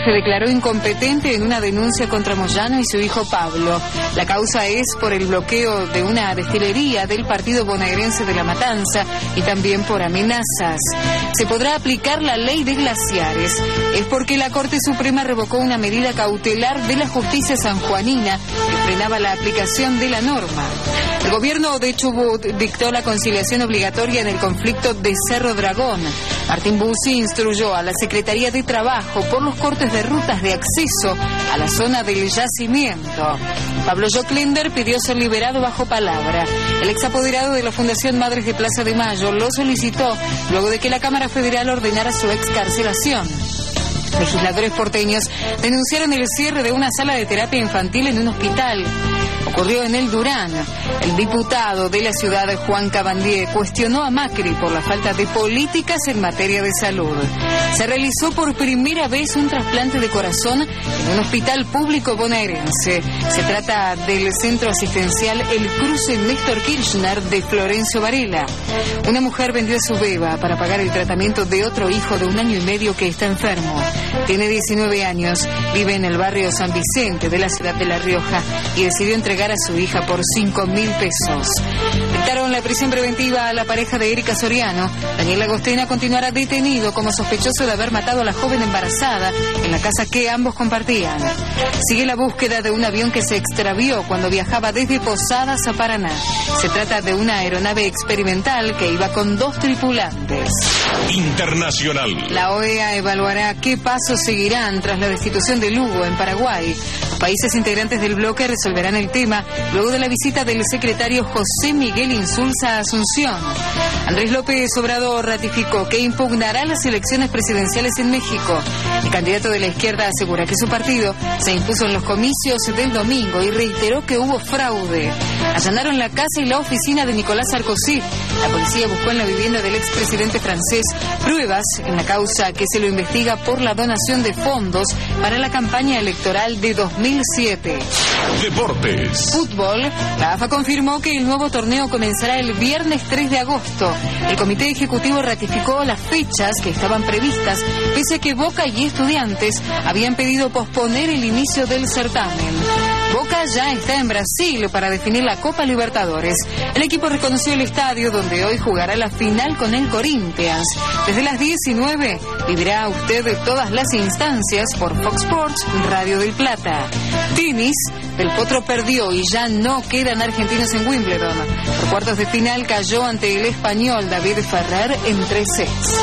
se declaró incompetente en una denuncia contra Moyano y su hijo Pablo. La causa es por el bloqueo de una destilería del partido bonaerense de La Matanza y también por amenazas. Se podrá aplicar la ley de glaciares. Es porque la Corte Suprema revocó una medida cautelar de la justicia sanjuanina que frenaba la aplicación de la norma. El gobierno de Chubut dictó la conciliación obligatoria en el conflicto de Cerro Dragón. Martín Bussi instruyó a la Secretaría de Trabajo por los cortes de rutas de acceso a la zona del yacimiento. Pablo Joclender pidió ser liberado bajo palabra. El exapoderado de la Fundación Madres de Plaza de Mayo lo solicitó luego de que la Cámara Federal ordenara su excarcelación. Legisladores porteños denunciaron el cierre de una sala de terapia infantil en un hospital. Ocurrió en el Durán. El diputado de la ciudad, Juan Cabandier, cuestionó a Macri por la falta de políticas en materia de salud. Se realizó por primera vez un trasplante de corazón en un hospital público bonaerense. Se trata del centro asistencial El Cruce Néstor Kirchner de Florencio Varela. Una mujer vendió a su beba para pagar el tratamiento de otro hijo de 1 año y medio que está enfermo. Tiene 19 años, vive en el barrio San Vicente de la ciudad de La Rioja y decidió entregar a su hija por 5.000 pesos. Dictaron la prisión preventiva a la pareja de Erika Soriano. Daniel Agostena continuará detenido como sospechoso de haber matado a la joven embarazada en la casa que ambos compartían. Sigue la búsqueda de un avión que se extravió cuando viajaba desde Posadas a Paraná. Se trata de una aeronave experimental que iba con 2 tripulantes. Internacional. La OEA evaluará qué pasos seguirán tras la destitución de Lugo en Paraguay. Los países integrantes del bloque resolverán el tema luego de la visita del secretario José Miguel Insulza a Asunción. Andrés López Obrador ratificó que impugnará las elecciones presidenciales en México. El candidato de la izquierda asegura que su partido se impuso en los comicios del domingo y reiteró que hubo fraude. Allanaron la casa y la oficina de Nicolás Sarkozy. La policía buscó en la vivienda del expresidente francés pruebas en la causa que se lo investiga por la donación de fondos para la campaña electoral de 2007. Deportes. Fútbol. La AFA confirmó que el nuevo torneo comenzará el viernes 3 de agosto. El comité ejecutivo ratificó las fechas que estaban previstas, pese a que Boca y Estudiantes habían pedido posponer el inicio del certamen. Boca ya está en Brasil para definir la Copa Libertadores. El equipo reconoció el estadio donde hoy jugará la final con el Corinthians. Desde las 19 vivirá usted de todas las instancias por Fox Sports Radio del Plata. Tenis. El Potro perdió y ya no quedan argentinos en Wimbledon. Por cuartos de final cayó ante el español David Ferrer en 3 sets.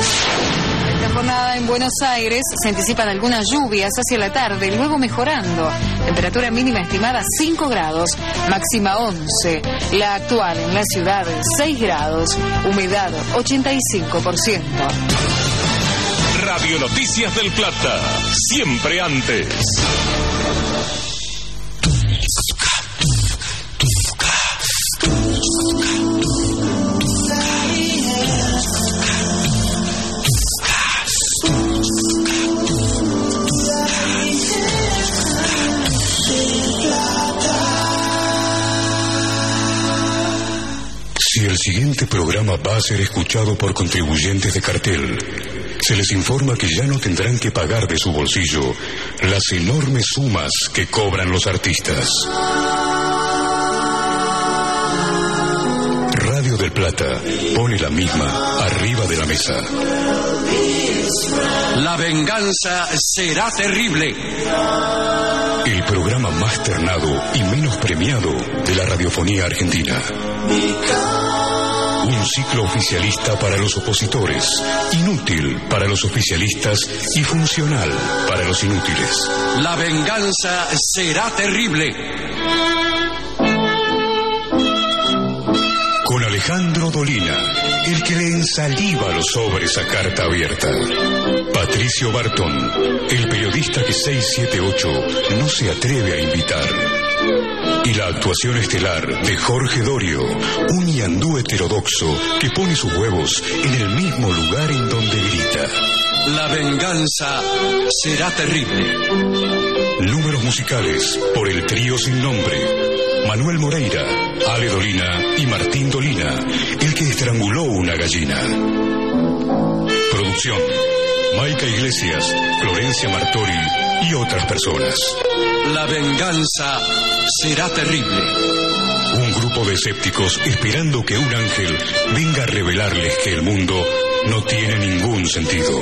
Esta jornada en Buenos Aires se anticipan algunas lluvias hacia la tarde, luego mejorando. Temperatura mínima estimada 5 grados, máxima 11. La actual en la ciudad 6 grados, humedad 85%. Radio Noticias del Plata, siempre antes. Si el siguiente programa va a ser escuchado por contribuyentes de cartel, se les informa que ya no tendrán que pagar de su bolsillo las enormes sumas que cobran los artistas. Radio del Plata pone la misma arriba de la mesa. La venganza será terrible. El programa más ternado y menos premiado de la radiofonía argentina. Un ciclo oficialista para los opositores, inútil para los oficialistas y funcional para los inútiles. La venganza será terrible. Con Alejandro Dolina, el que le ensaliva los sobres a carta abierta. Patricio Bartón, el periodista que 678 no se atreve a invitar. Y la actuación estelar de Jorge Dorio, un ñandú heterodoxo que pone sus huevos en el mismo lugar en donde grita. La venganza será terrible. Números musicales por el trío sin nombre. Manuel Moreira, Ale Dolina y Martín Dolina, el que estranguló una gallina. Producción, Maica Iglesias, Florencia Martori y otras personas. La venganza será terrible. Un grupo de escépticos esperando que un ángel venga a revelarles que el mundo no tiene ningún sentido.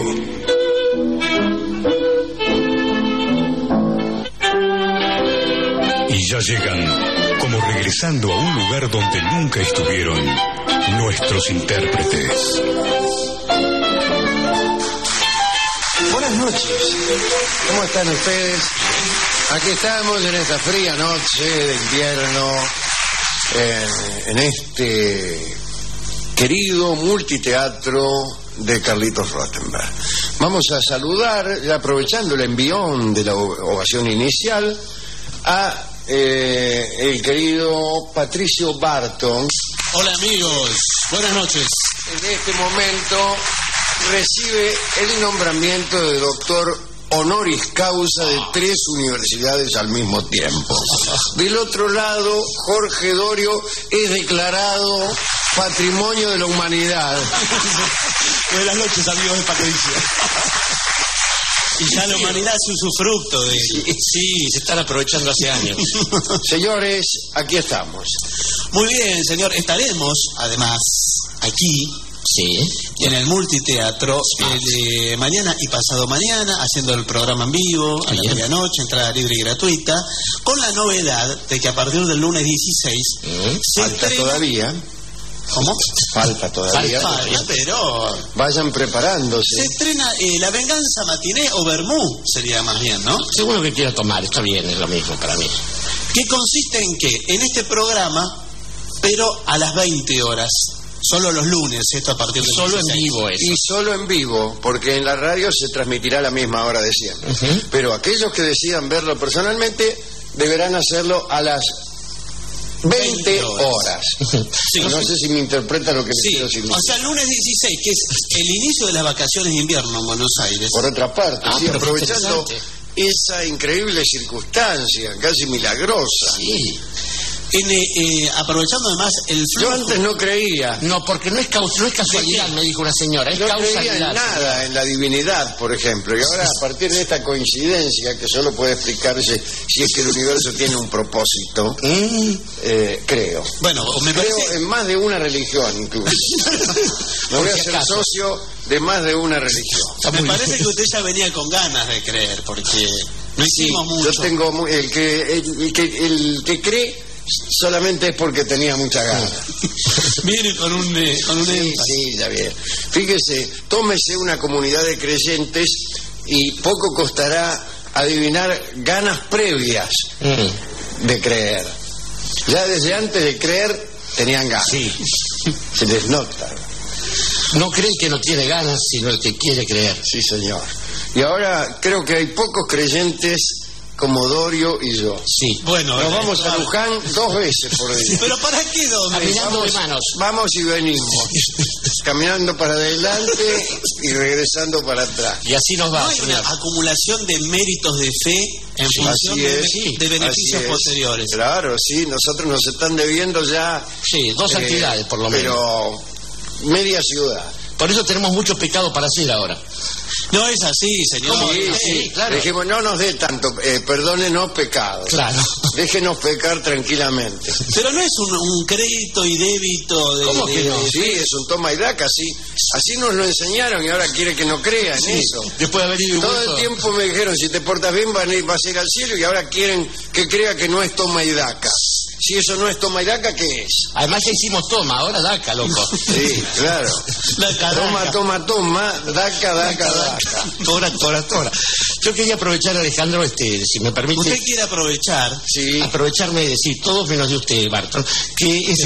Y ya llegan, como regresando a un lugar donde nunca estuvieron, nuestros intérpretes. Buenas noches, ¿cómo están ustedes? Aquí estamos en esta fría noche de invierno, en este querido multiteatro de Carlitos Rottenberg. Vamos a saludar, ya aprovechando el envión de la ovación inicial, a el querido Patricio Barton. Hola amigos, buenas noches. En este momento recibe el nombramiento de doctor honoris causa de 3 universidades al mismo tiempo. Del otro lado, Jorge Dorio es declarado Patrimonio de la Humanidad. Buenas noches amigos de Patricio. Y ya la humanidad es usufructo de él. Sí, se están aprovechando hace años. Señores, aquí estamos. Muy bien, señor. Estaremos, además, aquí, sí, en el multiteatro, mañana y pasado mañana, haciendo el programa en vivo, a la medianoche, entrada libre y gratuita, con la novedad de que a partir del lunes 16 se falta todavía. ¿Cómo? Falta todavía. Falta, pero vayan preparándose. Se estrena La Venganza Matiné o Vermú, sería más bien, ¿no? Según lo que quiera tomar, está bien, es lo mismo para mí. Que consiste en que en este programa, pero a las 20 horas, solo los lunes, esto a partir de solo 16. En vivo eso. Y solo en vivo, porque en la radio se transmitirá a la misma hora de siempre. Pero aquellos que decidan verlo personalmente deberán hacerlo a las 20 horas. Sí. No sé si me interpreta lo que les quiero decir. O sea, el lunes 16, que es el inicio de las vacaciones de invierno en Buenos Aires. Por otra parte, sí, pero aprovechando esa increíble circunstancia, casi milagrosa. Sí. Aprovechando además el flujo. Yo antes no creía. No, porque no es casualidad, me dijo una señora, es no causalidad. creía en nada, en la divinidad, por ejemplo. Y ahora, a partir de esta coincidencia, que solo puede explicarse si es que el universo tiene un propósito, creo. Bueno, me creo parece... en más de una religión, incluso. Me voy a ser socio de más de una religión. Me parece que usted ya venía con ganas de creer, porque no hicimos mucho. Yo tengo... El que cree solamente es porque tenía mucha ganas. Viene con un sí, ya bien. Fíjese, tómese una comunidad de creyentes y poco costará adivinar ganas previas de creer. Ya desde antes de creer tenían ganas. Sí. Se les nota. No cree que no tiene ganas, sino el que quiere creer. Sí, señor. Y ahora creo que hay pocos creyentes como Dorio y yo. Sí. Bueno, nos vamos a Luján 2 veces por día. ¿Pero para qué, dónde? Caminando de manos. Vamos y venimos. Caminando para adelante y regresando para atrás. Y así nos va. No hay una acumulación de méritos de fe en función de beneficios posteriores. Claro, sí, nosotros nos están debiendo ya... Sí, 2 actividades por lo menos. Pero media ciudad. Por eso tenemos mucho pecado para hacer ahora. No es así, señor. Sí, claro. Dijimos, no nos dé tanto, perdónenos pecados. Claro. Déjenos pecar tranquilamente. Pero no es un crédito y débito de... ¿Cómo que no? Sí, es un toma y daca, así nos lo enseñaron y ahora quiere que no crea en eso. Después de haber ido todo el tiempo me dijeron, si te portas bien vas a ir al cielo, y ahora quieren que crea que no es toma y daca. Si eso no es toma y daca, ¿qué es? Además ya hicimos toma, ahora daca, loco. Sí, claro. Toma, daca. Tora. Yo quería aprovechar, Alejandro, si me permite... ¿Usted quiere aprovechar? Sí. Aprovecharme de decir, todos menos de usted, Barton, que es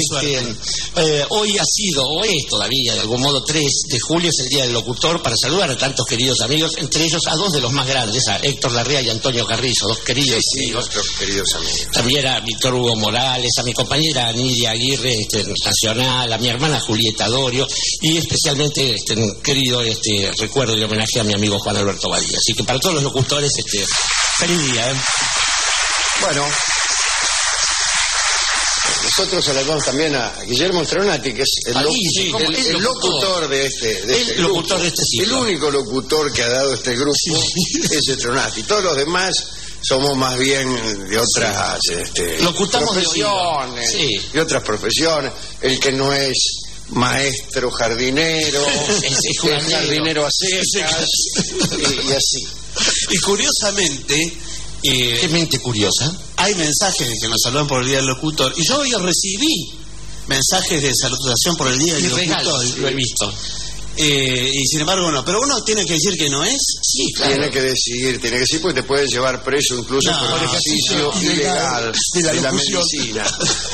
hoy ha sido, o es todavía, de algún modo, 3 de julio, es el Día del Locutor, para saludar a tantos queridos amigos, entre ellos a 2 de los más grandes, a Héctor Larrea y Antonio Carrizo, 2 queridos amigos. Nuestros queridos amigos. También a Víctor Hugo Morales, a mi compañera Nidia Aguirre, nacional, a mi hermana Julieta Dorio, y especialmente querido recuerdo y homenaje a mi amigo Juan Alberto Badía. Así que para todos los locutores, feliz día. Bueno, nosotros saludamos también a Guillermo Stronati, que es el locutor de este locutor grupo. de este ciclo. El único locutor que ha dado este grupo es Stronati. Todos los demás somos más bien de otras Locutamos profesiones, de otras profesiones. El que no es maestro jardinero, es jardinero a secas, y así. Y curiosamente, qué mente curiosa, hay mensajes que nos saludan por el Día del Locutor, y yo hoy recibí mensajes de salutación por el Día del Locutor. Regalos, lo he visto. Y sin embargo no, pero uno tiene que decir que no es. Sí, claro. Tiene que decir porque te pueden llevar preso incluso por ejercicio ilegal de la medicina.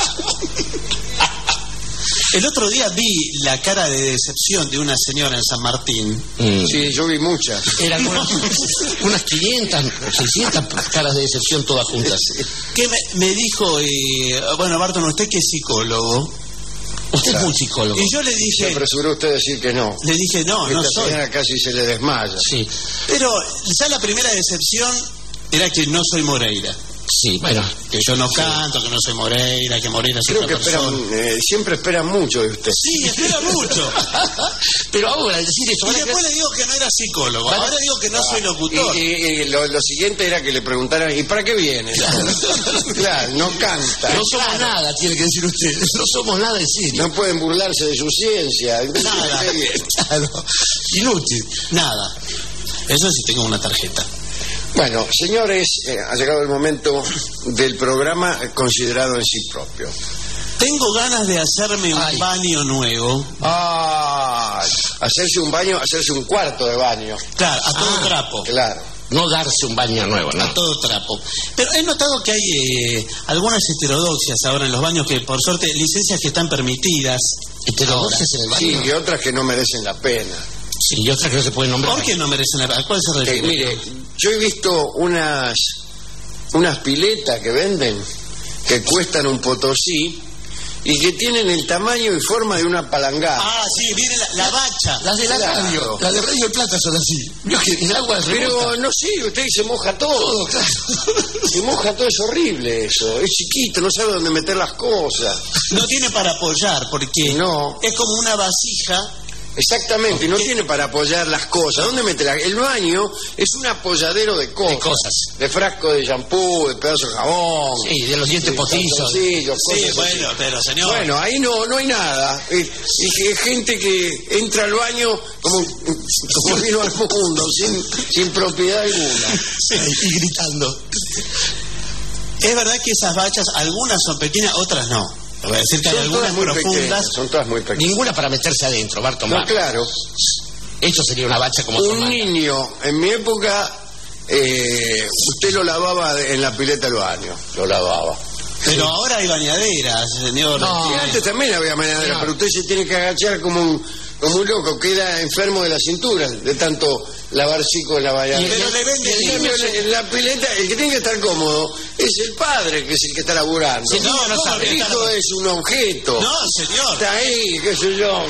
El otro día vi la cara de decepción de una señora en San Martín. Sí, yo vi muchas. Eran unas 500, 600 caras de decepción todas juntas. Que me dijo, bueno, Barton, usted que es psicólogo. Usted es muy psicólogo. Y yo le dije... Se apresuró usted a decir que no. Le dije, no soy. Esta señora casi se le desmaya. Sí. Pero ya la primera decepción era que no soy Moreira. Sí, bueno. Que yo no canto, que no soy Moreira, que Moreira es Creo otra que persona. siempre esperan mucho de usted. Sí, espera mucho. Pero ahora, al decir eso... Y después le digo que no era psicólogo. Ahora digo que no soy locutor. Y lo siguiente era que le preguntaran, ¿y para qué viene? Claro, no canta. No somos nada, tiene que decir usted. No somos nada en serio. No pueden burlarse de su ciencia. Nada. Claro. Inútil. Nada. Eso sí tengo una tarjeta. Bueno, señores, ha llegado el momento del programa considerado en sí propio. Tengo ganas de hacerme un baño nuevo. Hacerse un baño, hacerse un cuarto de baño. Claro, a todo trapo. Claro. No darse un baño nuevo, ¿no? A todo trapo. Pero he notado que hay algunas heterodoxias ahora en los baños que, por suerte, licencias que están permitidas. ¿Heterodoxias en el baño? Sí, y otras que no merecen la pena. Sí, y otras que no se pueden nombrar. ¿Por qué no merecen la pena? ¿A cuál se refiere? Mire, yo he visto unas piletas que venden que cuestan un potosí y que tienen el tamaño y forma de una palangana. Ah, sí, mire la bacha. Las de la radio. Las de Radio El Plata son así. Vio que el agua Pero no sé, usted se moja todo. claro. Se moja todo, es horrible eso. Es chiquito, no sabe dónde meter las cosas. No tiene para apoyar porque No. es como una vasija. Exactamente, y no tiene para apoyar las cosas. ¿Dónde mete el baño? Es un apoyadero de cosas. De cosas. De frasco de shampoo, de pedazo de jabón. Sí, de los dientes postizos. Sí, Bueno, pero señor. Bueno, ahí no hay nada. Y gente que entra al baño como vino al mundo, sin propiedad alguna. Sí, y gritando. Es verdad que esas bachas, algunas son pequeñas, otras no. Voy a decir que hay Son algunas todas muy profundas. pequeñas, son todas muy pequeñas. Ninguna para meterse adentro, Barton. No, claro. Esto sería una bacha como Un tomar. niño, en mi época, usted lo lavaba en la pileta del baño. Lo lavaba. Pero ahora hay bañaderas, señor. No. Y antes también había bañadera, No. pero usted se tiene que agachar como un loco, queda enfermo de la cintura, de tanto lavarse con la bañadera. Pero le vende el niño en la pileta, el que tiene que estar cómodo es el padre, que es el que está laburando. Sí, no, no ¿Cómo? sabe. El hijo es un objeto. No, señor. Está ahí, qué sé yo.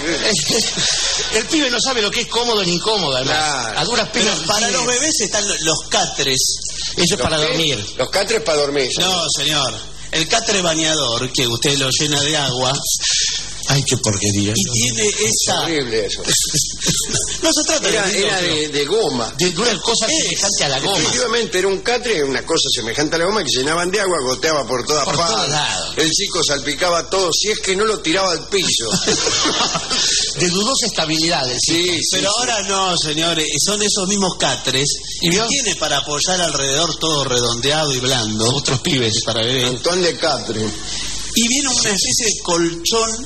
El pibe no sabe lo que es cómodo ni incómodo, además. Claro. A duras Pero penas. para tiene- los bebés están los catres. Eso es para dormir. Los catres para dormir. No, señor. El catre bañador, que usted lo llena de agua, Ay, qué porquería. y tiene esa... Horrible eso. No se trata Era de... de goma. De una cosa semejante a la goma. Efectivamente, era un catre, una cosa semejante a la goma que llenaban de agua, goteaba por todas Por partes. todos lados. El chico salpicaba todo, si es que no lo tiraba al piso. De dudosa estabilidad. Sí, Pero ahora no, señores, son esos mismos catres ¿Y y vio? tiene para apoyar alrededor todo redondeado y blando. Otros pibes. Para bebé. Montón de catre. Y viene una especie de colchón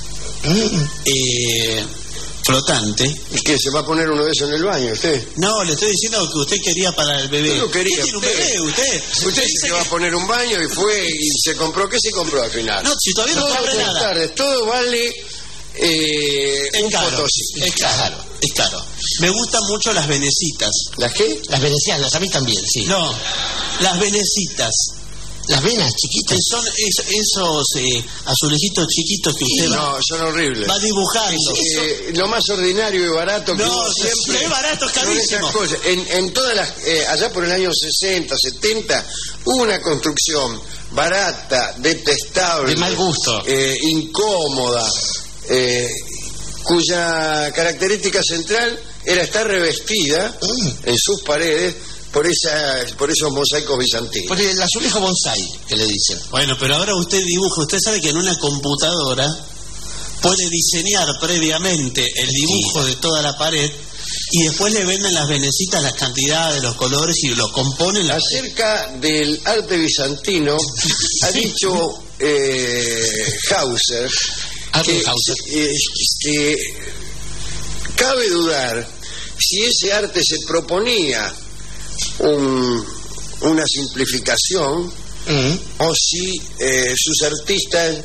flotante. ¿Y qué, se va a poner uno de esos en el baño usted? No, le estoy diciendo que usted quería para el bebé. Yo lo quería, ¿Qué tiene un usted. bebé usted? Usted dice se va a poner un baño y fue y se compró. ¿Qué se compró al final? No, si todavía no Todo compré buenas nada. tardes, todo vale un caro. potosí. Es caro, es caro. Me gustan mucho las venecitas. ¿Las qué? Las venecianas, a mí también, sí. No, las venecitas. Las venas chiquitas. Que son esos azulejitos chiquitos que usted No, son horribles. va dibujando. Lo más ordinario y barato que No, uno siempre... es barato, es son carísimo. esas cosas. En todas las... allá por el año 60, 70, hubo una construcción barata, detestable... De mal gusto. Incómoda, cuya característica central era estar revestida en sus paredes por esos mosaicos bizantinos. Por el azulejo bonsai, que le dicen. Bueno, pero ahora usted dibuja, usted sabe que en una computadora puede diseñar previamente el dibujo de toda la pared y después le venden las venecitas, las cantidades, los colores y lo componen. Acerca del arte bizantino, ha dicho Hauser que cabe dudar si ese arte se proponía una simplificación o si sus artistas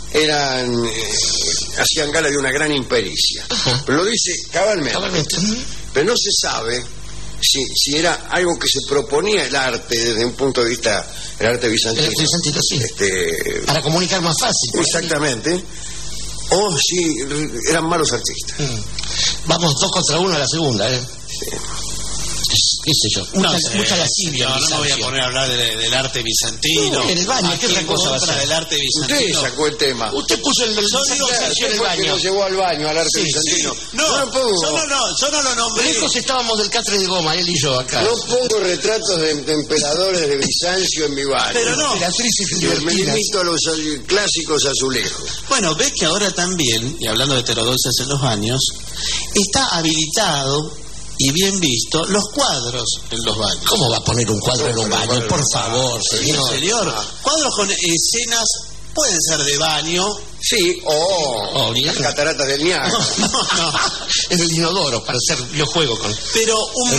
hacían gala de una gran impericia. Lo dice cabalmente. Pero no se sabe si era algo que se proponía el arte desde un punto de vista, el arte bizantino. El arte bizantino, sí. Para comunicar más fácil. Exactamente. O si eran malos artistas. Vamos 2-1 a la segunda, qué sé yo, mucha lascivia. No me voy a poner a hablar del arte bizantino. En el baño, ¿qué otra cosa va a ser? Del arte bizantino. Usted sacó el tema. Usted puso el bizantino en el baño. Lo llevó al baño, al arte bizantino. Yo no lo nombré. Lejos estábamos del catre de goma, él y yo acá. No pongo retratos de emperadores de Bizancio en mi baño. Pero no. Me limito a los clásicos azulejos. Bueno, ves que ahora también, y hablando de heterodoxias en los baños, está habilitado y bien visto los cuadros en los baños. ¿Cómo va a poner un cuadro en un baño? Por favor, señor. Cuadros con escenas, pueden ser de baño. Sí, o las cataratas del Niágara. No. En el inodoro, para hacer videojuego con... Pero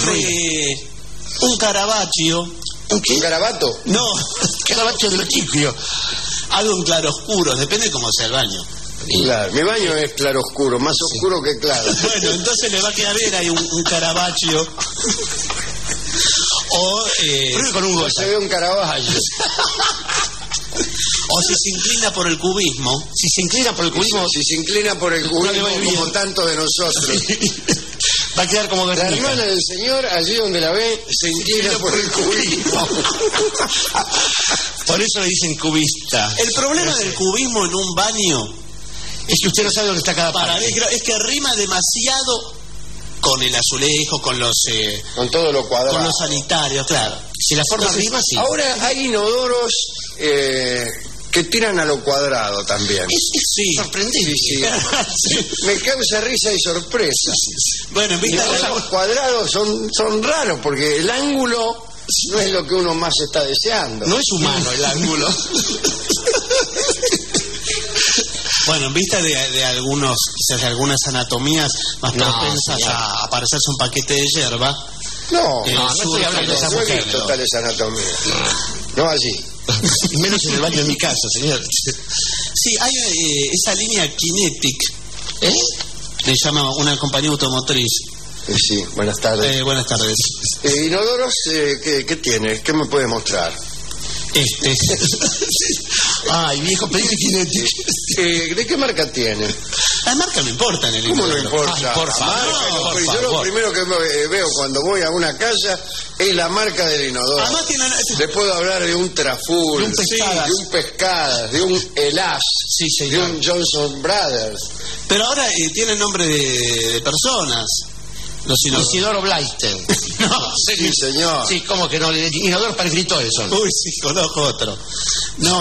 un Caravaggio. ¿Un garabato? No. Caravaggio de los Chiquio. Algo en claroscuro, depende cómo sea el baño. Claro, mi baño es claroscuro, más oscuro que claro. Bueno, entonces le va a quedar bien ahí un Caravaggio. Pruebe con un No goza. se ve un Caravaggio. O si se inclina por el cubismo. Si se inclina por el cubismo... Si se inclina por el cubismo, como tantos de nosotros. Va a quedar como La Guernica. hermana del Señor, allí donde la ve, se inclina por el cubismo. Por eso le dicen cubista. El problema del cubismo en un baño Es que usted no sabe dónde está cada parte. es que rima demasiado con el azulejo, con los Con todo lo cuadrado. con los sanitarios, claro. Si la forma rima, sí. Ahora hay inodoros que tiran a lo cuadrado también. Sí. Sorprendente. Sí. Me causa risa y sorpresa. Bueno, en vista de Los cuadrados son raros porque el ángulo no es lo que uno más está deseando. No es humano el ángulo. Bueno, en vista de algunos, quizás de algunas anatomías más propensas señor. a parecerse un paquete de hierba. No, no estoy hablando de esa no he mujer. visto tales anatomías. No allí. Menos en el baño de mi casa, señor. Sí, hay esa línea Kinetic, le llama una compañía automotriz. Sí, buenas tardes. Buenas tardes. Inodoros, ¿qué tiene? ¿Qué me puede mostrar? Ay, viejo, pedí Kinetic. ¿De qué marca tiene? La marca no importa en el ¿Cómo no inodoro. importa? Ay, por favor, por Yo lo favor. primero que veo cuando voy a una casa es la marca del inodoro. Además tiene Le puedo hablar de un Traful, De un Pescadas. de un Pescadas, de un Elas, Sí, de señor. un Johnson Brothers. Pero ahora tiene nombre de personas. Los inodoros. Isidoro Blaisten. No, Sí, señor. Sí, ¿cómo que no? Inodoros para escritores son. Uy, sí, conozco otro. No,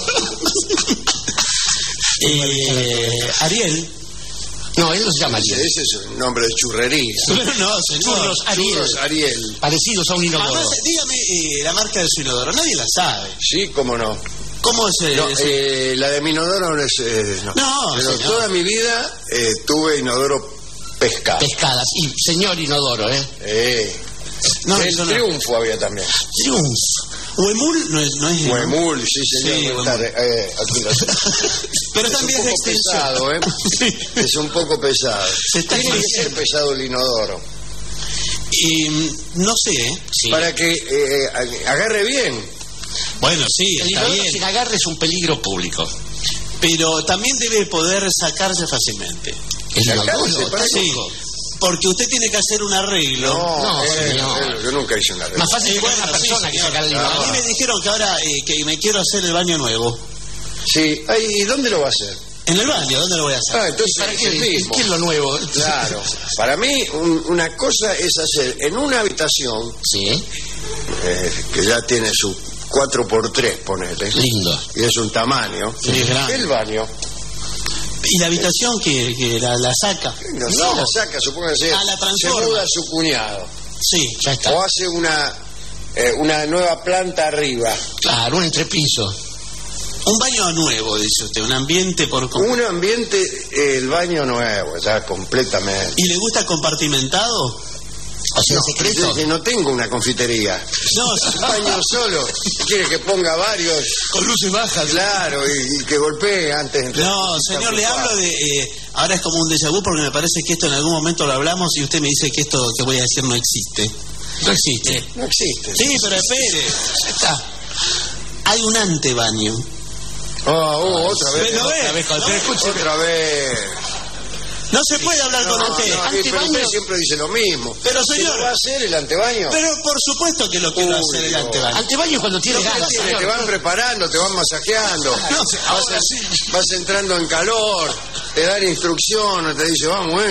Ariel. No, él no se llama Ese Ariel. es un nombre de churrería. No, señor. Churros Ariel. Churros Ariel. Parecidos a un inodoro. Además, dígame la marca de su inodoro. Nadie la sabe. Sí, cómo no. ¿Cómo es? No, la de mi inodoro no es... no. No, Pero señor. toda mi vida tuve inodoro Pescado. Pescadas. Y señor inodoro, No, el eso no. Triunfo había también. Triunfo. Huemul no es Huemul, sí señor. Sí, Buenas tardes. Aquí lo Pero es un también es de poco extensión. pesado, Es un poco pesado. Se está Tiene que ser diciendo. pesado el inodoro. No sé, Sí. Para que agarre bien. Bueno, sí, El está inodoro bien. sin agarre es un peligro público. Pero también debe poder sacarse fácilmente. El Sacarse, inodoro, para Sí, porque usted tiene que hacer un arreglo. No, señor. Yo nunca hice una regla. Más fácil que Bueno, una sí, persona que señor. sacar el A mí inodoro. me dijeron que ahora que me quiero hacer el baño nuevo. Sí, ¿y dónde lo va a hacer? En el baño, ¿dónde lo voy a hacer? Entonces ¿Para es qué? el mismo. ¿Qué es lo nuevo? Claro. Para mí, una cosa es hacer en una habitación, Sí, que ya tiene su 4x3, ponele, lindo. y es un tamaño, Sí, es grande. el baño. ¿Y la habitación que la saca? No, la saca, supongo que La se transforma. muda a su cuñado. Sí. Ya está. O hace una nueva planta arriba. Claro, un entrepiso. Un baño nuevo, dice usted, un ambiente por... Un ambiente, el baño nuevo, ya completamente. ¿Y le gusta compartimentado? O sea, secreto. Yo que no tengo una confitería. No, Un baño solo. ¿Quiere que ponga varios? Con luces bajas. Claro, y que golpee antes de entrar. no, señor, le hablo de... ahora es como un déjà vu porque me parece que esto en algún momento lo hablamos y usted me dice que esto que voy a decir no existe. No existe. No existe. Sí, pero espere. Ya está. Hay un antebaño. Otra vez. ¿Lo ve? Otra vez, ¿No? pero escuche, Otra vez. No se puede hablar con usted. Pero Antebaño. usted siempre dice lo mismo. Pero, ¿Se señor- lo va a hacer el antebaño? Pero por supuesto que lo quiero Uy, hacer el no. antebaño. Antebaño es cuando tiene ganas, Te señor. van preparando, te van masajeando. ahora Vas entrando en calor, te dan instrucciones, te dice, vamos,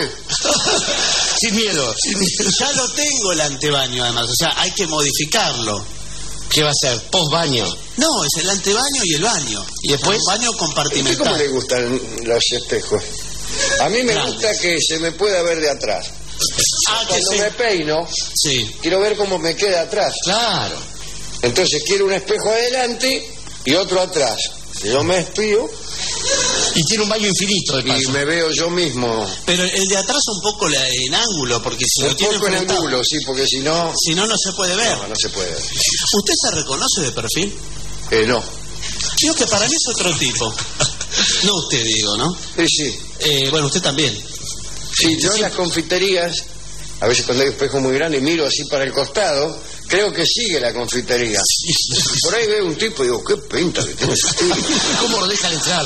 Sin miedo. Ya lo tengo el antebaño además, o sea, hay que modificarlo. ¿Qué va a ser? Post-baño. No, es el antebaño y el baño. ¿Y después? Un baño ¿Cómo compartimentado. le gustan los espejos? A mí me Grande. gusta que se me pueda ver de atrás. Ah, que Cuando sí. me peino, Sí. quiero ver cómo me queda atrás. Claro. Entonces quiero un espejo adelante y otro atrás. Yo me espío Y tiene un baño infinito de y paso. me veo yo mismo. Pero el de atrás un poco en ángulo, porque si lo Un tiene poco en enfrentado, ángulo, sí, porque si no, si no, no se puede ver. no se puede. ¿Usted se reconoce de perfil? No. Digo que para mí es otro tipo. No usted, digo, ¿no? Sí. Bueno, usted también. Sí, yo en las confiterías, a veces cuando hay espejo muy grande, miro así para el costado, creo que sigue la confitería. Por ahí veo un tipo y digo, qué pinta que tiene ese tipo. ¿Cómo lo dejan entrar?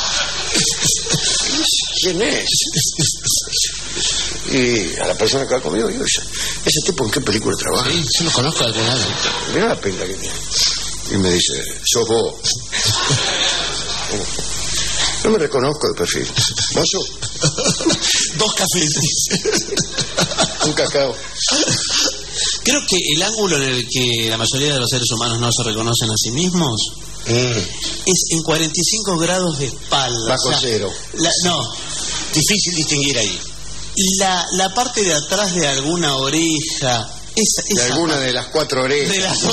¿Quién es? Y a la persona que va conmigo, digo, ¿ese tipo en qué película trabaja? Sí, yo lo conozco de algún lado. Mirá la pinta que tiene. Y me dice, sos vos. No me reconozco de perfil. ¿Mozo? 2 cafés. Un cacao. Creo que el ángulo en el que la mayoría de los seres humanos no se reconocen a sí mismos es en 45 grados de espalda. Bajo cero. No, Difícil distinguir ahí. la parte de atrás de alguna oreja. De alguna de las 4 orejas. De las dos.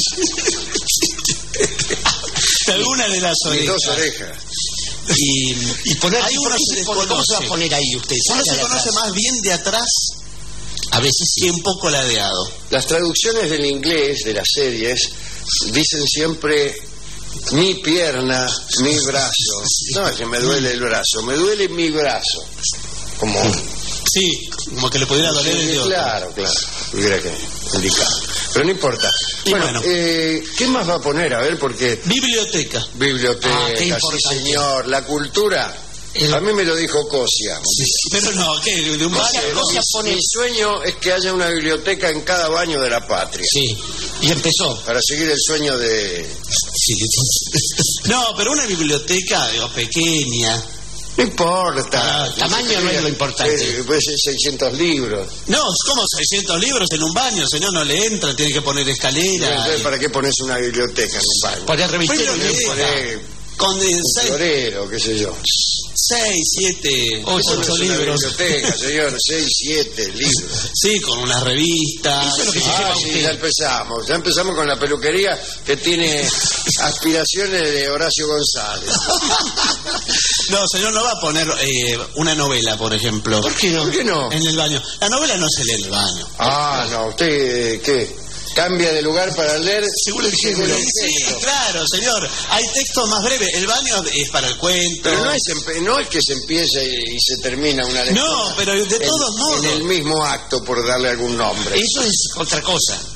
De alguna de las Mis orejas. 2 orejas. Y poner, Hay uno que se ¿cómo se va a desconoce. poner ahí usted? Uno Salga se de conoce atrás. más bien de atrás A veces que sí. un poco ladeado. Las traducciones del inglés de las series dicen siempre mi pierna, mi brazo. No, es que me duele el brazo, me duele mi brazo. Como Sí, como que le pudiera doler el dedo. claro, hubiera que indicar. Pero no importa. Y Bueno, bueno. ¿qué más va a poner? A ver, porque Biblioteca. biblioteca, qué sí importante. señor, la cultura. A mí me lo dijo Cosia. Pero no, ¿qué? ¿De un baño? Mi sueño es que haya una biblioteca en cada baño de la patria. Sí. Y empezó. Para seguir el sueño de... No, pero una biblioteca, digo, pequeña. No importa. Tamaño no es lo importante. Puede ser 600 libros. No, como 600 libros en un baño, señor, no le entra, tiene que poner escalera. Entonces, ¿para qué pones una biblioteca en un baño? Poner revistero. Biblioteca. Poner Con un 6, florero, qué sé yo. 7, Eso no 8 es una libros. biblioteca, señor. 6, 7 libros. Sí, con unas revistas. Eso es lo que se Ah, lleva sí, usted. ya empezamos. Ya empezamos con la peluquería que tiene aspiraciones de Horacio González. No, señor, no va a poner una novela, por ejemplo. ¿Por qué no? ¿Por qué no? En el baño. La novela no se lee en el baño. Ah, no. ¿Usted qué? ¿Cambia de lugar para leer? Según el género. Sí, claro, señor. Hay textos más breves. El baño es para el cuento. Pero no es que se empiece y se termina una lectura. No, pero de todos modos. En el mismo acto, por darle algún nombre. Eso es otra cosa.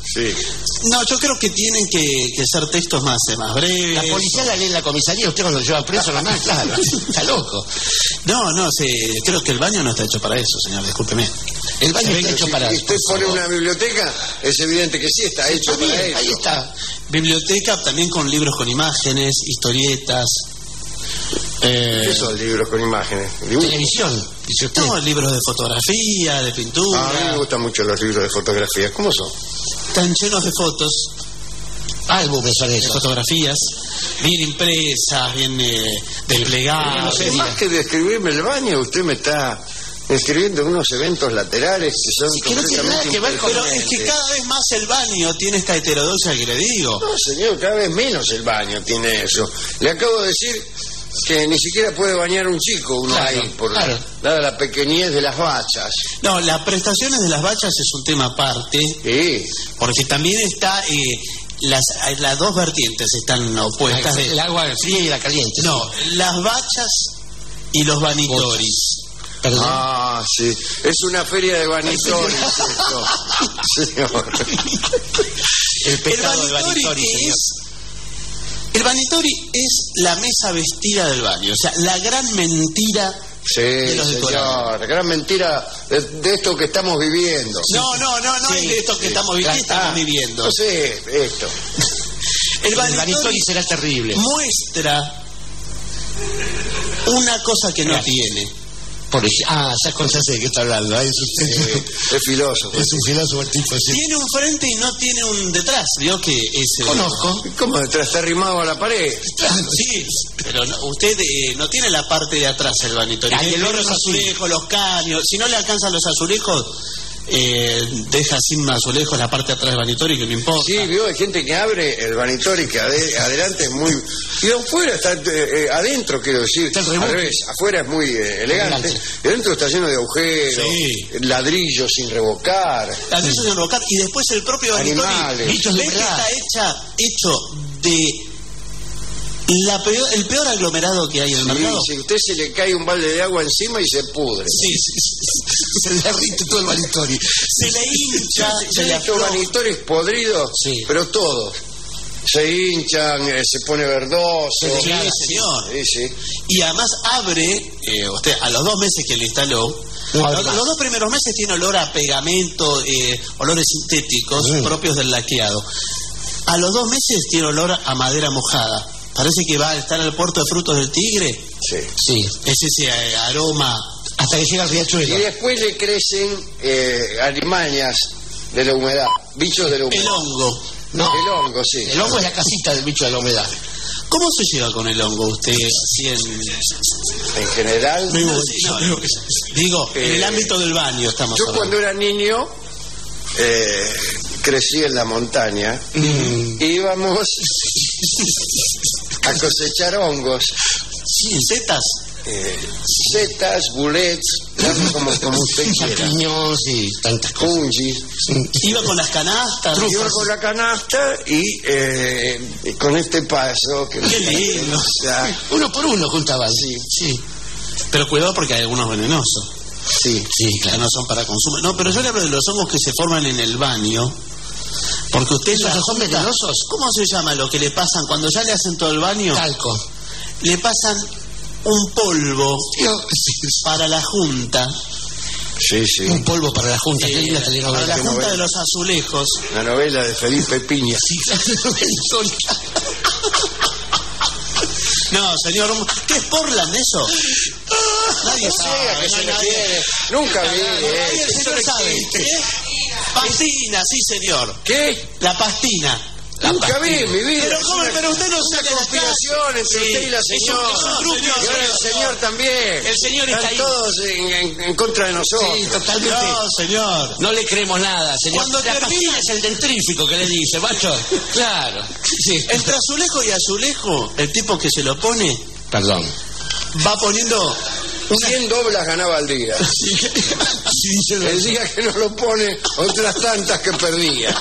Sí. No, yo creo que tienen que ser textos más breves. La policía la lee en la comisaría, usted cuando lo lleva preso nomás, claro. Está loco. No, creo que el baño no está hecho para eso, señor, discúlpeme. El baño está hecho Si para... usted pone una biblioteca, es evidente que sí está hecho para eso. Ahí está. Biblioteca también con libros con imágenes, historietas. ¿Qué son libros con imágenes? ¿Dibujos? Televisión, dice usted. No, libros de fotografía, de pintura. A mí me gustan mucho los libros de fotografía. ¿Cómo son? Están llenos de fotos, Álbumes son de esos. fotografías, bien impresas, bien desplegadas. No sé, más que describirme el baño, usted me está describiendo unos eventos laterales que son Sí, que no tiene nada que ver con... Pero es que cada vez más el baño tiene esta heterodoxia que le digo. No, señor, cada vez menos el baño tiene eso. Le acabo de decir que ni siquiera puede bañar un chico uno Claro, ahí, claro. dada la pequeñez de las bachas. No, las prestaciones de las bachas es un tema aparte, Sí. porque también está... las dos vertientes están opuestas. El agua fría y la caliente. No, las bachas y los vanitoris. Perdón. Ah, sí. Es una feria de vanitoris esto, señor. El pecado El de Vanitori, señor. El vanitori es la mesa vestida del baño, o sea, la gran mentira Sí, de los decorados. señor. Gran mentira de esto que estamos viviendo. No Sí, es de esto que sí. estamos viviendo. ¿Qué estamos viviendo? No sé, esto. El El Vanitori vanitori será terrible. muestra una cosa que no tiene. Por ejemplo, ya con sé de qué está hablando. Es usted. Es filósofo. Es un filósofo el tipo, sí. Tiene un frente y no tiene un detrás. Vio que es... Conozco. ¿Cómo detrás está arrimado a la pared? Sí, pero usted no tiene la parte de atrás el vanitori. Ahí el Tiene horno los sí. azulejos, los caños. Si no le alcanzan los azulejos, deja sin azulejos la parte de atrás del vanitori, que no importa. Sí, vio, hay gente que abre el vanitori que adelante es muy... Y afuera está, adentro quiero decir, Está el al rebote. revés, afuera es muy elegante, Elegante. y adentro está lleno de agujeros, Sí. ladrillos sin revocar. Ladrillos de enrocar, y después el propio vanitori, Animales. Bichos de ves que humedad. está hecho de el peor aglomerado que hay en el Sí, mercado. si a usted se le cae un balde de agua encima y se pudre. Sí, Se le derrite todo el Vanitori. se le hincha, Yo se he le visto afloja. vanitoris podridos, Sí. pero todos. Se hinchan, se pone verdoso. Sí, señor. Sí, sí. Y además abre, usted a los 2 meses que le instaló, No abre los más. 2 primeros meses tiene olor a pegamento, olores sintéticos propios del laqueado. A los 2 meses tiene olor a madera mojada. Parece que va a estar en el puerto de frutos del Tigre. Sí. Sí. Es ese aroma. Hasta que llega el Y riachuelo. después le crecen alimañas de la humedad, bichos de la humedad. El hongo. No. El hongo, sí. El hongo es la casita del bicho de la humedad. ¿Cómo se lleva con el hongo usted? Así en... En general, Digo, en el ámbito del baño estamos yo hablando. cuando era niño crecí en la montaña y íbamos a cosechar hongos, Sí, en setas. setas, bulets, como usted quiera, Champiñones y tantas cosas. fungi. Iba con las canastas. Iba con la canasta y con este paso que Qué lindo. o sea, Uno por uno juntaban. Sí. Pero cuidado porque hay algunos venenosos. sí. Sí, Que claro. no son para consumo. No, pero yo le hablo de los hongos que se forman en el baño. Porque usted ¿Esos la son junta- venenosos? ¿Cómo se llama lo que le pasan cuando ya le hacen todo el baño? Talco. Le pasan un polvo Sí. para la junta. Sí, sí. Un polvo para la Junta. Qué linda Para telenovela. la qué junta novela. de los azulejos. La novela de Felipe Piña. Sí, telenovela histórica. No, señor, ¿qué es Portland eso? Nadie No sé sabe. a qué se nadie- refiere. Nunca vi. Nadie eso señor no sabe. existe. ¿Qué? Pastina, sí, señor. ¿Qué? La pastina. Nunca vi en mi vida. Pero, Es ¿cómo? una- Pero usted no una sabe la conspiración entre Sí, usted y la es un señora. truco, Y ahora el señor. señor también. El señor está Están ahí. todos en contra de nosotros. Sí, totalmente. No, señor. No le creemos nada, señor. Cuando la termina- pastina es el dentrífico que le dice, macho. Claro. Sí. Entre azulejo y azulejo, el tipo que se lo pone Perdón. va poniendo 100 doblas ganaba al día. Sí, dice el El día que no lo pone, otras tantas que perdía.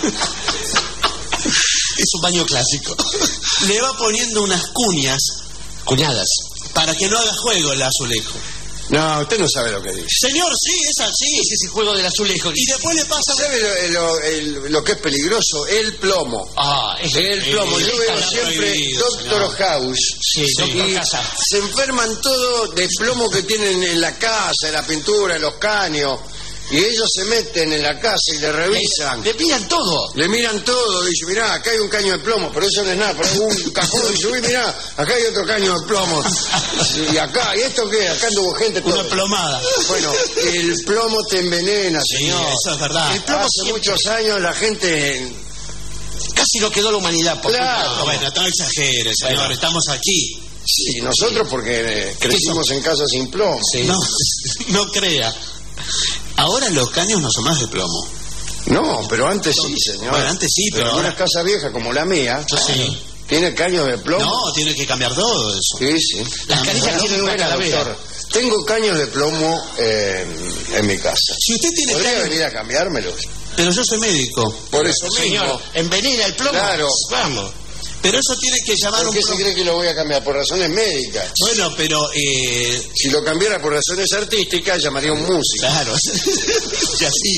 Es un baño clásico. le va poniendo unas cuñas Cuñadas. para que no haga juego el azulejo. No, usted no sabe lo que dice. Señor, sí, es así. Es ese juego del azulejo. Y después le pasa... ¿Sabe lo que es peligroso? El plomo. El plomo. Yo veo siempre Doctor House. Sí, Doctor Casa. Se enferman todos de plomo que tienen en la casa, en la pintura, en los caños. Y ellos se meten en la casa y le revisan. Le miran todo. Le miran todo. Dice, mirá, acá hay un caño de plomo, pero eso no es nada. Pero hay un cajón y dice, uy, mirá, acá hay otro caño de plomo. Y acá, ¿y esto qué? Acá anduvo gente. Una plomada. Bueno, el plomo te envenena, señor. Sí, eso es verdad. El plomo Hace muchos años la gente... Casi no quedó la humanidad. Por Claro. No, bueno, no exagere, señor. Bueno. Estamos aquí. Sí, nosotros porque crecimos en casa sin plomo. Sí. No, no crea. Ahora los caños no son más de plomo. No, pero antes sí, señor. Bueno, antes sí, pero algunas ahora... casas viejas como la mía Sí. tiene caños de plomo. No, tiene que cambiar todo eso. Sí, sí. Las carillas tienen una calavera. Doctor, tengo caños de plomo en mi casa. Si usted tiene ¿Podría caños... venir a cambiármelos? Pero yo soy médico. Por eso mismo. Señor, envenena el plomo. Claro. Vamos. Pero eso tiene que llamar ¿Por un... qué se cree que lo voy a cambiar? Por razones médicas. Bueno, pero... Si lo cambiara por razones artísticas, llamaría a un músico. Claro. Y así.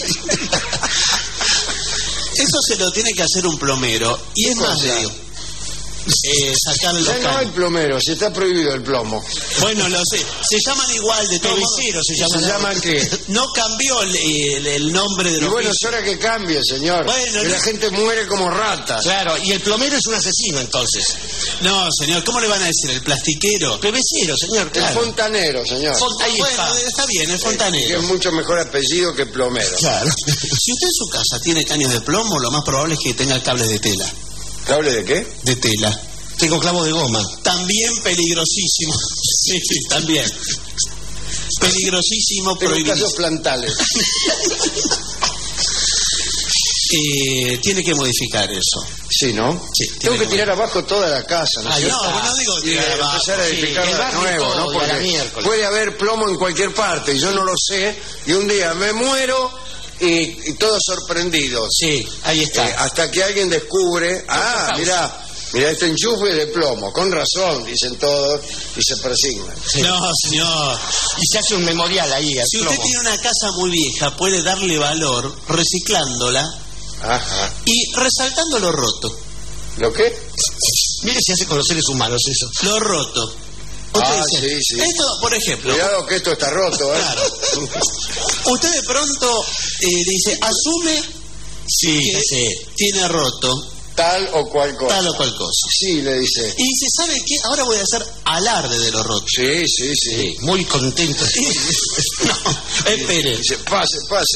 Eso se lo tiene que hacer un plomero. Y es más, le digo, sacarle los Ya no hay caños. plomeros, está prohibido el plomo. Bueno, lo sé. Se llaman igual de todos modos. Pebeceros se ¿Se llaman. llaman qué? No cambió el nombre de Y los bueno, es hora que cambie, señor. Bueno, que no- la gente muere como ratas. Claro, y el plomero es un asesino entonces. No, señor, ¿cómo le van a decir? ¿El plastiquero? Pebecero, señor, El claro. fontanero, señor. Ahí está. Bueno, está bien, el Que fontanero. es mucho mejor apellido que plomero. Claro. Si usted en su casa tiene caños de plomo, lo más probable es que tenga cables de tela. ¿Cable de qué? De tela. Tengo clavo de goma. También peligrosísimo. Sí, también. Peligrosísimo, Tengo prohibido. casos plantales. Tiene que modificar eso. Sí, ¿no? Sí, Tengo tiene que que tirar abajo toda la casa, ¿no? es Ahí cierto? está. No digo Y tirar abajo. empezar a sí, edificarla el de barrio nuevo, todo, ¿no? y a la Porque miércoles. puede haber plomo en cualquier parte y yo no lo sé. Y un día me muero y todos sorprendidos. Sí, ahí está. Hasta que alguien descubre, House. mira, este enchufe es de plomo. Con razón, dicen todos y se persignan. Sí. No, señor. Y se hace un memorial ahí al Si usted plomo. tiene una casa muy vieja, puede darle valor reciclándola Ajá. y resaltando lo roto. ¿Lo qué? Mire si hace con los seres humanos eso. Lo roto. Usted dice, sí. esto, por ejemplo, Cuidado que esto está roto, ¿eh? claro. Usted de pronto dice, asume Sí, que sí. tiene roto Tal o cual cosa. tal o cual cosa. Sí, le dice. Y dice, ¿sabe qué? Ahora voy a hacer alarde de lo roto. Sí, sí, sí. Sí, muy contento. No, espere. Dice, pase.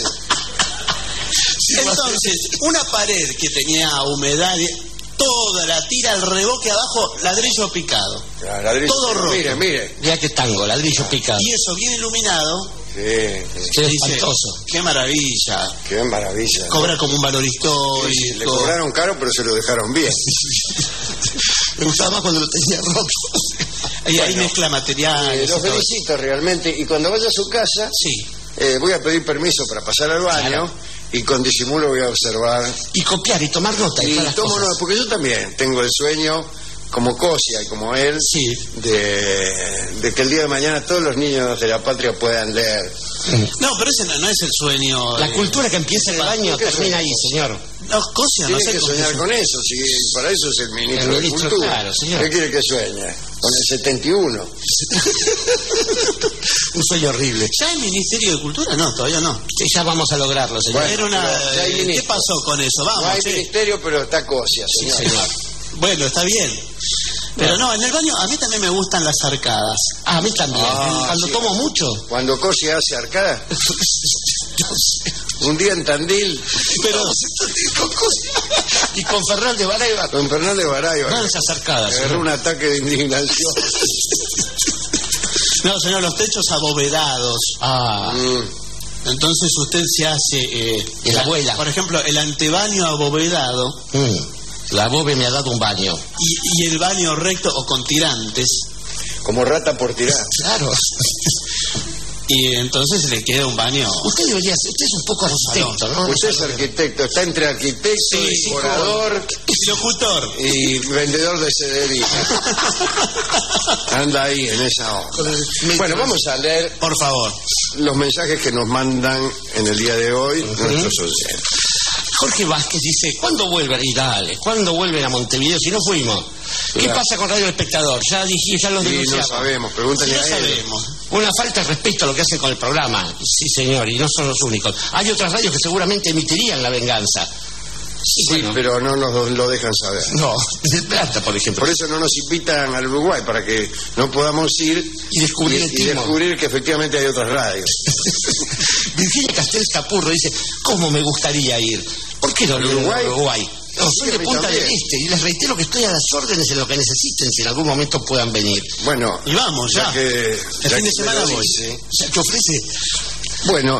Entonces, una pared que tenía humedad, toda la tira al reboque abajo, ladrillo picado. Ya, ladrillo. Todo roto. Mire. Mira qué tango, ladrillo picado. Y eso bien iluminado, Sí, Qué dice, espantoso. qué maravilla. qué maravilla. Cobra como un valor histórico. Sí, le cobraron caro, pero se lo dejaron bien. Me gustaba más cuando lo tenía roto. Y ahí mezcla materiales. Lo y todo. felicito realmente. Y cuando vaya a su casa, Sí. voy a pedir permiso para pasar al baño. Claro. Y con disimulo voy a observar. Y copiar y tomar nota. Y todas las tomo cosas. nota, porque yo también tengo el sueño, como Cosia y como él, Sí. de que el día de mañana todos los niños de la patria puedan leer. No, pero ese no es el sueño. La cultura que empieza en el baño ¿qué termina sueño? ahí, señor. No, Cosia, no Tiene sé que cómo soñar se- con eso, si para eso es el ministro, El ministro, de Cultura. claro, señor. ¿Qué quiere que sueñe? Con el 71. Un sueño horrible. ¿Ya hay Ministerio de Cultura? No, todavía no. Sí, ya vamos a lograrlo, señor. Bueno, Era una... pero ya hay ¿Qué ministro. pasó con eso? No Vamos, hay che. ministerio, pero está Cosia, Sí, señor. señor. Bueno, está bien. Pero no, en el baño a mí también me gustan las arcadas. Ah, a mí también. Cuando sí. tomo mucho. Cuando Cosia hace arcada, un día en Tandil, Pero Y con Fernández Varela. con Fernández Barayba, Mansas arcadas. agarró señor. un ataque de indignación. no, señor, los techos abovedados. Ah, Entonces usted se hace El abuela. por ejemplo, el antebaño abovedado la bobe me ha dado un baño. y el baño recto o con tirantes. Como rata por tirar. Claro. y entonces le queda un baño. Usted debería ser, usted es un poco arquitecto, ¿no? Usted es arquitecto, está entre arquitecto, decorador y locutor y vendedor de cedería. Anda ahí en esa onda. Bueno, vamos a leer, por favor, los mensajes que nos mandan en el día de hoy nuestros oyentes. Jorge Vázquez dice, ¿cuándo vuelven? Y dale, ¿cuándo vuelven a Montevideo si no fuimos? ¿Qué pasa con Radio El Espectador? Ya dije, ya los denunciamos. No sabemos, pregúntale a él. Sabemos. Una falta de respeto a lo que hacen con el programa. Sí, señor, y no son los únicos. Hay otras radios que seguramente emitirían La Venganza. Sí, bueno, pero no nos lo dejan saber. No, de Plata, por ejemplo. Por eso no nos invitan al Uruguay, para que no podamos ir y descubrir que efectivamente hay otras radios. Virginia Castells Capurro dice, ¿cómo me gustaría ir? ¿Por qué no vienen a Uruguay? No, soy de Punta del Este y les reitero que estoy a las órdenes en lo que necesiten si en algún momento puedan venir. Bueno, y vamos ya. El fin de semana voy. Ya que ofrece. Bueno,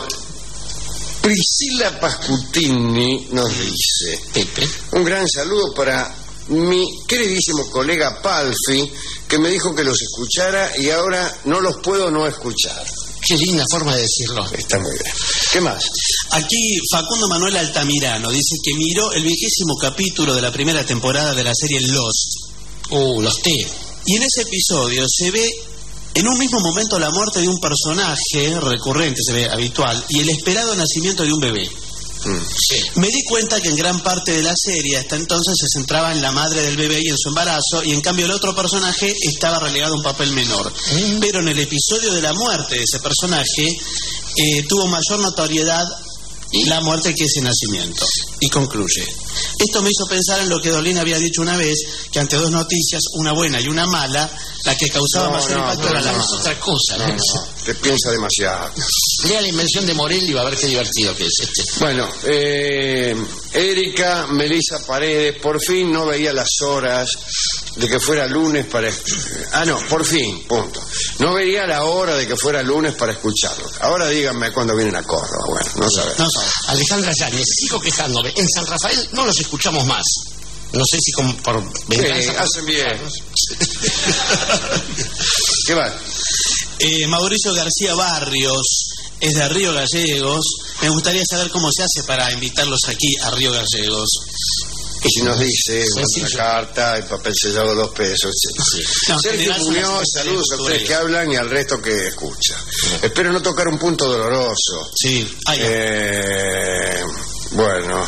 Priscila Pascutini nos dice, Pepe, un gran saludo para mi queridísimo colega Palfi, que me dijo que los escuchara y ahora no los puedo no escuchar. Qué linda forma de decirlo. Está muy bien. ¿Qué más? Aquí Facundo Manuel Altamirano dice que miró el 20º capítulo de la primera temporada de la serie Lost. Los T. Y en ese episodio se ve en un mismo momento la muerte de un personaje recurrente, se ve habitual, y el esperado nacimiento de un bebé. Sí. Me di cuenta que en gran parte de la serie hasta entonces se centraba en la madre del bebé y en su embarazo, y en cambio el otro personaje estaba relegado a un papel menor. Pero en el episodio de la muerte de ese personaje tuvo mayor notoriedad la muerte que ese nacimiento. Y concluye: esto me hizo pensar en lo que Dolina había dicho una vez, que ante dos noticias, una buena y una mala, la que causaba mayor impacto era la más. Otra cosa, ¿no? Te piensa demasiado. Lea La Invención de Morelli y va a ver qué divertido que es este. Bueno, Erika Melissa Paredes, por fin no veía las horas de que fuera lunes para... por fin, punto. No veía la hora de que fuera lunes para escucharlo. Ahora díganme cuándo vienen a Córdoba. Bueno, no sabemos. Alejandra Yáñez, sigo quejándome. En San Rafael no los escuchamos más. No sé si por venganza... hacen bien. ¿Qué va? Mauricio García Barrios es de Río Gallegos. Me gustaría saber cómo se hace para invitarlos aquí a Río Gallegos. Y si nos dice una carta, el papel sellado, 2 pesos. Sí. No, Sergio Muñoz, saludos a ustedes que hablan y al resto que escucha. Espero no tocar un punto doloroso. Sí. Bueno.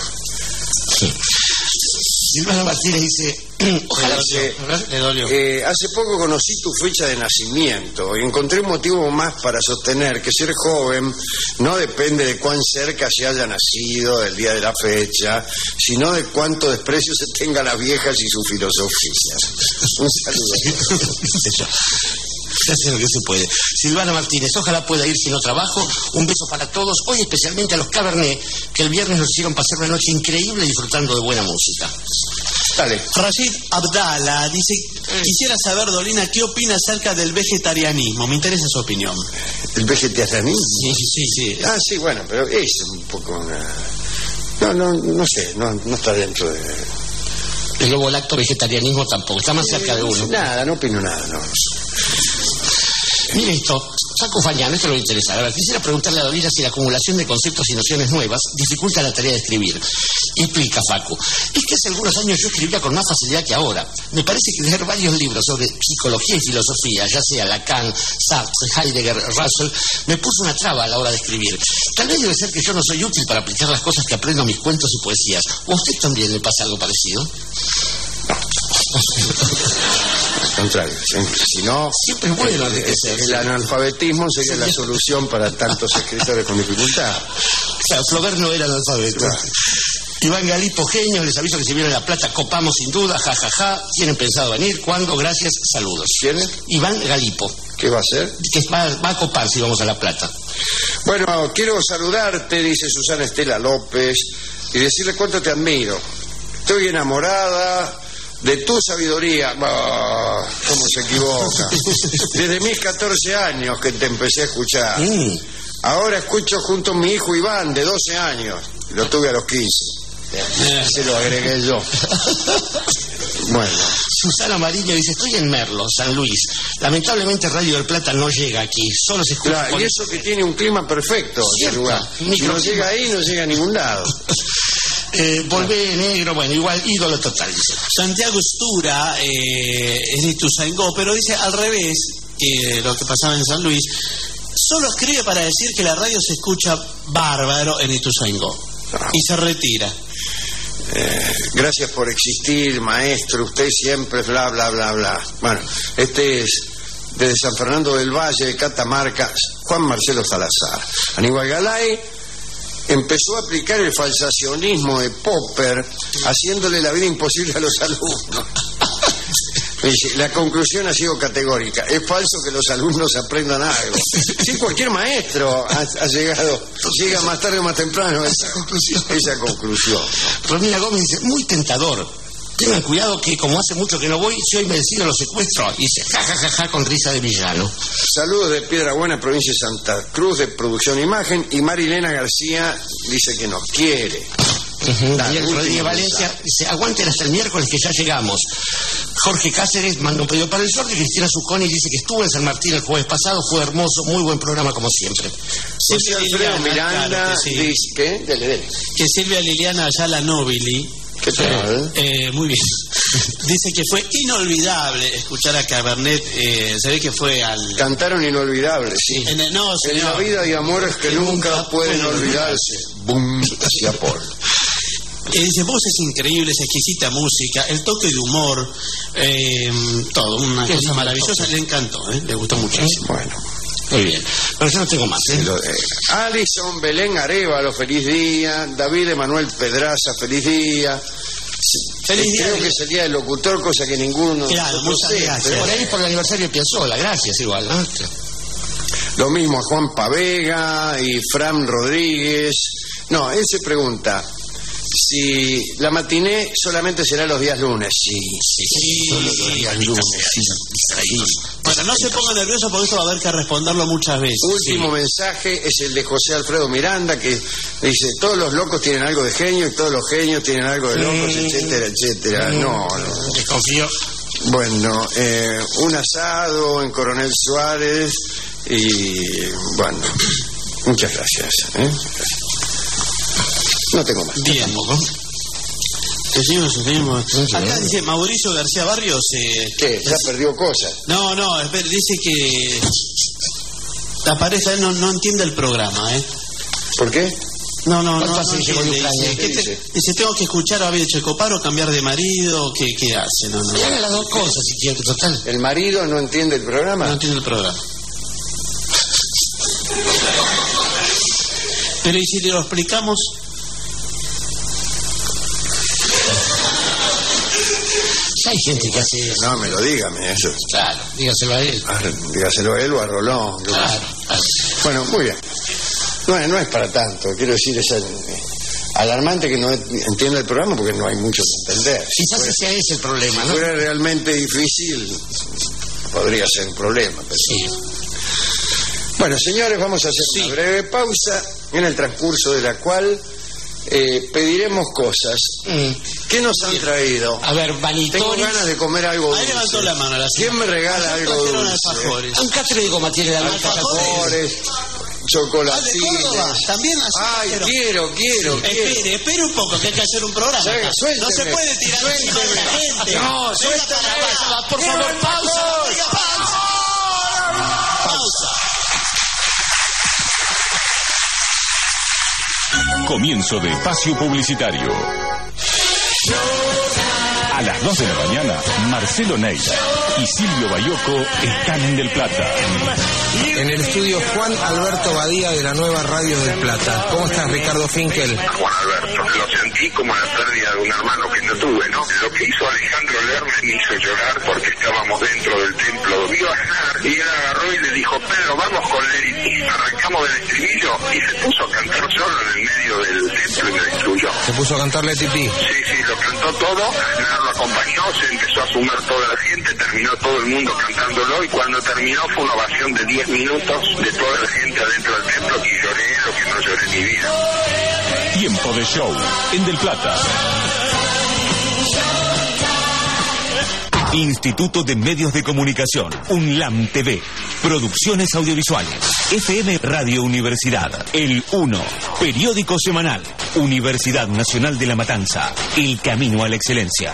Silvana Martínez dice, ojalá le dolió. Hace poco conocí tu fecha de nacimiento y encontré un motivo más para sostener que ser joven no depende de cuán cerca se haya nacido del día de la fecha, sino de cuánto desprecio se tenga a las viejas y sus filosofías. Un saludo. Se hace lo que se puede. Silvana Martínez, ojalá pueda ir si no trabajo. Un beso para todos, hoy especialmente a los Cabernet, que el viernes nos hicieron pasar una noche increíble disfrutando de buena música. Dale. Rashid Abdala dice, quisiera saber, Dolina, ¿qué opina acerca del vegetarianismo? Me interesa su opinión. ¿El vegetarianismo? Sí. Sí, bueno, pero es un poco una... No sé, no está dentro de... El lobo lacto vegetarianismo tampoco, está más cerca de uno. Nada, no opino nada, no. Mire esto, Facu Fañano, esto le interesa. A ver, quisiera preguntarle a Dolina si la acumulación de conceptos y nociones nuevas dificulta la tarea de escribir. Y explica, Facu. Es que hace algunos años yo escribía con más facilidad que ahora. Me parece que leer varios libros sobre psicología y filosofía, ya sea Lacan, Sartre, Heidegger, Russell, me puso una traba a la hora de escribir. Tal vez debe ser que yo no soy útil para aplicar las cosas que aprendo en mis cuentos y poesías. ¿O a usted también le pasa algo parecido? Al contrario, siempre. Si no, siempre es bueno el analfabetismo sería la solución para tantos escritores con dificultad. Claro, Flaubert no era analfabeto. Claro. Iván Galipo, genios, les aviso que si vienen a La Plata copamos sin duda, jajaja. ¿Tienen pensado venir? ¿Cuándo? Gracias, saludos. ¿Quién es? Iván Galipo. ¿Qué va a hacer? Que va a copar si vamos a La Plata. Bueno, quiero saludarte, dice Susana Estela López, y decirle cuánto te admiro. Estoy enamorada de tu sabiduría. ¿Cómo se equivoca? Desde mis 14 años que te empecé a escuchar. Ahora escucho junto a mi hijo Iván, de 12 años. Lo tuve a los 15. Se lo agregué yo. Bueno. Susana Mariño dice, estoy en Merlo, San Luis. Lamentablemente Radio del Plata no llega aquí, solo se escucha... Claro, y eso que tiene un clima perfecto, ese lugar. Si no llega ahí, no llega a ningún lado. Volvé negro, bueno, igual ídolo total, dice. Santiago Stura es de Ituzaingó, pero dice al revés que lo que pasaba en San Luis. Solo escribe para decir que la radio se escucha bárbaro en Ituzaingó. Y se retira. Gracias por existir, maestro. Usted siempre bla, bla, bla, bla. Bueno, este es desde San Fernando del Valle, de Catamarca, Juan Marcelo Salazar. Aníbal Galay empezó a aplicar el falsacionismo de Popper, haciéndole la vida imposible a los alumnos. La conclusión ha sido categórica. Es falso que los alumnos aprendan algo. Sí, cualquier maestro ha llegado, llega más tarde o más temprano a esa conclusión. Romina Gómez dice, muy tentador. Tengan cuidado que como hace mucho que no voy, si hoy me deciden los secuestros. Y dice, ja, con risa de villano. Saludos de Piedra Buena, provincia de Santa Cruz, de Producción Imagen. Y Marilena García dice que nos quiere. Daniel Rodríguez Valencia dice, aguanten hasta el miércoles que ya llegamos. Jorge Cáceres manda un pedido para el sorteo. Cristina Zucconi dice que estuvo en San Martín el jueves pasado, fue hermoso, muy buen programa como siempre. José Alfredo Miranda, claro que sí. Dice que dele. Que Silvia Liliana Ayala Nobili, ¿qué tal? Muy bien. Dice que fue inolvidable escuchar a Cabernet. Se ve que fue al... Cantaron inolvidable, sí. En la vida hay amores que nunca pueden olvidarse. Boom, hacia Paul. Dice, voces increíbles, exquisita música, el toque de humor, todo, una cosa maravillosa. Le encantó, le gustó muchísimo. Bueno. Muy bien, pero yo no tengo más. Alison Belén Arevalo, feliz día. David Emanuel Pedraza, feliz día. Feliz día. Creo que es el día del locutor, cosa que ninguno. Claro, muchas gracias. Pero por ahí por el aniversario de Piazzolla, gracias igual, ¿no? Lo mismo a Juan Pavega y Fran Rodríguez. No, él se pregunta si la matiné solamente será los días lunes. Sí. Solo los días lunes. Bueno, no se ponga nervioso porque esto va a haber que responderlo muchas veces. Último mensaje es el de José Alfredo Miranda, que dice, todos los locos tienen algo de genio y todos los genios tienen algo de locos, etcétera, etcétera. No. Desconfío. Bueno, un asado en Coronel Suárez y bueno, muchas gracias. No tengo más. Bien. Tampoco. Seguimos. Acá dice Mauricio García Barrios. ¿Qué? ¿Ya perdió cosas? No, dice que la pareja no entiende el programa, ¿Por qué? No entiende. Dice, tengo que escuchar a David Checopar o cambiar de marido, ¿qué hace? No. Haga las dos cosas si quiere, total. ¿El marido no entiende el programa? No entiende el programa. Pero ¿y si le lo explicamos? Ya hay gente que hace eso. No, me lo dígame eso. Claro, dígaselo a él. Dígaselo a él o a Rolón. Claro. Bueno, muy bien. No es para tanto, quiero decir, es alarmante que no entienda el programa porque no hay mucho que entender. Quizás ese es el problema, ¿no? Si fuera realmente difícil, podría ser un problema. Pero... Sí. Bueno, señores, vamos a hacer una breve pausa en el transcurso de la cual pediremos cosas. ¿Qué nos han traído? A ver, vanitones. Tengo ganas de comer algo dulce. Ahí levantó la mano la ¿Quién me regala algo dulce? Un catre de goma tiene la alta. Alfajores, chocolatines. También así. Ay, quiero. Espere un poco, que hay que hacer un programa. No se puede tirar encima de la gente. No, suéltame. Por favor, pausa. Comienzo de espacio publicitario. A las 2 de la mañana, Marcelo Neira y Silvio Bayoco están en Del Plata. En el estudio Juan Alberto Badía de la nueva Radio del Plata. ¿Cómo estás, Ricardo Finkel? Juan Alberto, lo sentí como la pérdida de un hermano que no tuve, ¿no? Lo que hizo Alejandro Lerner me hizo llorar porque estábamos dentro del templo. Vio a Aznar y él agarró y le dijo, Pedro, vamos con Lerity. Arrancamos del estribillo y se puso a cantar solo en el medio del templo y me destruyó. ¿Se puso a cantar Let It Be? Sí, lo cantó todo, Aznar lo acompañó, se empezó a sumar toda la gente, terminó todo el mundo cantándolo y cuando terminó fue una ovación de 10 minutos de toda la gente adentro del templo y lloré lo que no lloré en mi vida. Tiempo de show en Del Plata. Instituto de Medios de Comunicación, UNLAM TV, Producciones Audiovisuales, FM Radio Universidad, El 1, Periódico Semanal, Universidad Nacional de La Matanza, el camino a la excelencia.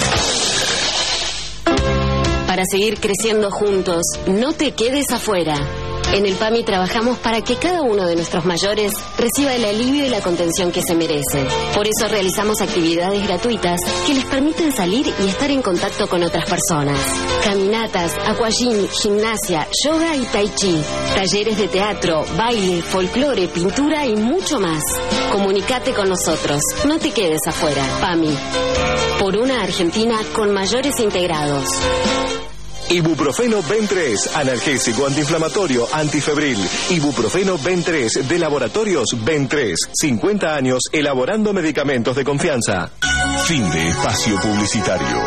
Para seguir creciendo juntos, no te quedes afuera. En el PAMI trabajamos para que cada uno de nuestros mayores reciba el alivio y la contención que se merece. Por eso realizamos actividades gratuitas que les permiten salir y estar en contacto con otras personas. Caminatas, aquagym, gimnasia, yoga y tai chi. Talleres de teatro, baile, folclore, pintura y mucho más. Comunicate con nosotros. No te quedes afuera. PAMI. Por una Argentina con mayores integrados. Ibuprofeno Ben3, analgésico, antiinflamatorio, antifebril. Ibuprofeno Ben3 de Laboratorios Ben3. 50 años elaborando medicamentos de confianza. Fin de espacio publicitario.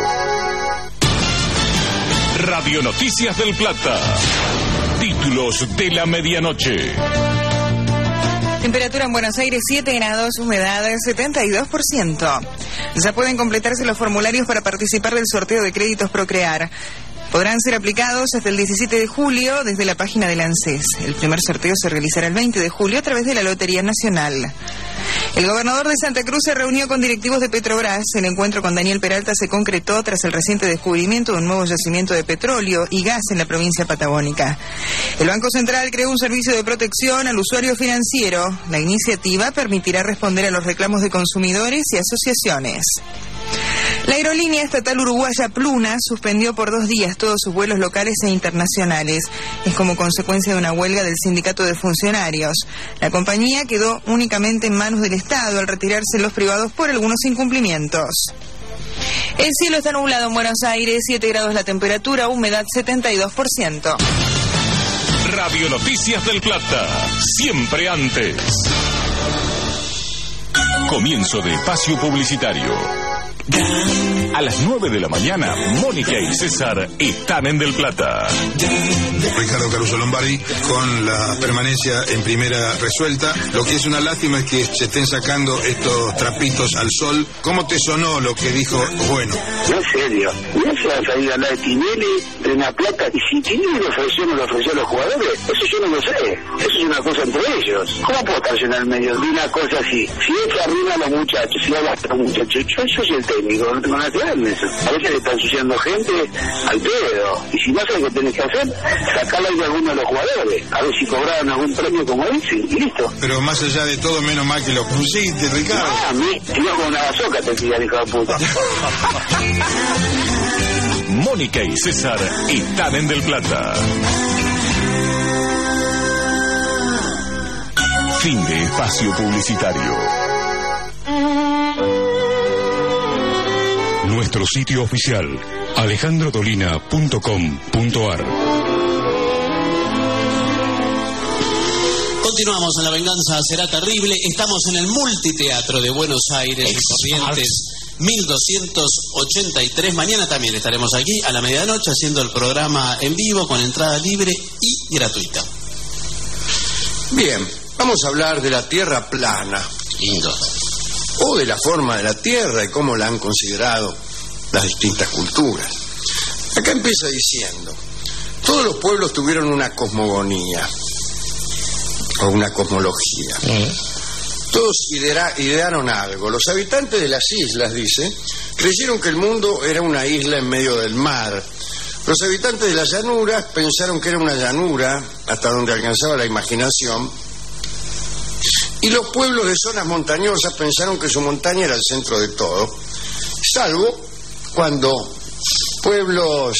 Radio Noticias del Plata. Títulos de la medianoche. Temperatura en Buenos Aires 7 grados, humedad 72%. Ya pueden completarse los formularios para participar del sorteo de créditos Procrear. Podrán ser aplicados hasta el 17 de julio desde la página del ANSES. El primer sorteo se realizará el 20 de julio a través de la Lotería Nacional. El gobernador de Santa Cruz se reunió con directivos de Petrobras. El encuentro con Daniel Peralta se concretó tras el reciente descubrimiento de un nuevo yacimiento de petróleo y gas en la provincia patagónica. El Banco Central creó un servicio de protección al usuario financiero. La iniciativa permitirá responder a los reclamos de consumidores y asociaciones. La aerolínea estatal uruguaya Pluna suspendió por 2 días todos sus vuelos locales e internacionales. Es como consecuencia de una huelga del sindicato de funcionarios. La compañía quedó únicamente en manos del Estado al retirarse los privados por algunos incumplimientos. El cielo está nublado en Buenos Aires, 7 grados la temperatura, humedad 72%. Radio Noticias del Plata, siempre antes. Comienzo de espacio publicitario. A las 9 de la mañana, Mónica y César están en Del Plata. Ricardo Caruso Lombardi, con la permanencia en primera resuelta. Lo que es una lástima es que se estén sacando estos trapitos al sol. ¿Cómo te sonó lo que dijo Bueno? No, en serio. No se va a salir a hablar de Tinelli, de una plata. Y si Tinelli lo ofreció a los jugadores, eso yo no lo sé. Eso es una cosa entre ellos. ¿Cómo puedo estar yo en el medio de una cosa así? Si él se arriba a los muchachos, si habla a los muchachos, yo soy el técnico, no tengo nada que ver en eso. A veces le está ensuciando gente al pedo. Y si no sabes qué tenés que hacer, sacarla de alguno de los jugadores. A ver si cobraron algún premio como ese y listo. Pero más allá de todo, menos mal que lo pusiste, Ricardo. No, a mí, tiro con una bazooka, te tira, hijo de puta. Mónica y César están en Del Plata. Fin de espacio publicitario. Nuestro sitio oficial, alejandrodolina.com.ar. Continuamos en La Venganza Será Terrible. Estamos en el Multiteatro de Buenos Aires, en Corrientes 1283. Mañana también estaremos aquí a la medianoche haciendo el programa en vivo con entrada libre y gratuita. Bien, vamos a hablar de la Tierra plana. Lindo. O de la forma de la Tierra y cómo la han considerado las distintas culturas. Acá empieza diciendo: todos los pueblos tuvieron una cosmogonía o una cosmología. Todos idearon algo. Los habitantes de las islas, dice, creyeron que el mundo era una isla en medio del mar. Los habitantes de las llanuras pensaron que era una llanura hasta donde alcanzaba la imaginación. Y los pueblos de zonas montañosas pensaron que su montaña era el centro de todo, salvo cuando pueblos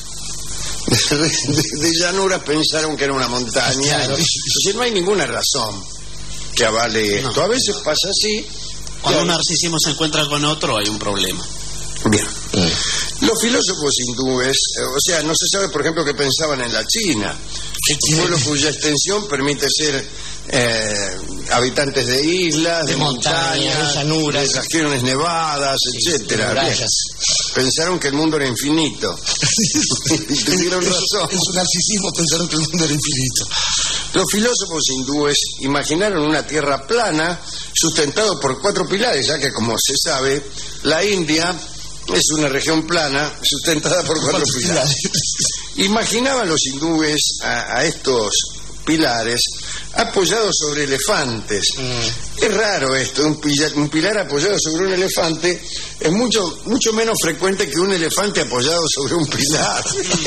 de llanuras pensaron que era una montaña. Claro. Entonces no hay ninguna razón que avale esto. A veces pasa así. Cuando un narcisismo se encuentra con otro hay un problema. Bien. Los filósofos hindúes, o sea, no se sabe, por ejemplo, qué pensaban en la China. Un pueblo cuya extensión permite ser habitantes de islas, de montañas, de llanuras, de regiones nevadas, etcétera. Pensaron que el mundo era infinito. Y tuvieron razón. En su narcisismo pensaron que el mundo era infinito. Los filósofos hindúes imaginaron una tierra plana sustentado por 4 pilares, ya que, como se sabe, la India es una región plana sustentada por 4 pilares. Imaginaban los hindúes a estos pilares apoyados sobre elefantes. Es raro esto, un pilar apoyado sobre un elefante es mucho menos frecuente que un elefante apoyado sobre un pilar.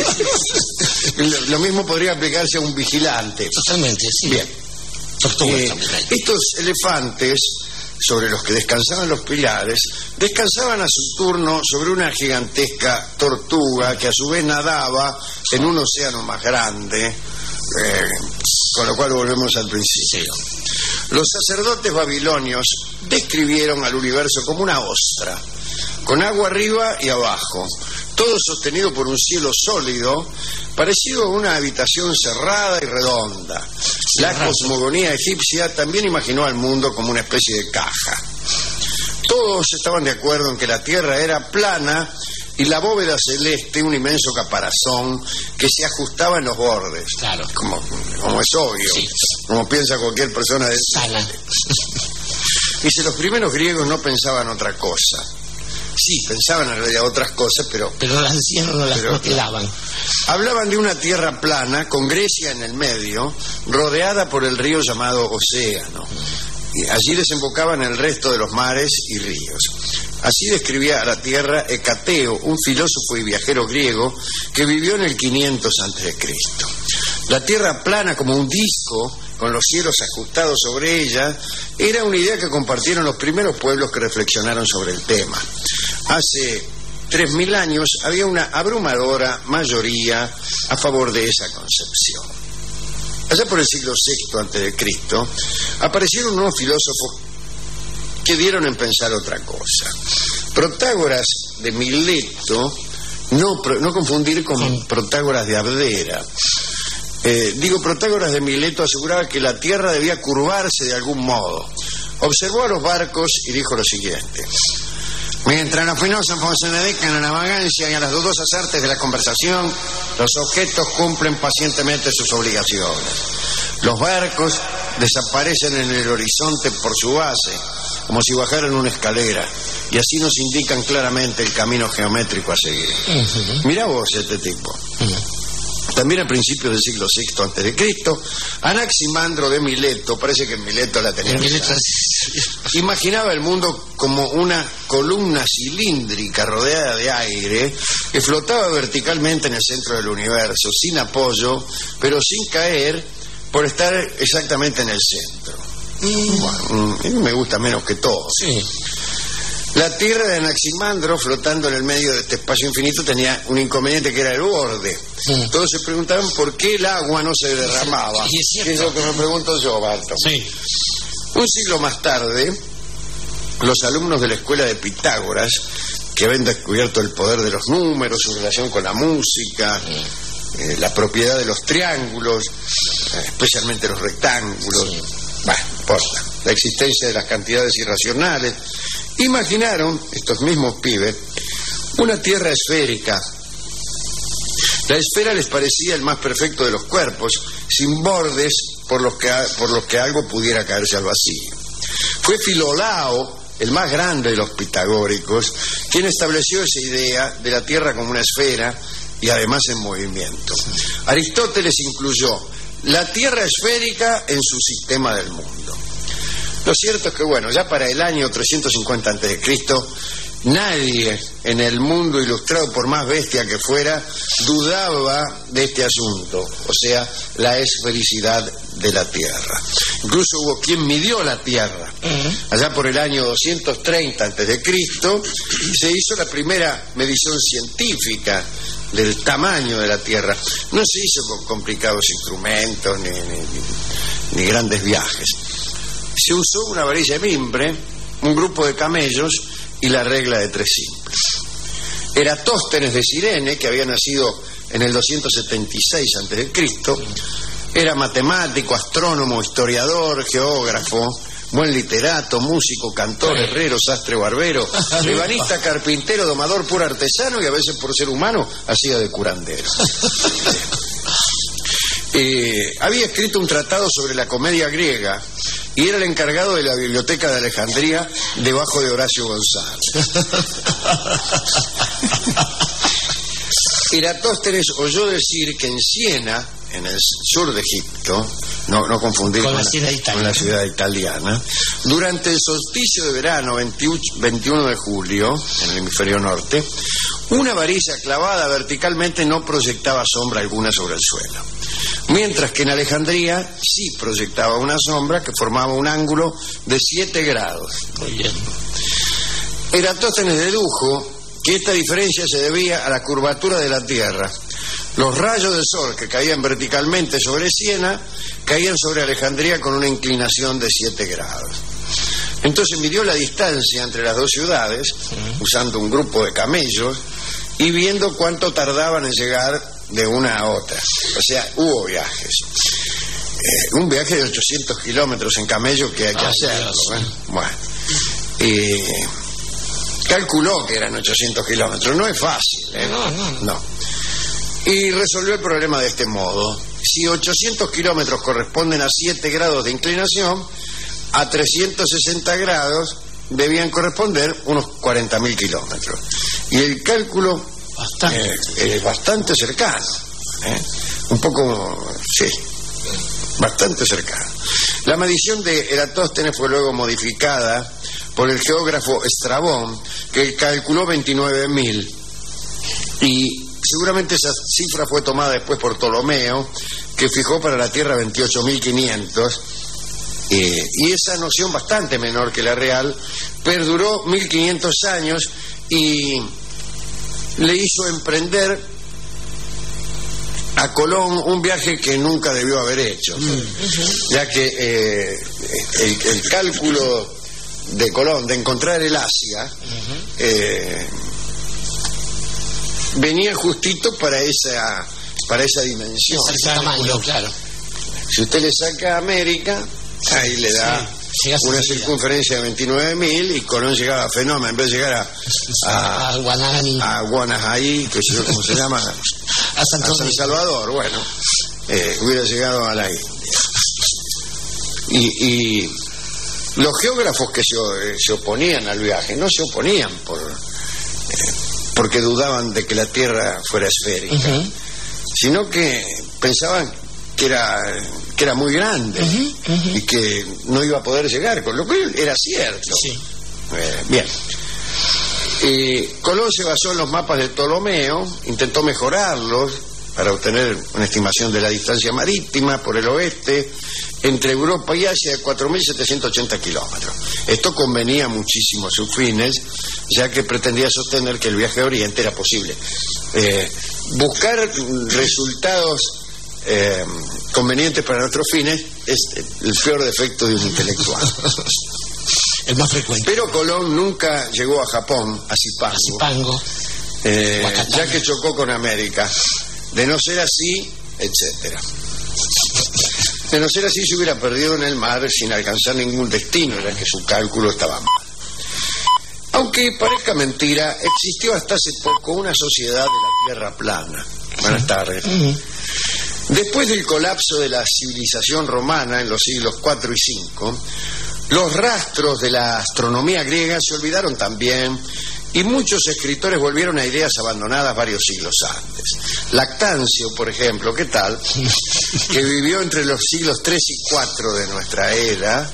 Lo mismo podría aplicarse a un vigilante. Totalmente, sí. Bien. Estos elefantes sobre los que descansaban los pilares, descansaban a su turno sobre una gigantesca tortuga que a su vez nadaba en un océano más grande, con lo cual volvemos al principio. Los sacerdotes babilonios describieron al universo como una ostra, con agua arriba y abajo, todo sostenido por un cielo sólido, parecido a una habitación cerrada y redonda. La cosmogonía egipcia también imaginó al mundo como una especie de caja. Todos estaban de acuerdo en que la tierra era plana y la bóveda celeste un inmenso caparazón que se ajustaba en los bordes. Claro. Como es obvio, sí. Como piensa cualquier persona de Sala. Dice, los primeros griegos no pensaban otra cosa. Sí, pensaban en realidad otras cosas, pero las decían, no las proclamaban. Hablaban de una tierra plana con Grecia en el medio, rodeada por el río llamado Océano. Y allí desembocaban el resto de los mares y ríos. Así describía a la tierra Hecateo, un filósofo y viajero griego que vivió en el 500 a.C. La tierra plana como un disco, con los cielos ajustados sobre ella, era una idea que compartieron los primeros pueblos que reflexionaron sobre el tema. Hace 3.000 años había una abrumadora mayoría a favor de esa concepción. Allá por el siglo VI a.C., aparecieron unos filósofos que dieron en pensar otra cosa. Protágoras de Mileto, no confundir con Protágoras de Abdera. Protágoras de Mileto aseguraba que la tierra debía curvarse de algún modo. Observó a los barcos y dijo lo siguiente: mientras los filósofos se dedican a la vagancia y a las dudosas artes de la conversación, los objetos cumplen pacientemente sus obligaciones. Los barcos desaparecen en el horizonte por su base, como si bajaran una escalera, y así nos indican claramente el camino geométrico a seguir. Mirá vos este tipo. También a principios del siglo VI a.C., Anaximandro de Mileto, parece que en Mileto la tenía, imaginaba el mundo como una columna cilíndrica rodeada de aire que flotaba verticalmente en el centro del universo, sin apoyo, pero sin caer por estar exactamente en el centro. Bueno, a mí me gusta menos que todo. Sí. La tierra de Anaximandro, flotando en el medio de este espacio infinito, tenía un inconveniente que era el borde. Todos se preguntaban por qué el agua no se derramaba. Es lo que me pregunto yo, Barton. Sí. Un siglo más tarde, los alumnos de la escuela de Pitágoras, que habían descubierto el poder de los números, su relación con la música, la propiedad de los triángulos, especialmente los rectángulos, no importa, la existencia de las cantidades irracionales, imaginaron, estos mismos pibes, una tierra esférica. La esfera les parecía el más perfecto de los cuerpos, sin bordes por los que algo pudiera caerse al vacío. Fue Filolao, el más grande de los pitagóricos, quien estableció esa idea de la tierra como una esfera y además en movimiento. Aristóteles incluyó la tierra esférica en su sistema del mundo. Lo cierto es que, ya para el año 350 a.C., nadie en el mundo ilustrado, por más bestia que fuera, dudaba de este asunto, o sea, la esfericidad de la Tierra. Incluso hubo quien midió la Tierra. Allá por el año 230 a.C., se hizo la primera medición científica del tamaño de la Tierra. No se hizo con complicados instrumentos ni grandes viajes. Se usó una varilla de mimbre, un grupo de camellos y la regla de 3 simples. Eratóstenes de Cirene, que había nacido en el 276 a.C., era matemático, astrónomo, historiador, geógrafo, buen literato, músico, cantor, herrero, sastre, barbero, ebanista, carpintero, domador, puro artesano y a veces, por ser humano, hacía de curandero. Había escrito un tratado sobre la comedia griega y era el encargado de la biblioteca de Alejandría debajo de Horacio González. Eratóstenes oyó decir que en Siena, en el sur de Egipto, no confundir con la ciudad italiana, durante el solsticio de verano, 21 de julio, en el hemisferio norte, una varilla clavada verticalmente no proyectaba sombra alguna sobre el suelo, mientras que en Alejandría sí proyectaba una sombra que formaba un ángulo de 7 grados. Muy bien. Eratóstenes dedujo que esta diferencia se debía a la curvatura de la Tierra. Los rayos del sol que caían verticalmente sobre Siena caían sobre Alejandría con una inclinación de 7 grados. Entonces midió la distancia entre las dos ciudades usando un grupo de camellos y viendo cuánto tardaban en llegar de una a otra. O sea, hubo viajes. Un viaje de 800 kilómetros en camello que hay que hacerlo. Bueno. Calculó que eran 800 kilómetros. No es fácil. No. Y resolvió el problema de este modo. Si 800 kilómetros corresponden a 7 grados de inclinación, a 360 grados debían corresponder unos 40.000 kilómetros. Y el cálculo es bastante cercano. Un poco, sí, bastante cercano. La medición de Eratóstenes fue luego modificada por el geógrafo Estrabón, que calculó 29.000. Y seguramente esa cifra fue tomada después por Ptolomeo, que fijó para la Tierra 28.500. Y esa noción, bastante menor que la real, perduró 1.500 años y le hizo emprender a Colón un viaje que nunca debió haber hecho, ya que el cálculo de Colón de encontrar el Asia venía justito para esa dimensión. Ese tamaño, claro. Si usted le saca a América, ahí le da una circunferencia de 29.000 y Colón llegaba a Fenómeno, en vez de llegar a Guanajaí, que sé yo cómo se llama, a San Salvador, bueno, hubiera llegado a la India. Y los geógrafos que se oponían al viaje no se oponían porque dudaban de que la Tierra fuera esférica, sino que pensaban que era muy grande y que no iba a poder llegar, con lo cual era cierto. Bien. Colón se basó en los mapas de Ptolomeo, intentó mejorarlos para obtener una estimación de la distancia marítima por el oeste entre Europa y Asia de 4.780 kilómetros. Esto convenía muchísimo a sus fines, ya que pretendía sostener que el viaje a Oriente era posible. Buscar resultados convenientes para nuestros fines es el peor defecto de un intelectual. El más frecuente. Pero Colón nunca llegó a Japón, a Zipango, ya que chocó con América. De no ser así, etcétera. De no ser así, se hubiera perdido en el mar sin alcanzar ningún destino, ya que su cálculo estaba mal. Aunque parezca mentira, existió hasta hace poco una sociedad de la Tierra plana. Buenas tardes. Después del colapso de la civilización romana en los siglos IV y V, los rastros de la astronomía griega se olvidaron también y muchos escritores volvieron a ideas abandonadas varios siglos antes. Lactancio, por ejemplo, ¿qué tal? Que vivió entre los siglos III y IV de nuestra era,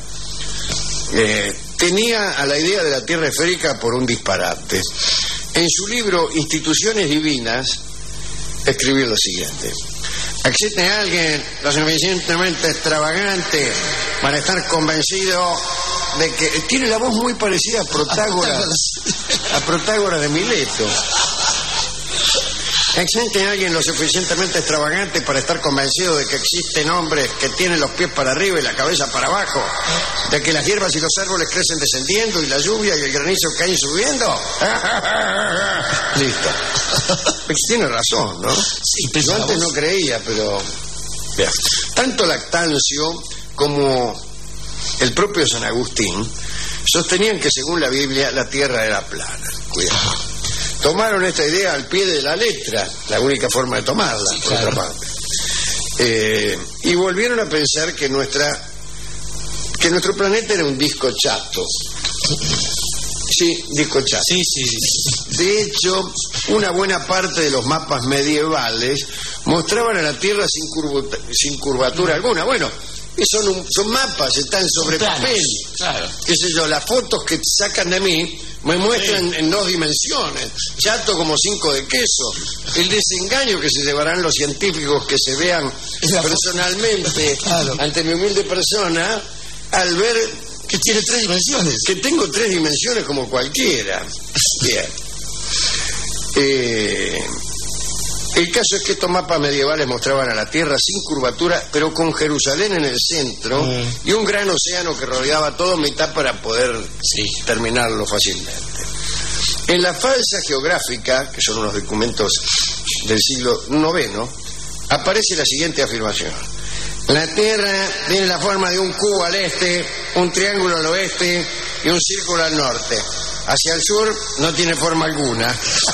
tenía a la idea de la Tierra esférica por un disparate. En su libro Instituciones Divinas escribió lo siguiente: ¿existe alguien lo suficientemente extravagante para estar convencido de que... Tiene la voz muy parecida a Protágoras de Mileto. ¿Existe alguien lo suficientemente extravagante para estar convencido de que existen hombres que tienen los pies para arriba y la cabeza para abajo? ¿De que las hierbas y los árboles crecen descendiendo y la lluvia y el granizo caen subiendo? Listo. Tiene razón, ¿no? Sí, yo antes no creía, pero... Bien. Tanto Lactancio como el propio San Agustín sostenían que según la Biblia la tierra era plana. Cuidado. Tomaron esta idea al pie de la letra, la única forma de tomarla, sí, por otra parte. Y volvieron a pensar que nuestra que nuestro planeta era un disco chato. Sí, disco chato. Sí, sí. De hecho, una buena parte de los mapas medievales mostraban a la Tierra sin curvatura alguna. Bueno, son mapas, están sobre papel. Claro. Qué sé yo, las fotos que sacan de mí me muestran en 2 dimensiones, chato como 5 de queso. El desengaño que se llevarán los científicos que se vean personalmente ante mi humilde persona al ver que tiene 3 dimensiones. Que tengo 3 dimensiones como cualquiera. Bien. El caso es que estos mapas medievales mostraban a la Tierra sin curvatura, pero con Jerusalén en el centro y un gran océano que rodeaba todo mitad para poder terminarlo fácilmente. En la falsa geográfica, que son unos documentos del siglo IX, aparece la siguiente afirmación. La Tierra tiene la forma de un cubo al este, un triángulo al oeste y un círculo al norte. Hacia el sur no tiene forma alguna.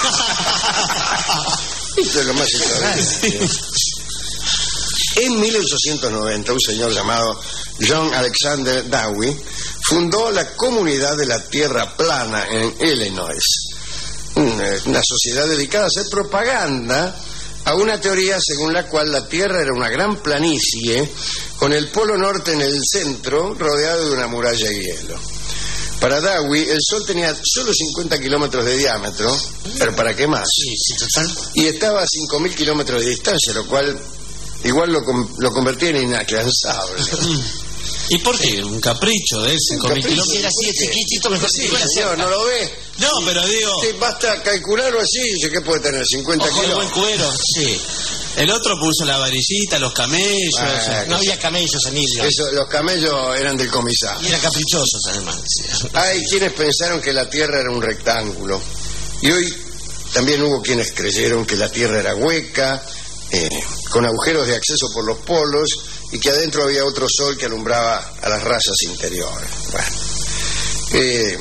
Esto es lo más importante. En 1890, un señor llamado John Alexander Dowie fundó la Comunidad de la Tierra Plana en Illinois, una sociedad dedicada a hacer propaganda a una teoría según la cual la Tierra era una gran planicie con el polo norte en el centro rodeado de una muralla de hielo. Para Dowie, el Sol tenía solo 50 kilómetros de diámetro, pero ¿para qué más? Sí, total. Y estaba a 5.000 kilómetros de distancia, lo cual igual lo convertía en inalcanzable. ¿Y por qué? Un capricho de 5.000 kilómetros. Si era así de chiquitito, mejor sí, señor, ¿no lo ve? No, pero digo... Sí, basta calcularlo así, dice que puede tener 50 Ojo de buen kilómetros. cuero, sí. El otro puso la varillita, los camellos. No había camellos en Illinois. Eso, los camellos eran del comisario. Y eran caprichosos, además. Sí. Hay quienes pensaron que la Tierra era un rectángulo. Y hoy también hubo quienes creyeron que la Tierra era hueca, con agujeros de acceso por los polos, y que adentro había otro sol que alumbraba a las razas interiores. Bueno.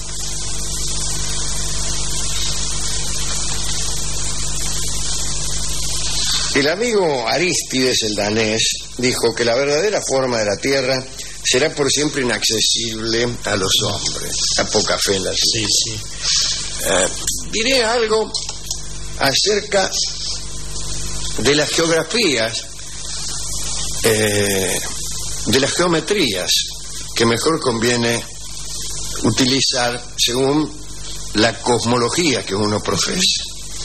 El amigo Arístides, el danés, dijo que la verdadera forma de la Tierra será por siempre inaccesible a los hombres. A poca fe en la Sí, sí. Diré algo acerca de las geografías, de las geometrías que mejor conviene utilizar según la cosmología que uno profesa.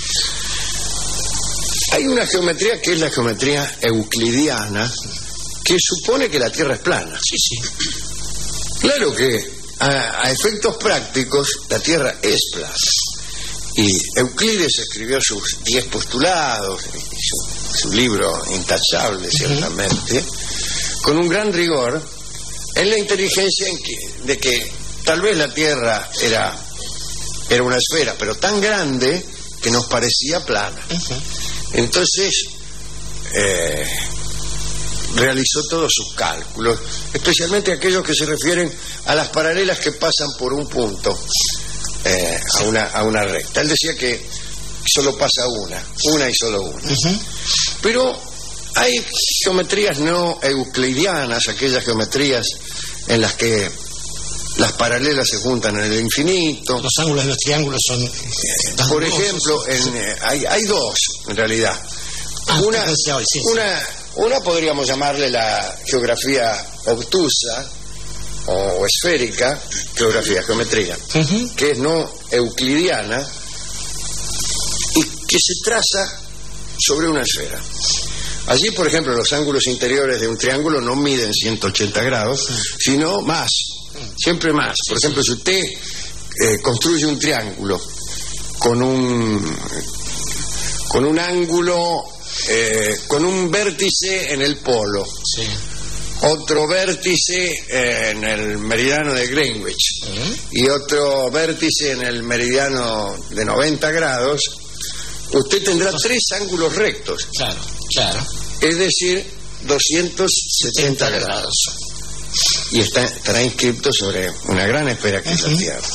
Hay una geometría que es la geometría euclidiana, que supone que la Tierra es plana. Sí, sí. Claro que a efectos prácticos la Tierra es plana. Y Euclides escribió sus 10 postulados, su libro intachable, ciertamente, con un gran rigor en la inteligencia de que tal vez la Tierra era una esfera, pero tan grande que nos parecía plana. Entonces realizó todos sus cálculos, especialmente aquellos que se refieren a las paralelas que pasan por un punto a una recta. Él decía que solo pasa una y solo una. Pero hay geometrías no euclidianas, aquellas geometrías en las que las paralelas se juntan en el infinito. Los ángulos de los triángulos son... por ejemplo, hay dos, en realidad. Una podríamos llamarle la geografía obtusa o esférica, geometría, que es no euclidiana y que se traza sobre una esfera. Allí, por ejemplo, los ángulos interiores de un triángulo no miden 180 grados, sino más, siempre más. Por ejemplo, si usted construye un triángulo con un ángulo, con un vértice en el polo, otro vértice en el meridiano de Greenwich y otro vértice en el meridiano de 90 grados, usted tendrá 3 ángulos rectos. Claro. Es decir, 270 grados. Y estará inscrito sobre una gran esfera que es la Tierra.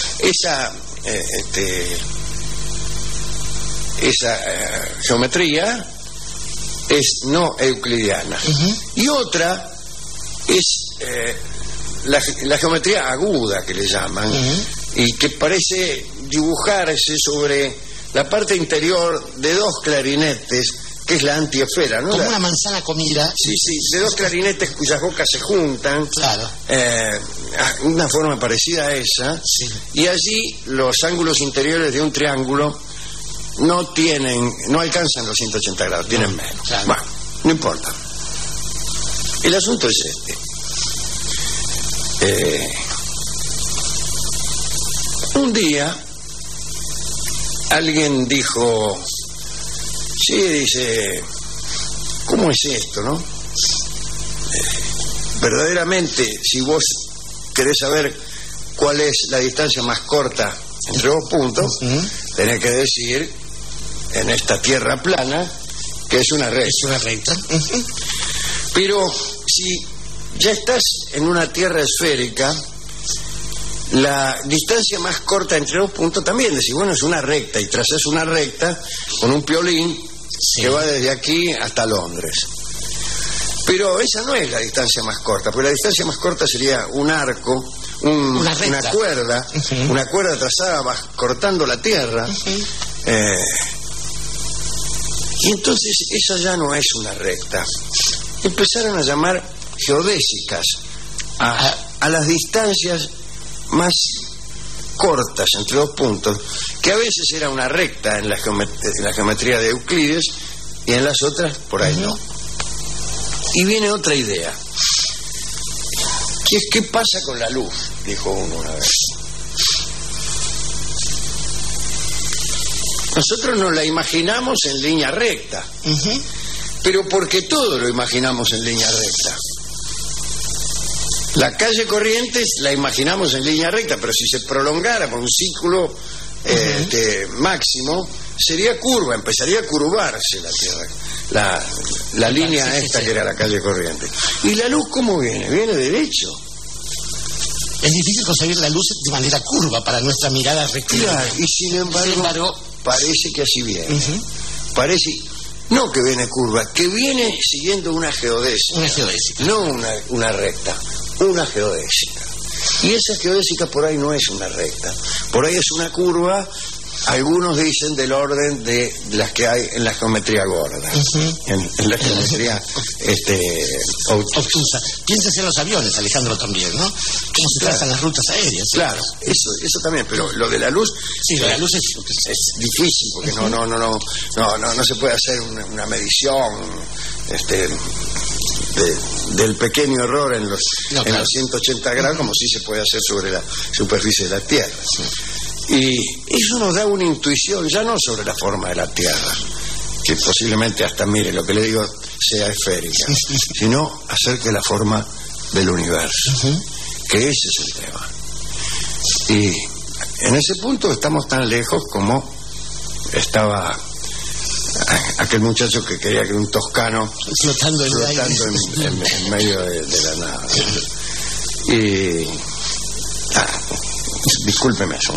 Esa geometría es no euclidiana. Y otra es la geometría aguda que le llaman, y que parece dibujarse sobre la parte interior de dos clarinetes, que es la antiesfera, ¿no? Como una manzana comida. Sí, de dos clarinetes cuyas bocas se juntan. Claro. Una forma parecida a esa. Sí. Y allí los ángulos interiores de un triángulo no alcanzan los 180 grados, tienen menos. Claro. Bueno, no importa. El asunto es un día alguien dijo, dice, ¿cómo es esto, no? Verdaderamente, si vos querés saber cuál es la distancia más corta entre dos puntos, tenés que decir, en esta tierra plana, que es una recta. Es una recta. Pero si ya estás en una tierra esférica, la distancia más corta entre dos puntos también decís, bueno, es una recta, y trazás una recta con un piolín que va desde aquí hasta Londres. Pero esa no es la distancia más corta, porque la distancia más corta sería un arco, una cuerda, una cuerda trazada cortando la tierra. Y entonces esa ya no es una recta. Empezaron a llamar geodésicas a las distancias más cortas entre dos puntos, que a veces era una recta en la geometría de Euclides y en las otras por ahí no. Y viene otra idea, que es ¿qué pasa con la luz? Dijo uno una vez. Nosotros nos la imaginamos en línea recta, pero porque todo lo imaginamos en línea recta. La calle Corrientes la imaginamos en línea recta, pero si se prolongara por un círculo máximo, sería curva, empezaría a curvarse la tierra, la línea que era la calle Corrientes. ¿Y la luz cómo viene? Viene derecho. Es difícil conseguir la luz de manera curva para nuestra mirada rectilínea. Claro, y sin embargo, parece que así viene. Parece, no que viene curva, que viene siguiendo una geodésica. Una geodésica. No una recta, una geodésica. Y esa geodésica por ahí no es una recta, por ahí es una curva, algunos dicen del orden de las que hay en la geometría gorda, en la geometría obtusa. Piensas en los aviones, Alejandro, también, ¿no? Cómo se trazan las rutas aéreas. Claro, eso también, pero lo de la luz, lo de la luz es difícil, porque no se puede hacer una medición del pequeño error en los 180 grados, como sí se puede hacer sobre la superficie de la Tierra. Y eso nos da una intuición, ya no sobre la forma de la Tierra, que posiblemente hasta, mire, lo que le digo sea esférica, sino acerca de la forma del universo, que ese es el tema. Y en ese punto estamos tan lejos como estaba aquel muchacho que quería que un toscano flotando en medio de la nada. Y discúlpeme, son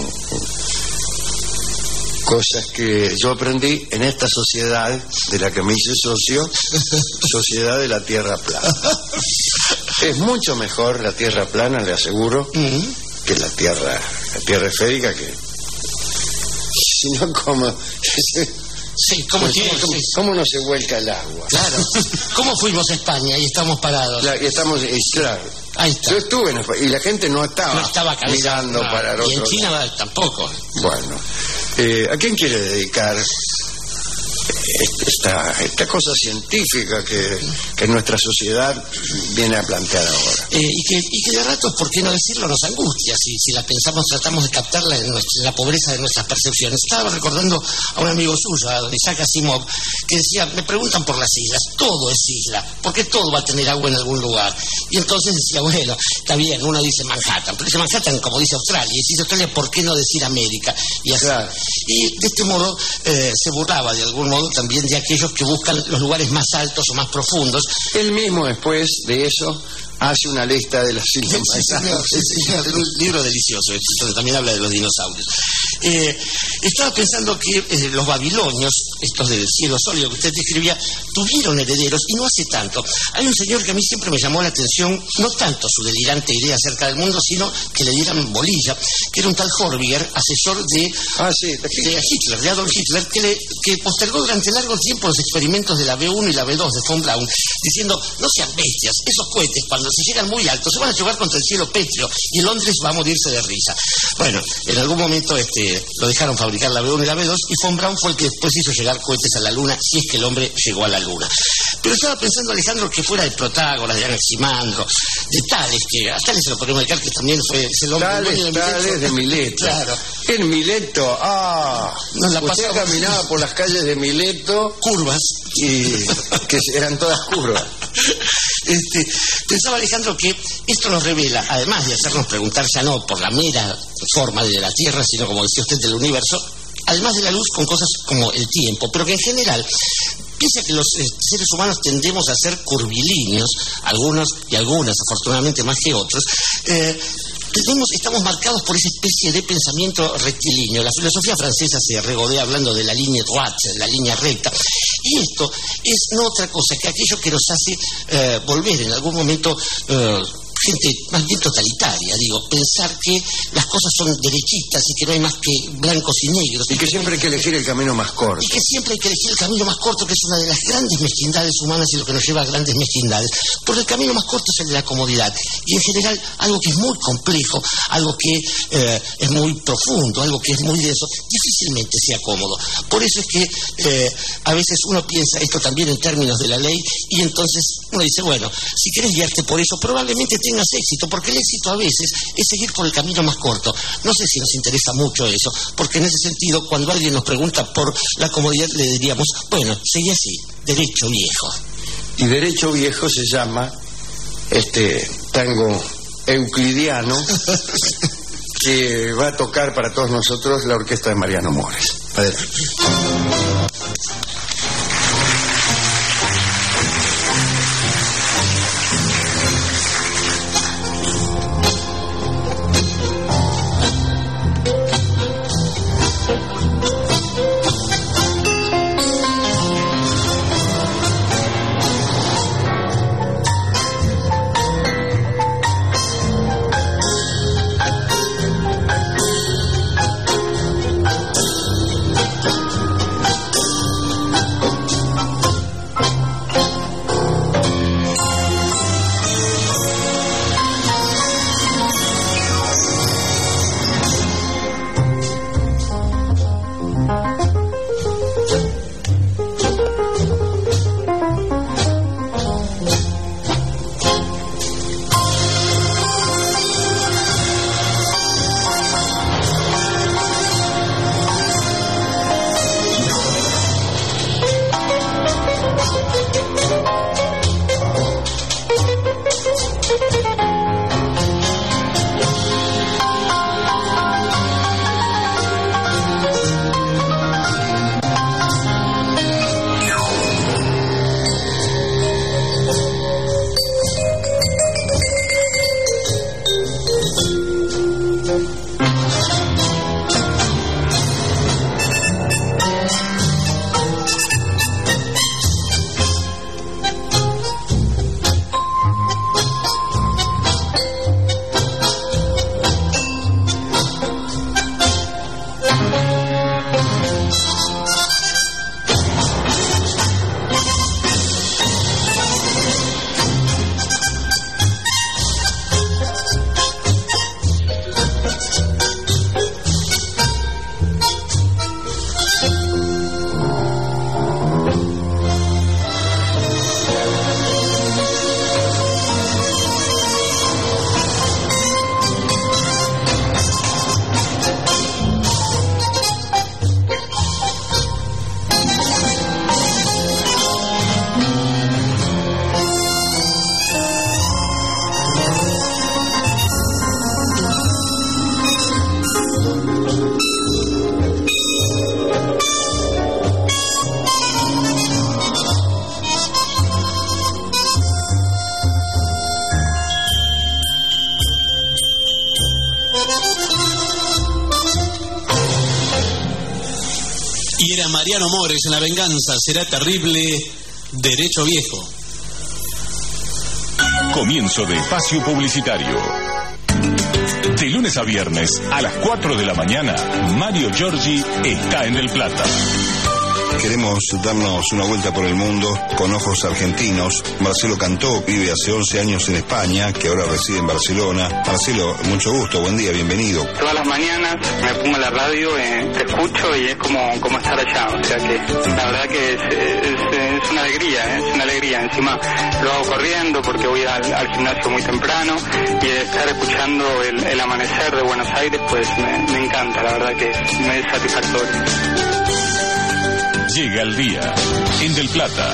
cosas que yo aprendí en esta sociedad de la que me hice socio, sociedad de la Tierra plana. Es mucho mejor la Tierra plana, le aseguro, que la tierra esférica, que si no, como ¿cómo no se vuelca el agua? Claro. ¿Cómo fuimos a España y estamos parados? Claro, ahí está. Yo estuve en España y la gente no estaba mirando para el otro. Y en China tampoco. Bueno, ¿a quién quiere dedicar esta cosa científica que nuestra sociedad viene a plantear ahora? Y que de ratos, ¿por qué no decirlo?, nos angustia si la pensamos, tratamos de captarla en la pobreza de nuestras percepciones. Estaba recordando a un amigo suyo, a don Isaac Asimov, que decía, me preguntan por las islas, todo es isla, porque todo va a tener agua en algún lugar. Y entonces decía, bueno, está bien, uno dice Manhattan, pero dice Manhattan como dice Australia, y si dice Australia, ¿por qué no decir América? Y así. Claro. Y de este modo se burlaba de algún modo también de aquellos que buscan los lugares más altos o más profundos. Él mismo, después de eso, hace una lista de las islas Sí, señor, un libro delicioso, donde también habla de los dinosaurios. Estaba pensando que los babilonios, estos del cielo sólido que usted describía, tuvieron herederos, y no hace tanto. Hay un señor que a mí siempre me llamó la atención, no tanto su delirante idea acerca del mundo, sino que le dieran bolilla, que era un tal Horbiger, asesor de Hitler, de Adolf Hitler, que postergó durante largo tiempo los experimentos de la B1 y la B2 de von Braun, diciendo, no sean bestias, esos cohetes cuando se llegan muy altos se van a chocar contra el cielo pétreo y Londres va a morirse de risa. Bueno, en algún momento lo dejaron fabricar la B1 y la B2, y von Braun fue el que después hizo llegar cohetes a la Luna, si es que el hombre llegó a la Luna. Pero estaba pensando, Alejandro, que fuera de Protágoras, de Anaximandro, de Tales, que a Tales se lo podemos dedicar, que también fue el hombre Tales de Mileto. Claro. En Mileto, usted caminaba por las calles de Mileto, curvas, y que eran todas curvas. Pensaba, Alejandro, que esto nos revela, además de hacernos preguntar ya no por la mera forma de la Tierra, sino, como decía usted, del universo, además de la luz, con cosas como el tiempo, pero que en general piensa que los seres humanos tendemos a ser curvilíneos, algunos y algunas, afortunadamente más que otros. Estamos marcados por esa especie de pensamiento rectilíneo. La filosofía francesa se regodea hablando de la línea droite, de la línea recta. Y esto es no otra cosa que aquello que nos hace volver en algún momento gente más bien totalitaria, pensar que las cosas son derechitas y que no hay más que blancos y negros. Y que siempre hay que elegir el camino más corto. Y que siempre hay que elegir el camino más corto, que es una de las grandes mezquindades humanas y lo que nos lleva a grandes mezquindades. Porque el camino más corto es el de la comodidad. Y en general, algo que es muy complejo, algo que es muy profundo, algo que es muy denso, difícilmente sea cómodo. Por eso es que a veces uno piensa esto también en términos de la ley, y entonces uno dice, bueno, si querés guiarte por eso, probablemente tengas éxito, porque el éxito a veces es seguir por el camino más corto. No sé si nos interesa mucho eso, porque en ese sentido, cuando alguien nos pregunta por la comodidad, le diríamos, bueno, seguí así, derecho viejo. Y derecho viejo se llama tango euclidiano que va a tocar para todos nosotros la orquesta de Mariano Mores. Adelante. Mariano Mores en La Venganza Será Terrible, Derecho Viejo. Comienzo de espacio publicitario. De lunes a viernes a las 4 de la mañana, Mario Giorgi está en El Plata. Queremos darnos una vuelta por el mundo con ojos argentinos. Marcelo Cantó vive hace 11 años en España, que ahora reside en Barcelona. Marcelo, mucho gusto, buen día, bienvenido. Todas las mañanas me pongo la radio, te escucho y es como estar allá. O sea que la verdad que es una alegría. Encima lo hago corriendo porque voy al gimnasio muy temprano y estar escuchando el amanecer de Buenos Aires, pues me encanta, la verdad que me es satisfactorio. Llega el día en Del Plata.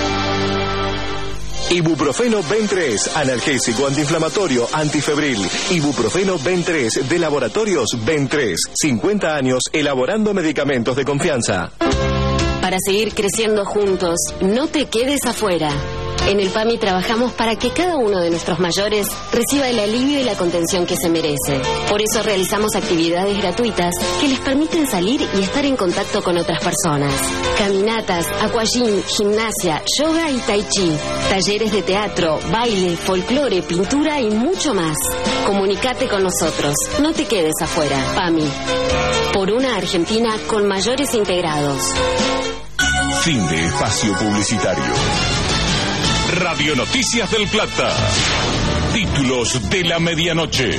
Ibuprofeno Ben3, analgésico, antiinflamatorio, antifebril. Ibuprofeno Ben3 de Laboratorios Ben3. 50 años elaborando medicamentos de confianza. Para seguir creciendo juntos, no te quedes afuera. En el PAMI trabajamos para que cada uno de nuestros mayores reciba el alivio y la contención que se merece. Por eso realizamos actividades gratuitas que les permiten salir y estar en contacto con otras personas. Caminatas, aquagym, gimnasia, yoga y tai chi. Talleres de teatro, baile, folclore, pintura y mucho más. Comunicate con nosotros. No te quedes afuera. PAMI. Por una Argentina con mayores integrados. Fin de espacio publicitario. Radio Noticias del Plata. Títulos de la medianoche.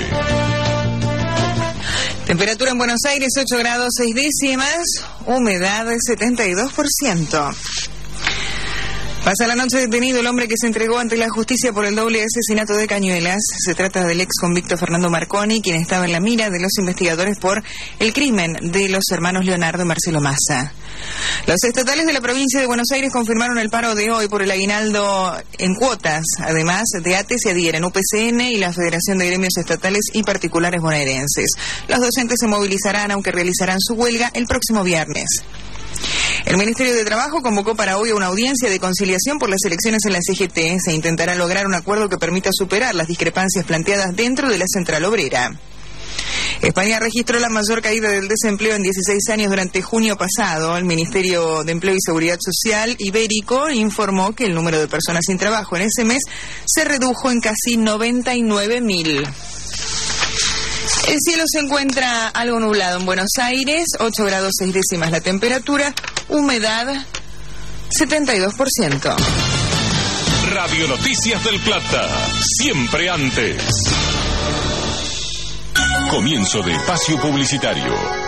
Temperatura en Buenos Aires 8 grados 6 décimas, humedad 72%. Pasa la noche detenido el hombre que se entregó ante la justicia por el doble asesinato de Cañuelas. Se trata del ex convicto Fernando Marconi, quien estaba en la mira de los investigadores por el crimen de los hermanos Leonardo y Marcelo Massa. Los estatales de la provincia de Buenos Aires confirmaron el paro de hoy por el aguinaldo en cuotas. Además, de ATE se adhieren UPCN y la Federación de Gremios Estatales y Particulares Bonaerenses. Los docentes se movilizarán, aunque realizarán su huelga el próximo viernes. El Ministerio de Trabajo convocó para hoy una audiencia de conciliación por las elecciones en la CGT. Se intentará lograr un acuerdo que permita superar las discrepancias planteadas dentro de la central obrera. España registró la mayor caída del desempleo en 16 años durante junio pasado. El Ministerio de Empleo y Seguridad Social ibérico informó que el número de personas sin trabajo en ese mes se redujo en casi 99.000. El cielo se encuentra algo nublado en Buenos Aires, 8 grados 6 décimas la temperatura, humedad 72%. Radio Noticias del Plata, siempre antes. Comienzo de espacio publicitario.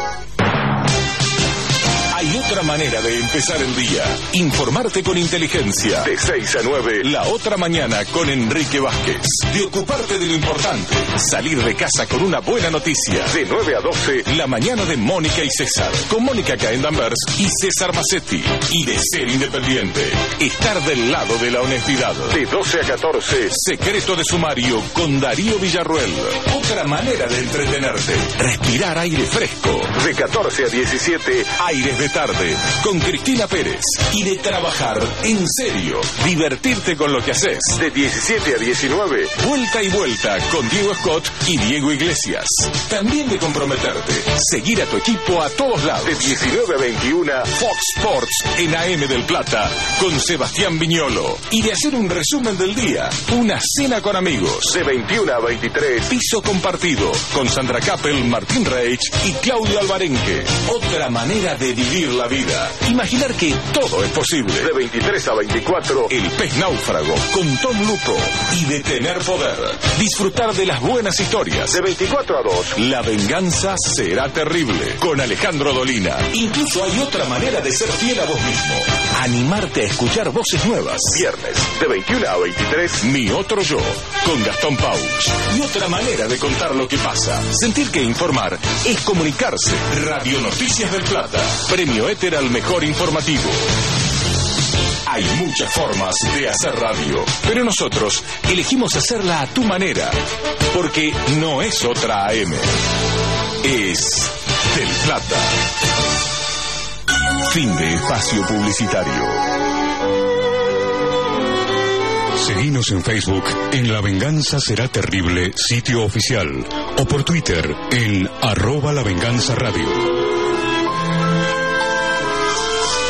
Hay otra manera de empezar el día. Informarte con inteligencia. De 6 a 9, La Otra Mañana con Enrique Vázquez. De ocuparte de lo importante. Salir de casa con una buena noticia. De 9 a 12, La Mañana de Mónica y César. Con Mónica Caendambers y César Massetti. Y de ser independiente. Estar del lado de la honestidad. De 12 a 14, Secreto de Sumario con Darío Villarruel. Otra manera de entretenerte. Respirar aire fresco. De 14 a 17, Aires de Tarde con Cristina Pérez. Y de trabajar en serio, divertirte con lo que haces. De 17 a 19, Vuelta y Vuelta con Diego Scott y Diego Iglesias. También de comprometerte, seguir a tu equipo a todos lados. De 19 a 21, Fox Sports en AM del Plata con Sebastián Viñolo. Y de hacer un resumen del día, una cena con amigos. De 21 a 23, Piso Compartido con Sandra Kappel, Martín Reich y Claudio Alvarenque. Otra manera de vivir la vida. Imaginar que todo es posible. De 23 a 24, El Pez Náufrago con Tom Lupo. Y de tener poder. Disfrutar de las buenas historias. De 24 a 2, La Venganza Será Terrible con Alejandro Dolina. Incluso hay otra manera de ser fiel a vos mismo. Animarte a escuchar voces nuevas. Viernes, de 21 a 23, Mi Otro Yo con Gastón Pauch. Y otra manera de contar lo que pasa. Sentir que informar es comunicarse. Radio Noticias del Plata. Premio Éter al mejor informativo. Hay muchas formas de hacer radio, pero nosotros elegimos hacerla a tu manera, porque no es otra AM, es del Plata. Fin de espacio publicitario. Seguinos en Facebook en La Venganza Será Terrible, sitio oficial, o por Twitter en @lavenganzaradio.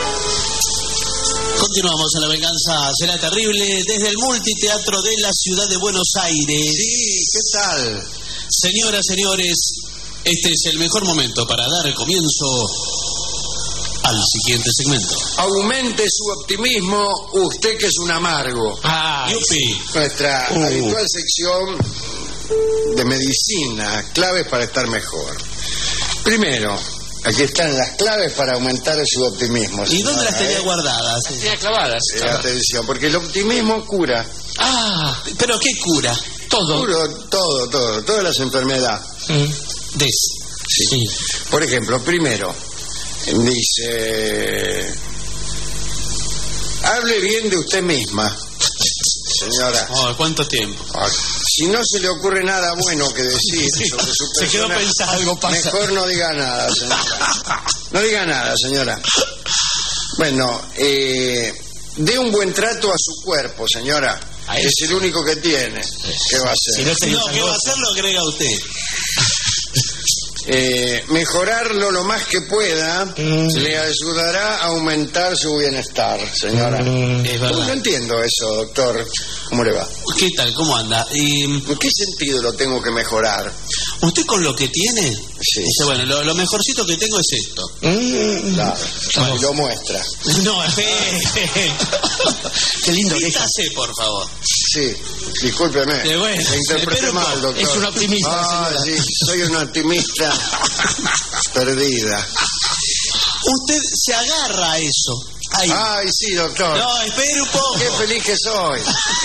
Continuamos en La Venganza Será Terrible desde el Multiteatro de la Ciudad de Buenos Aires. Sí, ¿qué tal? Señoras, señores, este es el mejor momento para dar comienzo al siguiente segmento. Aumente su optimismo, usted que es un amargo. Yupi. Nuestra habitual sección de medicina, claves para estar mejor. Primero, aquí están las claves para aumentar su optimismo. ¿Y dónde las tenía guardadas? Las tenía clavadas. Atención, porque el optimismo cura. ¿Pero qué cura? Todo. Todas las enfermedades. Sí. Por ejemplo, primero, dice, hable bien de usted misma, señora. ¿Cuánto tiempo? Si no se le ocurre nada bueno que decir sobre su persona, se quedó pensando, algo pasa. Mejor no diga nada, señora. No diga nada, señora. Bueno, dé un buen trato a su cuerpo, señora. Es el único que tiene. ¿Qué va a hacer? ¿Qué va a hacer? Lo agrega usted. Mejorarlo lo más que pueda le ayudará a aumentar su bienestar, señora. Es verdad. No entiendo eso, doctor. ¿Cómo le va? ¿Qué tal? ¿Cómo anda? ¿En qué sentido lo tengo que mejorar? ¿Usted con lo que tiene? Sí. Dice, bueno, lo mejorcito que tengo es esto. Claro. Y lo muestra. No, qué lindo. Quítase, por favor. Sí, discúlpeme. Bueno, me interpreté mal, doctor. Es un optimista. Sí, soy un optimista perdida. Usted se agarra a eso. Ahí. Ay, sí, doctor. No, espere un poco. Qué feliz que soy.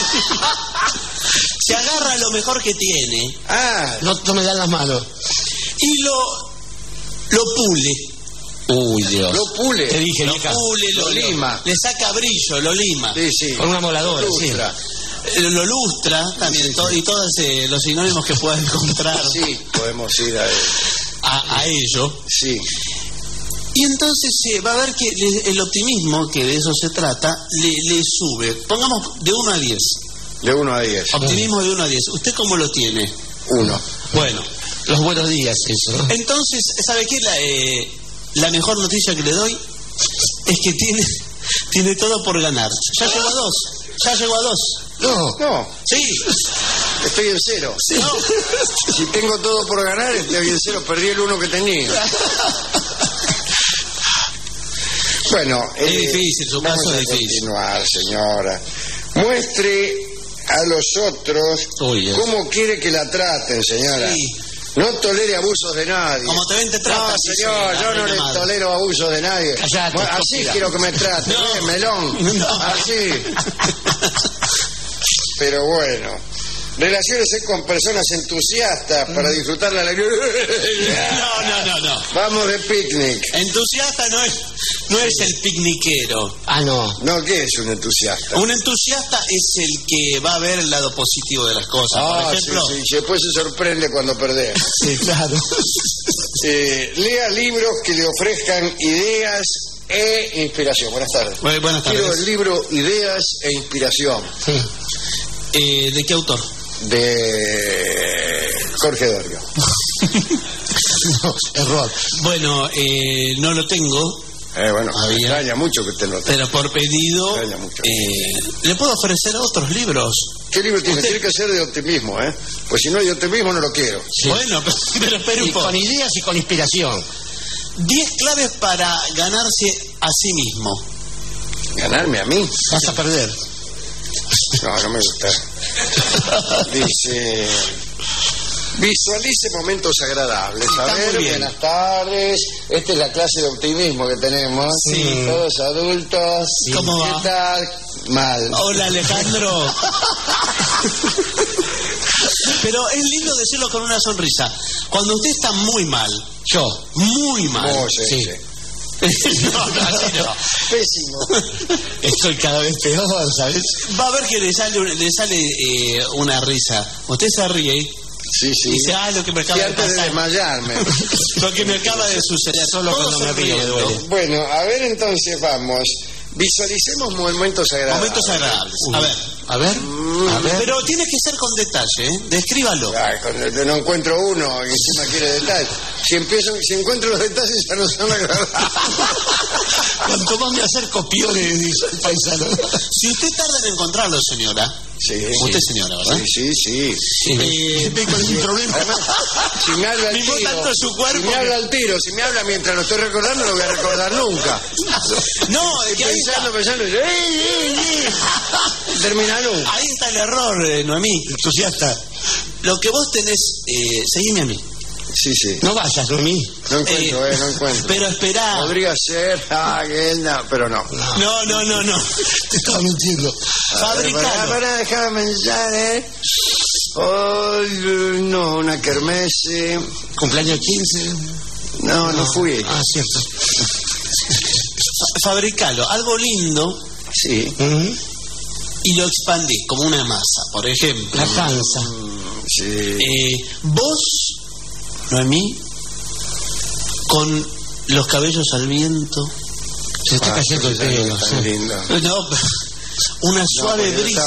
Se agarra a lo mejor que tiene. No me dan las manos. Y lo pule. Uy, Dios. Lo pule. Te dije, lo pule, lo lima. Le saca brillo, lo lima. Sí. Con una moladora. Lo lustra también. Y todos los sinónimos que pueda encontrar. Sí, podemos ir a ello. Sí. Y entonces va a ver que el optimismo, que de eso se trata, le sube. Pongamos de 1 a 10. De 1 a 10. Optimismo de 1 a 10. ¿Usted cómo lo tiene? 1. Bueno. Los buenos días, eso, ¿no? Entonces, ¿sabe qué? La mejor noticia que le doy es que tiene todo por ganar. Ya llegó a 2. No. Sí. Estoy en 0. Sí. No. Si tengo todo por ganar, estoy en 0. Perdí el 1 que tenía. Bueno, es difícil, su caso es difícil. Continuar, señora. Muestre a los otros cómo quiere que la traten, señora. Sí. No tolere abusos de nadie. Como te ven, te trata. No, señor, yo no le tolero abusos de nadie. Callate, así quiero que me traten, melón. No. Así. Pero bueno. Relaciónese con personas entusiastas para disfrutar la alegría. No. Vamos de picnic. Entusiasta no es el picniquero. No, ¿qué es un entusiasta? Un entusiasta es el que va a ver el lado positivo de las cosas. Por ejemplo. Sí. Después se sorprende cuando perdés. Sí, claro. Lea libros que le ofrezcan ideas e inspiración. Buenas tardes. Buenas tardes. Quiero el libro Ideas e Inspiración. ¿De qué autor? De Jorge Dorio. No, error. Bueno, no lo tengo. Bueno, me extraña mucho que usted lo tenga. Pero por pedido, ¿le puedo ofrecer otros libros? ¿Qué libro tiene? Tiene que ser de optimismo, Pues si no hay de optimismo no lo quiero. Sí. Bueno, pero espera un poco. Con ideas y con inspiración. 10 claves para ganarse a sí mismo. ¿Ganarme a mí? Vas a perder. No me gusta. Dice, visualice momentos agradables. A ver, buenas tardes. Esta es la clase de optimismo que tenemos. Sí. Todos adultos. Sí. ¿Cómo va? ¿Qué tal? Mal. Hola, Alejandro. Pero es lindo decirlo con una sonrisa. Cuando usted está muy mal. Muy mal. Sí. No. Pésimo. Estoy cada vez peor, ¿sabes? Va a ver que le sale una risa. Usted se ríe. Sí. Y dice, lo que me acaba de pasar. Antes de desmayarme. Lo que me acaba de suceder. Solo cuando me río me duele. Bueno, a ver entonces vamos. Visualicemos momentos agradables. Momentos agradables. A ver. Pero tiene que ser con detalle, Descríbalo. No encuentro uno y encima quiere detalle. si encuentro los detalles ya no son agradables. Cuanto más me acerco, peor es, dice el paisano. Si usted tarda en encontrarlo, señora. Sí. Usted es señora, ¿verdad? Sí. ¿Cuál es mi problema? Si me habla al tiro, tanto su cuerpo si me habla al tiro, si me habla mientras lo estoy recordando, no lo voy a recordar nunca. No, es que pensando, termina nunca. Ahí está el error, Noemí, entusiasta. Lo que vos tenés, seguime a mí. Sí. No vayas, Noemí. No encuentro. Pero esperá. Podría ser, pero no. No. Te estaba mintiendo. Fabricalo. Para dejarme pensar, no, una kermesse. ¿Cumpleaños 15? No fui. Ah, cierto. Fabricalo, algo lindo. Sí. Y lo expandís como una masa, por ejemplo. La panza. Sí. Vos, Noemí, con los cabellos al viento. Se está cayendo el pelo. No, una suave brisa.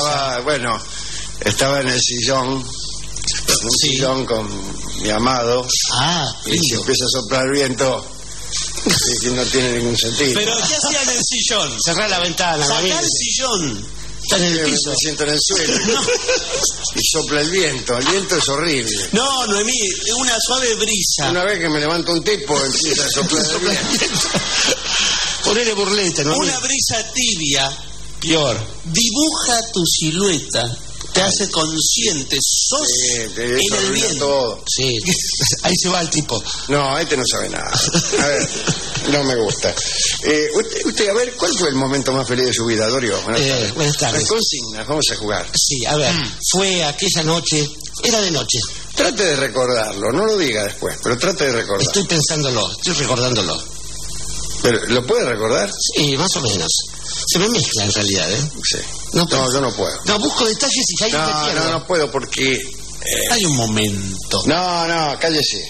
Estaba en el sillón. Sillón con mi amado. Y si empieza a soplar viento, que no tiene ningún sentido. ¿Pero qué hacía en el sillón? Cerrar la ventana. Sacá el sillón. Está en el piso. Me siento en el suelo. Y sopla el viento. El viento es horrible. No, Noemí, una suave brisa. Una vez que me levanto un tipo, empieza a soplar el viento. Ponele burleta, Noemí. Una brisa tibia. Peor. Dibuja tu silueta. Te hace consciente. Sos en el viento. Todo. Sí. Ahí se va el tipo. No, este no sabe nada. A ver, no me gusta. Usted, a ver, ¿cuál fue el momento más feliz de su vida, Dorio? Buenas tardes. Las consignas, vamos a jugar. Sí, a ver, fue aquella noche, era de noche. Trate de recordarlo, no lo diga después, pero trate de recordarlo. Estoy pensándolo, estoy recordándolo. ¿Pero lo puede recordar? Sí, más o menos. Se me mezcla en realidad, ¿eh? Sí. No, yo no puedo. No, busco detalles y ahí te pierdo. No puedo porque... Hay un momento. No, cállese.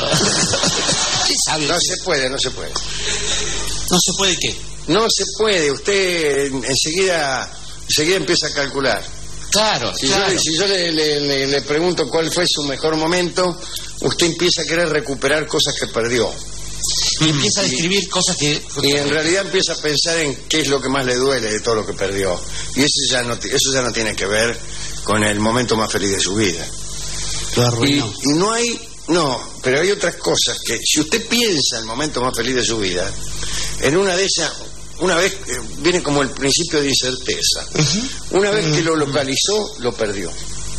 ¿Qué sabe? No se puede. ¿No se puede qué? No se puede, usted enseguida empieza a calcular. Claro, Si yo le pregunto cuál fue su mejor momento, usted empieza a querer recuperar cosas que perdió. Y empieza a describir cosas que... Y en realidad empieza a pensar en qué es lo que más le duele de todo lo que perdió. Y eso ya no tiene que ver con el momento más feliz de su vida. Lo arruinó. Y no hay... No, pero hay otras cosas que... Si usted piensa el momento más feliz de su vida, en una de esas... Una vez viene como el principio de incerteza. Una vez que lo localizó, lo perdió.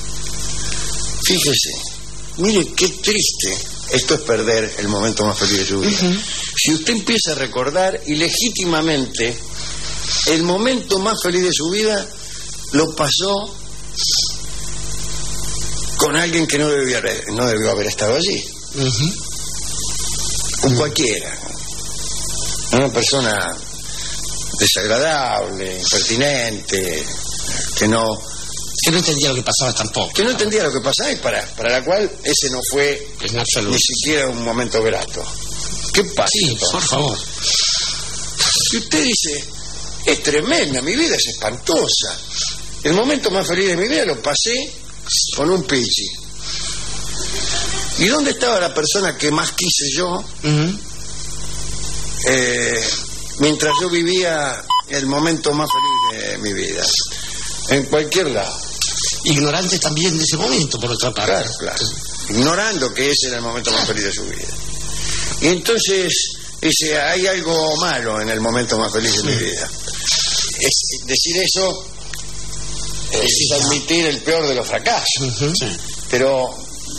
Fíjese, mire qué triste. Esto es perder el momento más feliz de su vida. Si usted empieza a recordar y legítimamente el momento más feliz de su vida lo pasó con alguien que no debió haber estado allí. Con cualquiera. Una persona desagradable, impertinente, que no entendía lo que pasaba tampoco. Que no entendía lo que pasaba y para la cual ese no fue ni siquiera un momento grato. ¿Qué pasa? Sí, entonces? por favor. Si usted dice, es tremenda, mi vida es espantosa. El momento más feliz de mi vida lo pasé con un pichi. ¿Y dónde estaba la persona que más quise yo? Mientras yo vivía el momento más feliz de mi vida. En cualquier lado. Ignorante también de ese momento, por otra parte. Claro. Ignorando que ese era el momento más feliz de su vida. Y entonces dice, hay algo malo en el momento más feliz de mi vida. Decir eso es admitir el peor de los fracasos. Pero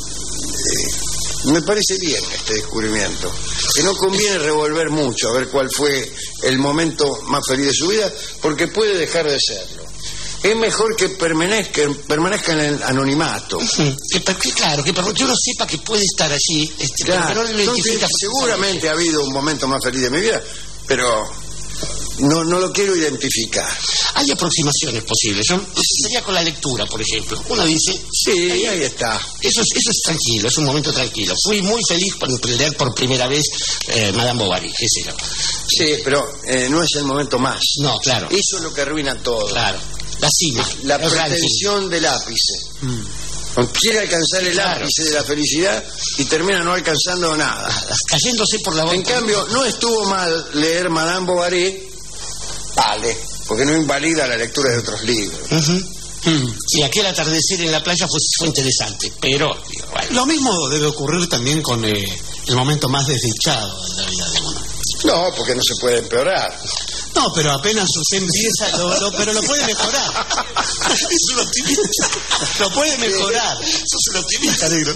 me parece bien este descubrimiento. Que no conviene revolver mucho a ver cuál fue el momento más feliz de su vida, porque puede dejar de serlo. Es mejor que permanezca en el anonimato. Que uno sepa que puede estar allí. Claro. Pero no lo identifica. Seguramente ha habido un momento más feliz de mi vida, pero no lo quiero identificar. Hay aproximaciones posibles. Sería con la lectura, por ejemplo. Uno dice... Sí, ahí está. Eso es tranquilo, es un momento tranquilo. Fui muy feliz por leer por primera vez Madame Bovary, qué sé yo. Sí, pero no es el momento más. No, claro. Eso es lo que arruina todo. Claro. La cima. La pretensión del ápice. Quiere alcanzar el ápice de la felicidad y termina no alcanzando nada. Cayéndose por la boca. En cambio, no estuvo mal leer Madame Bovary, vale, porque no invalida la lectura de otros libros. Y aquel atardecer en la playa fue interesante, pero... Bueno. Lo mismo debe ocurrir también con el momento más desdichado de la vida de uno. No, porque no se puede empeorar. No, pero apenas usted empieza, pero lo puede mejorar. Es un optimista. Lo puede mejorar. Sos un optimista, negro.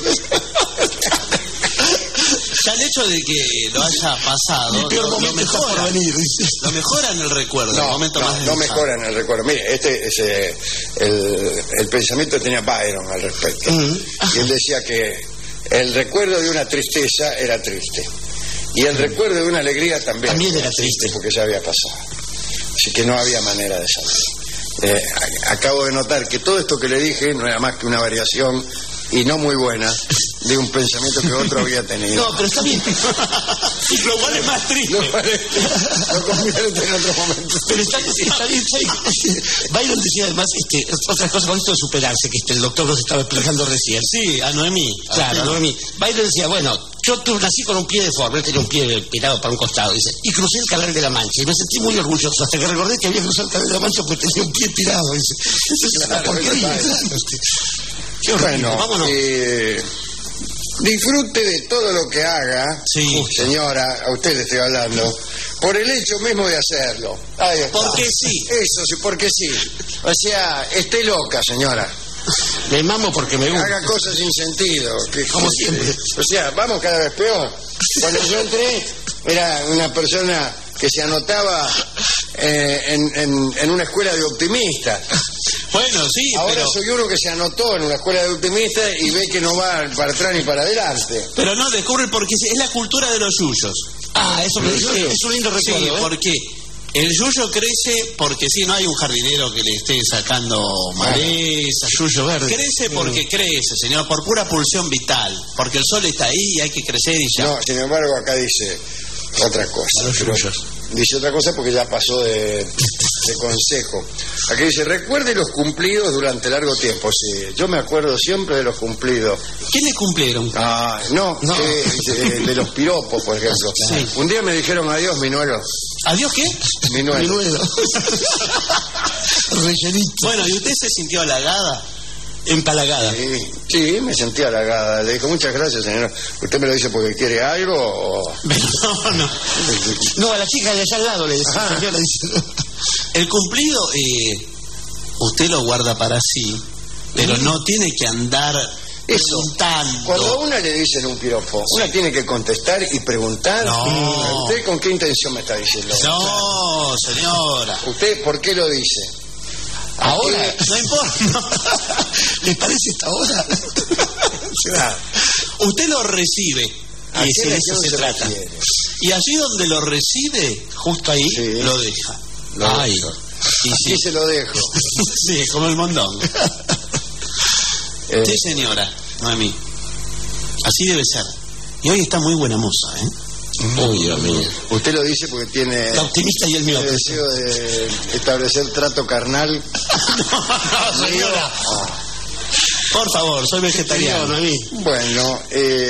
Ya el hecho de que lo haya pasado, lo mejora. Lo mejora en el recuerdo. No, el momento más no mejora en el recuerdo. Mire, este es el pensamiento que tenía Byron al respecto. Y él decía que el recuerdo de una tristeza era triste. Y el recuerdo de una alegría también era triste, porque ya había pasado. Así que no había manera de saber. Acabo de notar que todo esto que le dije no era más que una variación, y no muy buena, de un pensamiento que otro había tenido. No, pero está bien. Lo cual es más triste. Lo convierte en otro momento. Pero está bien. Byron decía además otras cosas con esto de superarse, que el doctor nos estaba explicando recién. Sí, a Noemí. Claro, a Noemí. Byron decía, bueno, yo nací con un pie deforme, tenía un pie pirado para un costado, dice, y crucé el Canal de la Mancha, y me sentí muy orgulloso, hasta que recordé que había cruzado el Canal de la Mancha porque tenía un pie pirado, dice. Eso es una porquería. Qué horrible. Bueno, vámonos. Disfrute de todo lo que haga, señora, a usted le estoy hablando, por el hecho mismo de hacerlo. Porque sí. Eso sí, porque sí. O sea, esté loca, señora. Me mamo porque me gusta. Haga cosas sin sentido. Como siempre. O sea, vamos cada vez peor. Cuando yo entré, era una persona que se anotaba en una escuela de optimistas. Bueno, sí, ahora soy uno que se anotó en una escuela de optimistas y ve que no va para atrás ni para adelante. Pero no, descubre porque es la cultura de los yuyos. Eso me dice, es un lindo recuerdo. Sí, porque el yuyo crece porque no hay un jardinero que le esté sacando maleza, yuyo verde. Crece porque crece, señor, por pura pulsión vital, porque el sol está ahí y hay que crecer y ya. No, sin embargo, acá dice otra cosa. Dice otra cosa porque ya pasó de consejo. Aquí dice, recuerde los cumplidos durante largo tiempo. Sí, yo me acuerdo siempre de los cumplidos. ¿Qué le cumplieron? De los piropos, por ejemplo. Sí. Un día me dijeron adiós, Minuelo. ¿Adiós qué? Minuelo. Rellenito. Bueno, ¿y usted se sintió halagada? Empalagada. Sí, me sentí halagada. Le dijo, muchas gracias, señora. ¿Usted me lo dice porque quiere algo o...? No. No, a la chica de allá al lado le decía. El cumplido, usted lo guarda para sí, pero no tiene que andar preguntando. Cuando a una le dicen un piropo, una tiene que contestar y preguntar. No. ¿Usted con qué intención me está diciendo? No, señora. ¿Usted por qué lo dice? Ahora, no importa. ¿Les parece esta hora? Usted lo recibe. Y si de eso se trata. Y allí donde lo recibe, justo ahí, lo deja. Y se lo dejo. Sí, como el mondón. Sí, señora, Noemí. Así debe ser. Y hoy está muy buena moza, ¿eh? Usted lo dice porque tiene la optimista y el mío deseo de establecer trato carnal. No, señora. Por favor, soy vegetariano. Bueno,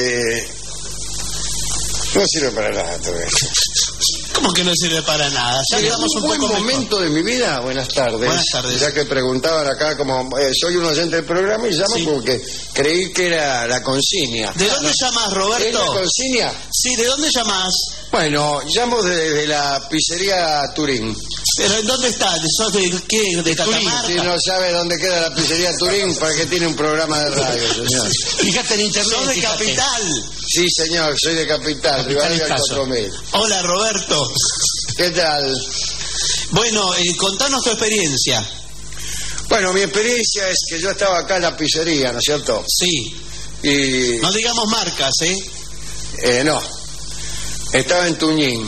no sirve para nada todo esto. ¿Cómo que no sirve para nada? Ya digamos un buen poco momento de mi vida. Buenas tardes. Buenas tardes. Ya que preguntaban acá, como soy un oyente del programa y llamo porque creí que era la consigna. ¿De dónde llamas, Roberto? ¿Es la consigna? Sí, ¿de dónde llamas? Bueno, llamo desde la pizzería Turín. ¿Pero en dónde está? ¿Sos de qué? ¿De Catamarca? Si no sabe dónde queda la pizzería Turín, ¿para qué tiene un programa de radio, señor? Fíjate en internet. ¿Sos de Capital? Sí, señor, soy de Capital, Rivadavia 4000. Hola, Roberto. ¿Qué tal? Bueno, contanos tu experiencia. Bueno, mi experiencia es que yo estaba acá en la pizzería, ¿no es cierto? Sí. Y... No digamos marcas, no. Estaba en Tuñín.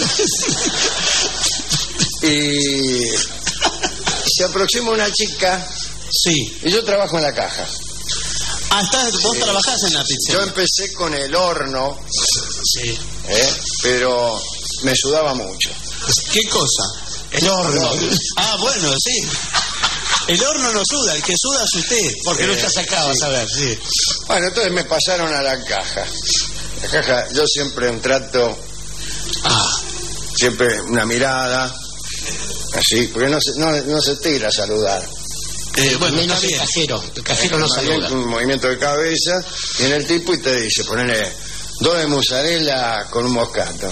Y se aproxima una chica. Sí. Y yo trabajo en la caja. Vos trabajás en la pizzería. Yo empecé con el horno. Sí. Pero me sudaba mucho. ¿Qué cosa? El horno. Bueno, sí. El horno no suda, el que suda es usted. Porque no estás acá, vas a ver, sí. Bueno, entonces me pasaron a la caja. La caja, yo siempre un trato, siempre una mirada, así, porque no se tira a saludar. Bueno, menos el cajero no saluda. Un movimiento de cabeza, viene el tipo y te dice, ponele 2 de mozzarella con un moscato.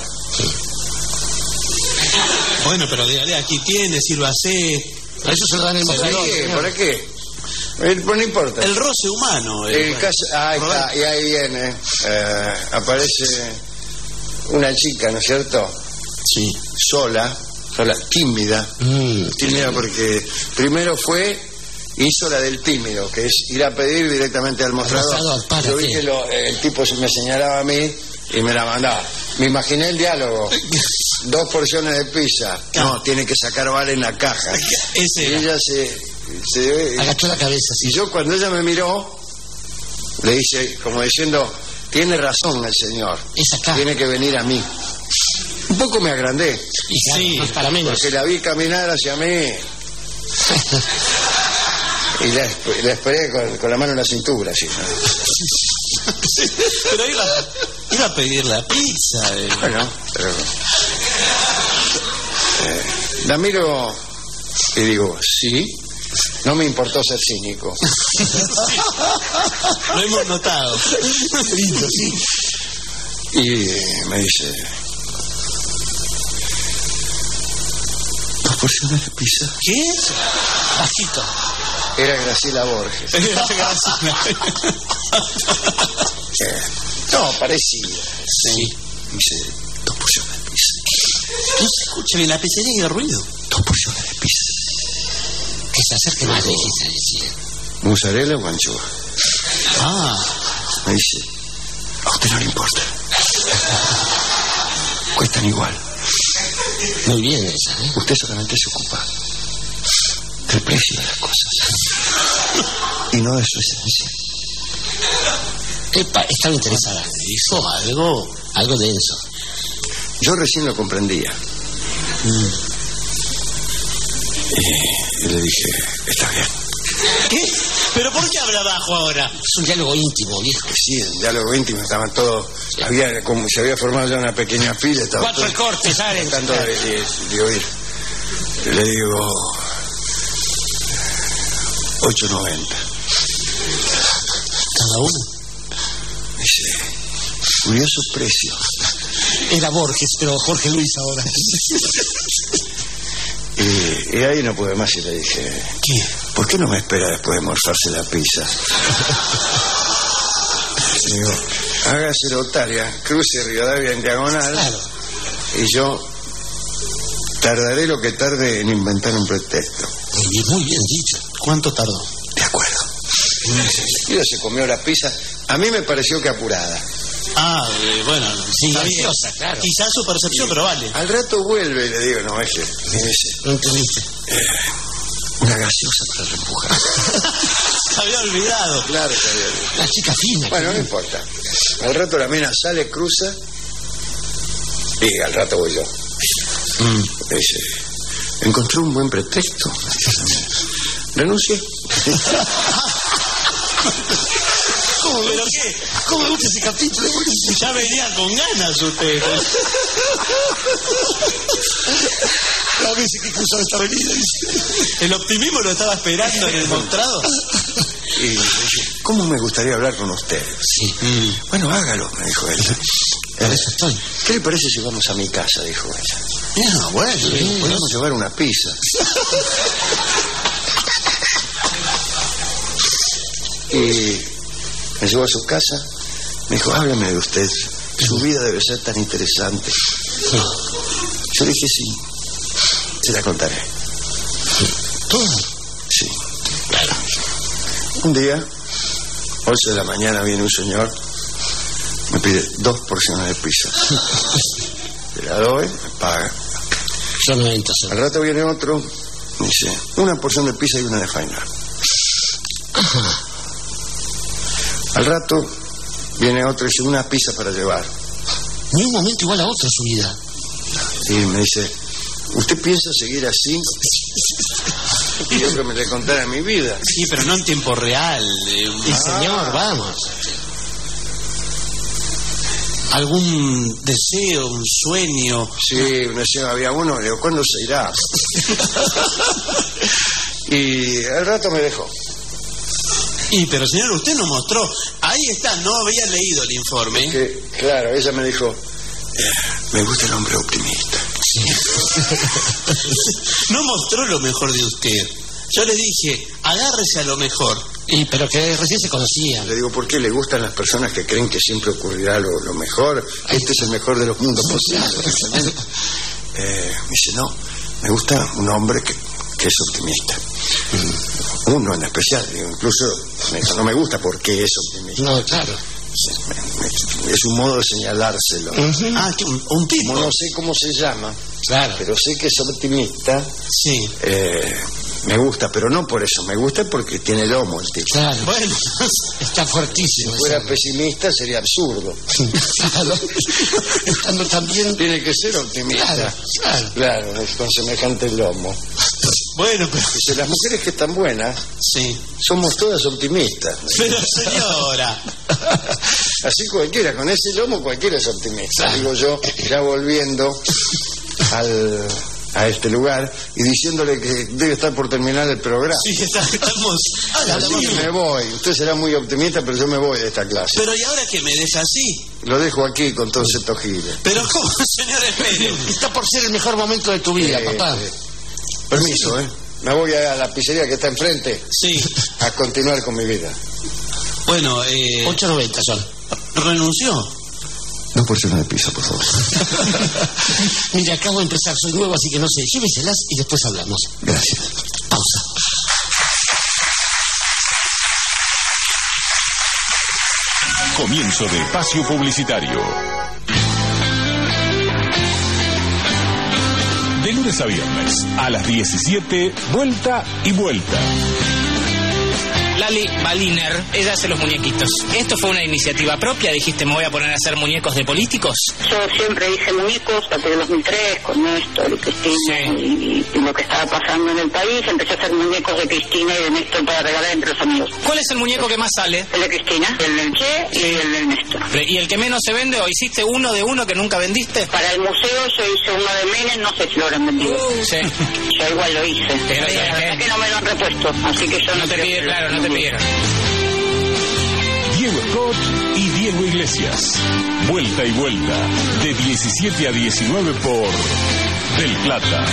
Bueno, pero dígale, aquí tiene, sírvase. A eso se lo dan el mostrador. ¿Para qué? Pues no importa. El roce humano. Ahí está, y ahí viene. Aparece una chica, ¿no es cierto? Sí. Sola, tímida. Tímida porque primero hizo la del tímido, que es ir a pedir directamente al mostrador. Yo vi que el tipo me señalaba a mí y me la mandaba. Me imaginé el diálogo. 2 porciones de pizza. No, tiene que sacar vale en la caja. Y ella se agachó la cabeza. Sí. Y yo cuando ella me miró, le hice como diciendo, tiene razón el señor. Es acá. Tiene que venir a mí. Un poco me agrandé. Y sí, no es para menos. Porque la vi caminar hacia mí. Y la esperé con la mano en la cintura, así. Pero iba a pedir la pizza. Bueno, pero... la miro y digo, sí, no me importó ser cínico. Lo hemos notado. Lindo, sí. Y me dice, 2 porciones de pizza. ¿Qué? Bajito. Era Graciela Borges. No, parecía. Sí. Dice, 2 porciones de pizza. No se escucha bien la pizzería y el ruido. 2 porciones de pizza. Que se acerque más, le decía. ¿Mozzarella o anchoa? Me dice, a usted no le importa. Cuestan igual. Muy bien esa, ¿eh? Usted solamente se ocupa del precio de las cosas y no de su esencia. Estaba interesada. Dijo algo denso. Yo recién lo comprendía. Y le dije, está bien. ¿Qué? ¿Pero por qué habla bajo ahora? Es un diálogo íntimo, viejo. Sí, el diálogo íntimo, estaban todos... Como se había formado ya una pequeña fila. 4 cortes, salen. Tanto de oír. Le digo... 8.90. ¿Cada uno? Dice, curioso precio. Era Borges, pero Jorge Luis ahora. Y ahí no pude más y le dije, ¿qué? ¿Por qué no me espera después de morfarse la pizza? Digo, hágase la Otaria, cruce Rivadavia en diagonal. Claro. Y yo tardaré lo que tarde en inventar un pretexto. Muy bien dicho. ¿Cuánto tardó? De acuerdo. Y ella se comió la pizza. A mí me pareció que apurada. Bueno, sí, graciosa, claro. Quizás su percepción, pero vale. Al rato vuelve y le digo, no, es que me dice, no entendiste. Una gaseosa para reempujar. Se había olvidado. Claro, se había olvidado. La chica fina. Bueno, no importa. Al rato la mina sale, cruza y al rato voy yo. Me dice, encontré un buen pretexto. Renuncié. ¿Pero qué? ¿Cómo me gusta ese capítulo? Ya venía con ganas usted. A veces que cruzar esta avenida. El optimismo lo estaba esperando en el mostrado. Y dije, ¿cómo me gustaría hablar con usted? Sí. Bueno, hágalo, me dijo él. Eso estoy. ¿Qué le parece si vamos a mi casa? Dijo ella. Bueno, podemos llevar una pizza. Y me llevó a su casa. Me dijo, háblame de usted. Su vida debe ser tan interesante. Yo dije, sí. Se la contaré. ¿Todo? Sí. Claro. Un día, 8 de la mañana, viene un señor, me pide 2 porciones de pizza. Se la doy, me paga. Son 90. Al rato viene otro, me dice, 1 porción de pizza y 1 de faina. Al rato viene otro y dice, 1 pizza para llevar. Ni un momento igual a otro su vida. Y me dice, ¿usted piensa seguir así? Pidió que me le contara mi vida. Sí, pero no en tiempo real. Señor, vamos. ¿Algún deseo, un sueño? Sí, un deseo. Había uno, le digo, ¿cuándo se irá? Y al rato me dejó. Pero señor, usted nos mostró. Ahí está, no había leído el informe. Claro, ella me dijo, me gusta el hombre optimista. No mostró lo mejor de usted. Yo le dije, agárrese a lo mejor. Pero que recién se conocían. Le digo, ¿por qué le gustan las personas que creen que siempre ocurrirá lo mejor? Este es el mejor de los mundos posibles. Me dice, no, me gusta un hombre que es optimista. Uno en especial, digo, incluso no me gusta porque es optimista. No, claro. Es un modo de señalárselo. Un tipo. No sé cómo se llama, claro, pero sé que es optimista. Sí. Me gusta, pero no por eso. Me gusta porque tiene lomo el tipo. Claro. Bueno, está fuertísimo. Si fuera pesimista sería absurdo. Claro. Estando también. Tiene que ser optimista. Claro, es con semejante lomo. Bueno, pero... Dice, las mujeres que están buenas, sí, somos todas optimistas. Pero señora. Así cualquiera, con ese lomo cualquiera es optimista. Claro. Digo yo, ya volviendo a este lugar y diciéndole que debe estar por terminar el programa. Sí, estamos... Así que me voy. Usted será muy optimista, pero yo me voy de esta clase. Pero ¿y ahora que me deja así? Lo dejo aquí con todos estos giles. Pero ¿cómo, señor? Espere. Está por ser el mejor momento de tu vida, papá. Permiso, me voy a la pizzería que está enfrente. Sí. A continuar con mi vida. Bueno, 8.90 son. ¿Renunció? No porciones de pizza, por favor. Mira, acabo de empezar, soy nuevo, así que no sé. Lléveselas y después hablamos. Gracias. Pausa. Comienzo de espacio publicitario. De lunes a viernes, a las 17, vuelta y vuelta. Lali Baliner, ella hace los muñequitos. ¿Esto fue una iniciativa propia? Dijiste, me voy a poner a hacer muñecos de políticos. Yo siempre hice muñecos, desde el 2003, con Néstor y Cristina, y lo que estaba pasando en el país. Empecé a hacer muñecos de Cristina y de Néstor para regalar entre los amigos. ¿Cuál es el muñeco que más sale? El de Cristina, el del Che y el del Néstor. ¿Y el que menos se vende o hiciste uno de uno que nunca vendiste? Para el museo yo hice uno de Menem, no sé si lo habrán vendido. Sí. Yo igual lo hice. Pero la verdad que no me lo han repuesto, así que yo no te pide, claro, no te pidieron. Diego Scott y Diego Iglesias. Vuelta y vuelta. De 17 a 19 por Del Plata.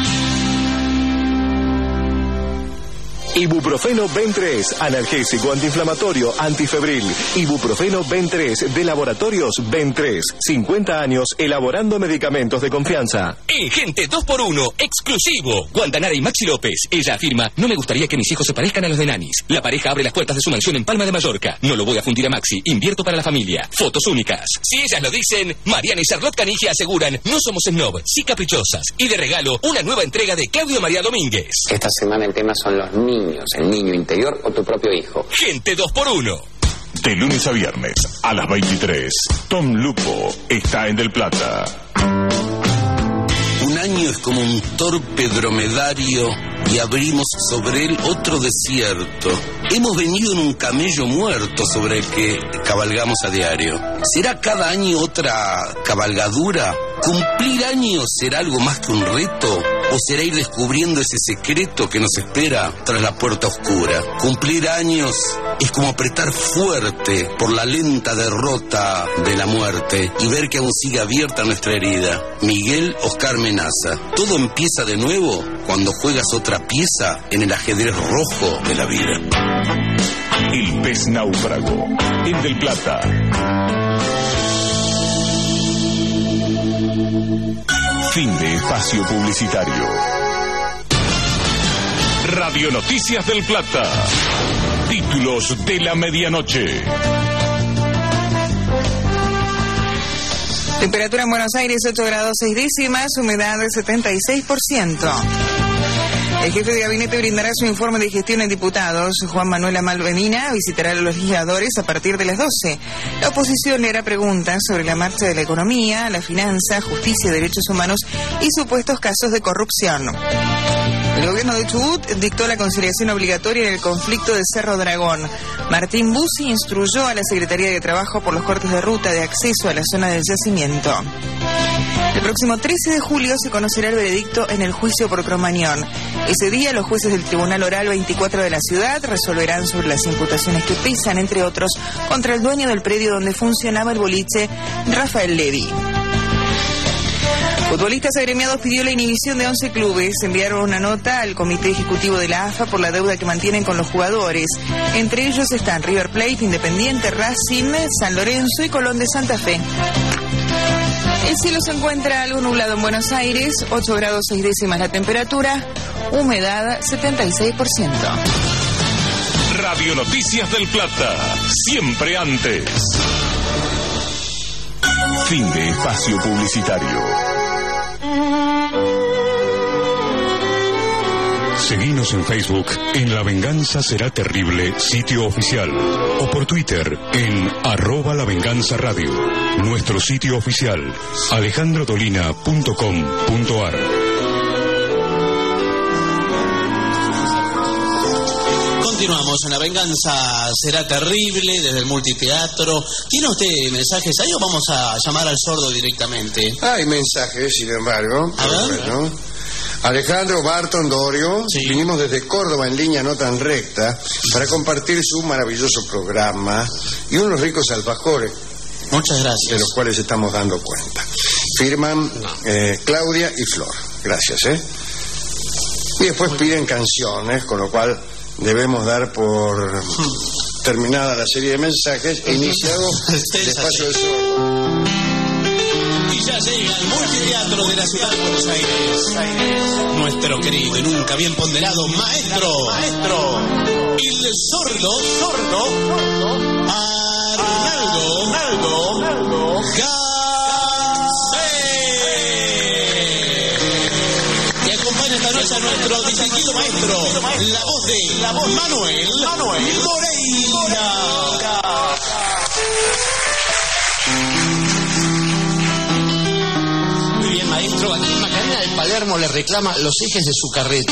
Ibuprofeno Ben3, analgésico antiinflamatorio, antifebril. Ibuprofeno Ben3 de Laboratorios Ben3. 50 años elaborando medicamentos de confianza. En Gente 2x1, exclusivo. Guantanara y Maxi López. Ella afirma, no me gustaría que mis hijos se parezcan a los de Nanis. La pareja abre las puertas de su mansión en Palma de Mallorca. No lo voy a fundir a Maxi, invierto para la familia. Fotos únicas. Si ellas lo dicen, Mariana y Charlotte Canigia aseguran, no somos snob, sí caprichosas. Y de regalo, una nueva entrega de Claudio María Domínguez. Esta semana el tema son los niños. El niño interior o tu propio hijo. Gente 2x1. De lunes a viernes, a las 23. Tom Lupo está en Del Plata. Un año es como un torpe dromedario y abrimos sobre él otro desierto. Hemos venido en un camello muerto sobre el que cabalgamos a diario. ¿Será cada año otra cabalgadura? ¿Cumplir años será algo más que un reto? ¿O será ir descubriendo ese secreto que nos espera tras la puerta oscura? Cumplir años es como apretar fuerte por la lenta derrota de la muerte y ver que aún sigue abierta nuestra herida. Miguel Oscar Menaza. Todo empieza de nuevo cuando juegas otra pieza en el ajedrez rojo de la vida. El pez náufrago en Del Plata. Fin de espacio publicitario. Radio Noticias del Plata. Títulos de la medianoche. Temperatura en Buenos Aires 8 grados 6 décimas, humedad del 76%. El jefe de gabinete brindará su informe de gestión en diputados. Juan Manuel Amal Benina visitará a los legisladores a partir de las 12. La oposición le hará preguntas sobre la marcha de la economía, la finanza, justicia y derechos humanos y supuestos casos de corrupción. El gobierno de Chubut dictó la conciliación obligatoria en el conflicto de Cerro Dragón. Martín Bussi instruyó a la Secretaría de Trabajo por los cortes de ruta de acceso a la zona del yacimiento. El próximo 13 de julio se conocerá el veredicto en el juicio por Cromañón. Ese día los jueces del Tribunal Oral 24 de la ciudad resolverán sobre las imputaciones que pesan, entre otros, contra el dueño del predio donde funcionaba el boliche, Rafael Levy. Futbolistas agremiados pidió la inhibición de 11 clubes. Enviaron una nota al Comité Ejecutivo de la AFA por la deuda que mantienen con los jugadores. Entre ellos están River Plate, Independiente, Racing, San Lorenzo y Colón de Santa Fe. El cielo se encuentra algo nublado en Buenos Aires, 8 grados 6 décimas la temperatura, humedad 76%. Radio Noticias del Plata, siempre antes. Fin de espacio publicitario. Seguinos en Facebook en La Venganza Será Terrible, sitio oficial, o por Twitter en @lavenganzaradio. Nuestro sitio oficial, alejandrodolina.com.ar. Continuamos en La Venganza Será Terrible desde el Multiteatro. ¿Tiene usted mensajes ahí o vamos a llamar al sordo directamente? Hay mensajes, sin embargo. A ver. Bueno. Alejandro Barton Dorio, vinimos desde Córdoba en línea no tan recta para compartir su maravilloso programa y unos ricos alfajores. Muchas gracias. De los cuales estamos dando cuenta. Firman Claudia y Flor. Gracias, Y después piden canciones, con lo cual debemos dar por terminada la serie de mensajes e iniciado el espacio del sordo. Y ya llega al Multiteatro de la ciudad de Buenos Aires. Nuestro querido y nunca bien ponderado maestro. El sordo. Arnaldo Gansé. Que acompaña esta noche a nuestro distinguido maestro, la voz de Manuel Moreira. Maestro, aquí Macarena de Palermo le reclama los ejes de su carreta.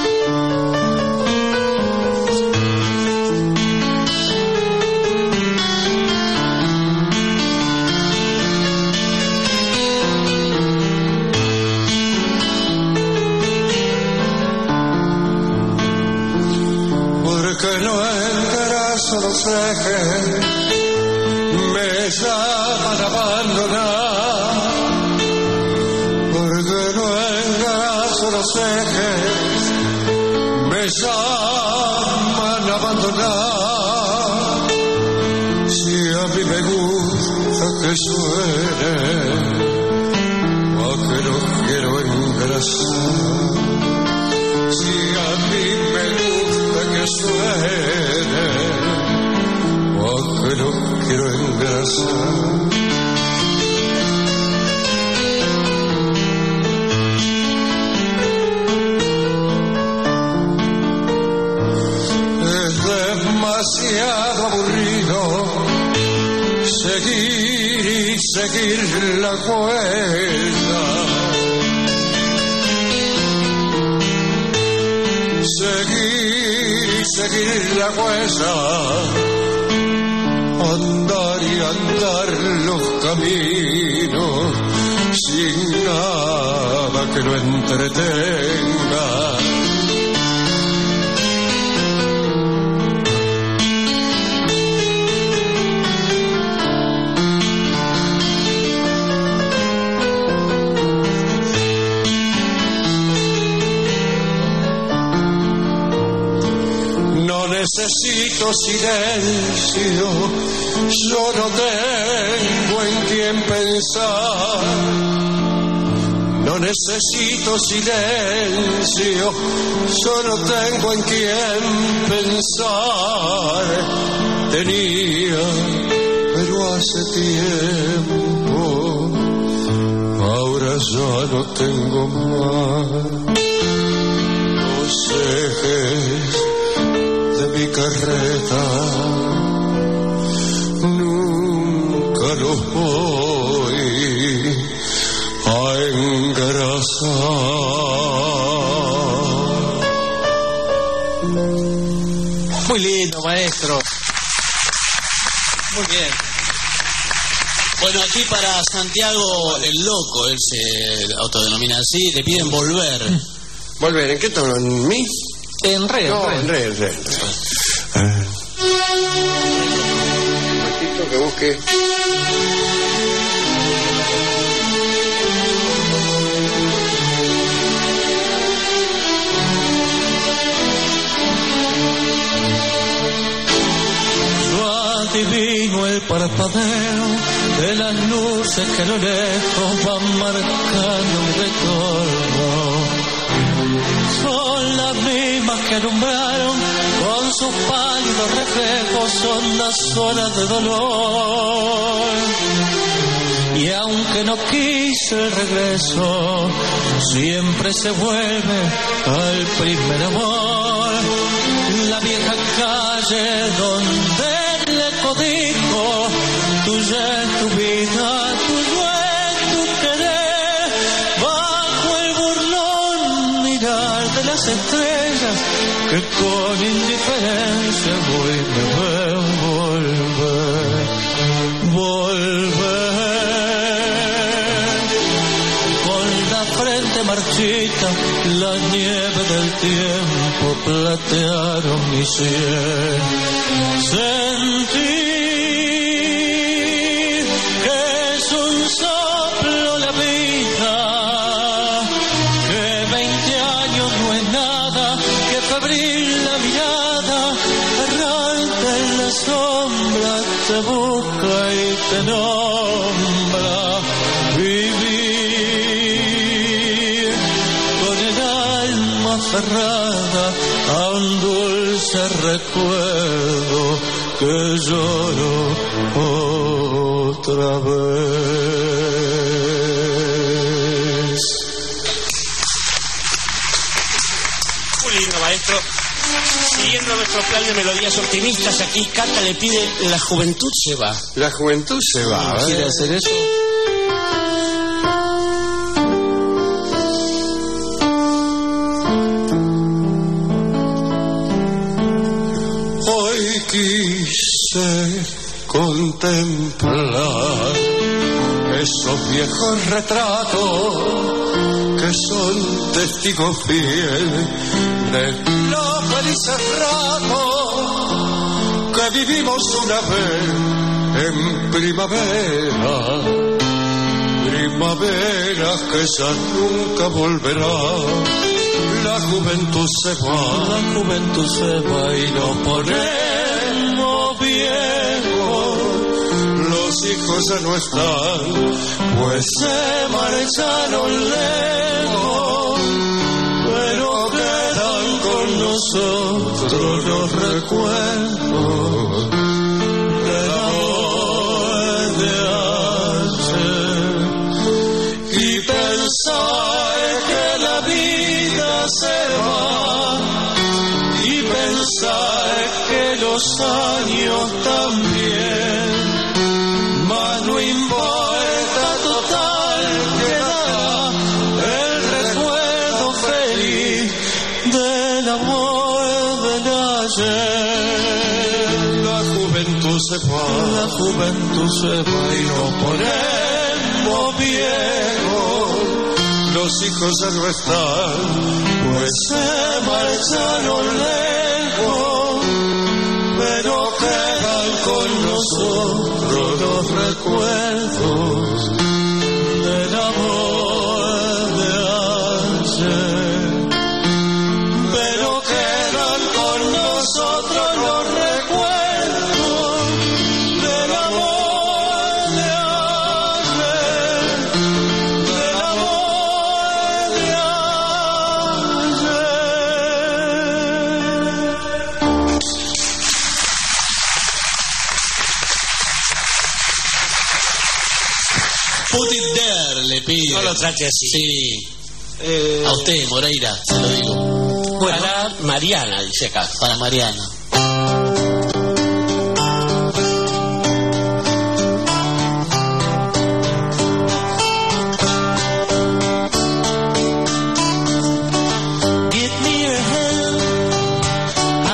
Porque no encaras los ejes, me llaman a abandonar. Los ejes me llaman a abandonar. Si a mí me gusta que suene, a que no quiero engrasar. Si a mí me gusta que suene, a que no quiero engrasar. Demasiado aburrido seguir la cuenta, seguir la huella, andar y andar los caminos sin nada que lo entretenga. Necesito silencio, yo no tengo en quién pensar. No necesito silencio, yo no tengo en quién pensar. Tenía, pero hace tiempo, ahora ya no tengo más. Los ejes de mi carreta nunca los voy a engrasar. Muy lindo, maestro. Muy bien. Bueno, aquí para Santiago el Loco, él se autodenomina así, le piden volver. ¿Volver? ¿En qué tono? ¿En mi? En re. No, en re. Un momentito que busque. Adivino el parpadeo de las luces que a lo lejos van marcando mi retorno. Son las mismas que alumbraron con sus pálidos reflejos hondas horas de dolor. Y aunque no quise el regreso, siempre se vuelve al primer amor. La vieja calle donde dijo, tuya es tu vida, tuyo es tu querer, bajo el burlón mirar de las estrellas que con indiferencia voy me ven volver, con la frente marchita, la nieve del tiempo platearon mi sien. Sentí que es un soplo la vida, que 20 años no es nada, que febril la mirada, errante en la sombra, te busca y te nombra. Vivir con el alma aferrada a un dulce recuerdo que lloro otra vez. Muy lindo, maestro. Siguiendo nuestro plan de melodías optimistas, aquí Cata le pide La juventud se va. La juventud se va. ¿Quiere hacer eso? Hoy quise contemplar esos viejos retratos que son testigos fieles de los felices ratos que vivimos una vez en primavera. Primavera que ya nunca volverá. La juventud se va y nos ponemos viejos. Los hijos ya no están, pues se marcharon lejos. Pero quedan con nosotros los recuerdos del amor de ayer. Y pensar que la vida se va, y pensar que los años también, mas no importa, total quedará el recuerdo feliz del amor del ayer. La juventud se va y nos ponemos viejos. Los hijos ya no están, pues se marcharon lejos, pero quedan con nosotros los recuerdos del amor de ayer. Pero quedan con nosotros los recuerdos del amor de ayer. Del amor de ayer. Put it there, le pido. No lo trate así. Sí. A usted, Moreira, se lo digo. Bueno, para Mariana, dice acá. Para Mariana. Give me your hand,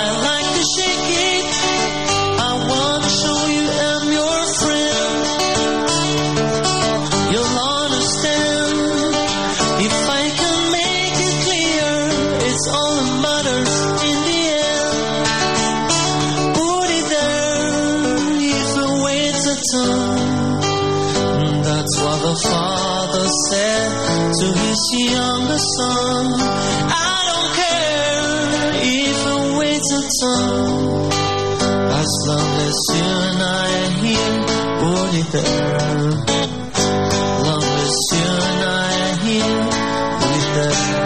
turn. That's what the father said to his younger son. I don't care if it waits a turn, as long as you and I are here, put it there. Long as you and I are here, put it there.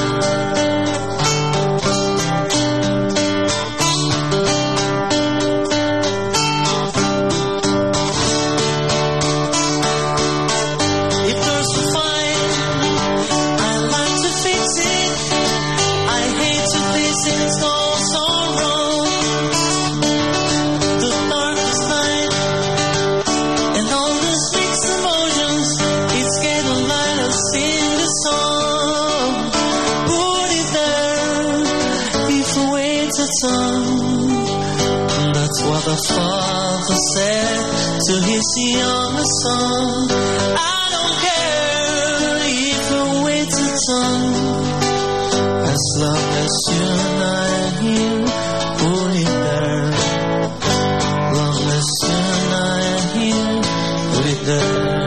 That's what the father said to his younger son. I don't care if it waits a ton, as long as you and I are here, put it there. Long as you and I are here, put it there.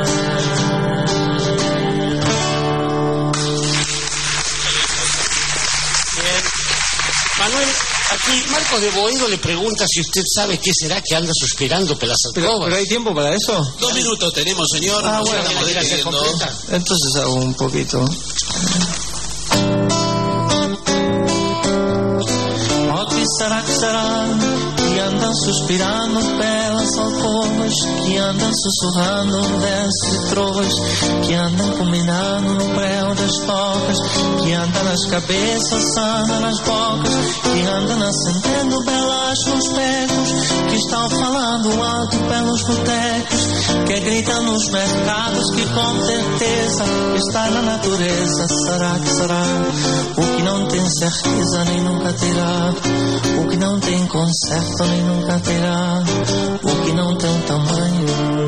Bien. Manuel, aquí Marcos de Boedo le pregunta si usted sabe qué será que anda suspirando por las alcobas. ¿Pero hay tiempo para eso? 2 minutos tenemos, señor. Ah, bueno, la manera de completa. Entonces hago un poquito. O que será que andam suspirando pelas alcovas, que andam sussurrando versos e trovas, que andam combinando no prego das tocas, que andam nas cabeças, andam nas bocas, que andam acendendo belas nos pecos, que estão falando alto pelos botecos, que gritam nos mercados, que com certeza está na natureza. Será que será? O que não tem certeza nem nunca terá, o que não tem conserto nem nunca terá, o que não tem tamanho.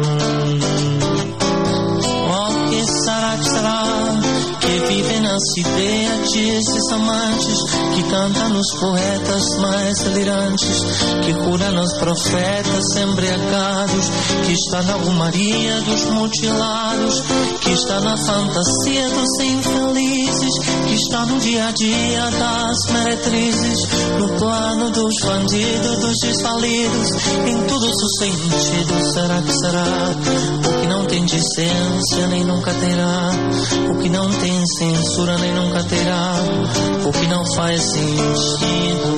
O que será que vive nas ideias desses amantes, que canta nos poetas mais delirantes, que cura nos profetas embriagados, que está na romaria dos mutilados, que está na fantasia dos infelizes, que está no dia a dia das meretrizes, no plano dos bandidos, dos desvalidos, em todos os sentidos. Será que será? O que não tem decência nem nunca terá, o que não tem censura nem nunca terá, o que não faz sentido.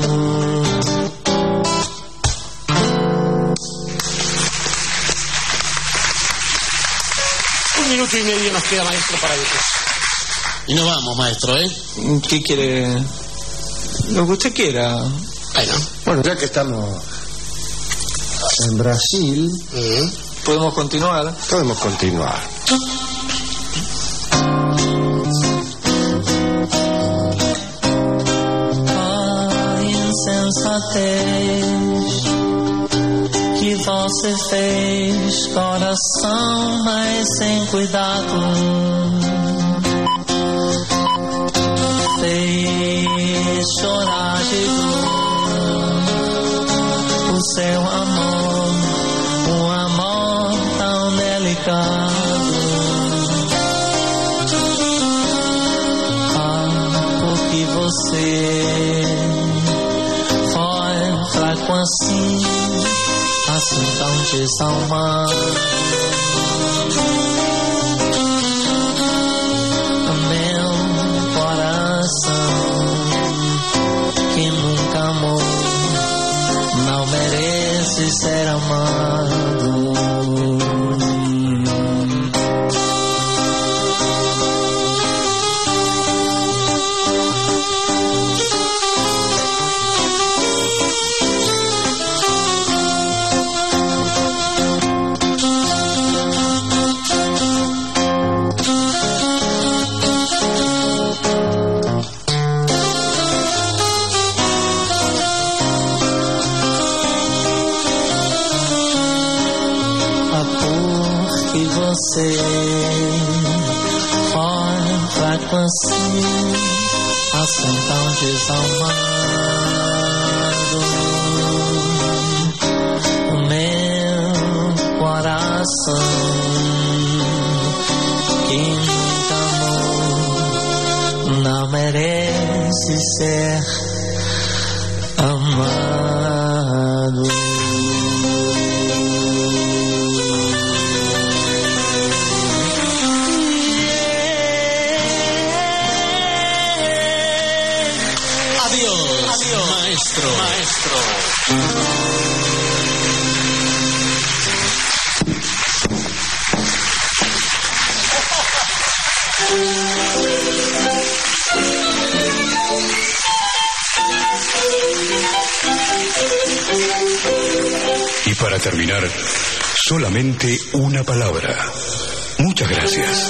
1 minuto y medio nos queda, maestro, para eso. Y nos vamos, maestro, ¿eh? ¿Qué quiere? Lo que usted quiera. Bueno, ya que estamos en Brasil, ¿podemos continuar? Podemos continuar. Insensatez que você fez, coração, mas sem cuidado, fez chorar de dor o seu amor, um amor tão delicado. Porque você fraco assim, assim tão desalmado. Meu coração que nunca amou não merece ser amado. Você foi fraco assim, assim tão desalmado. O meu coração maestro. Y para terminar, solamente una palabra. Muchas gracias.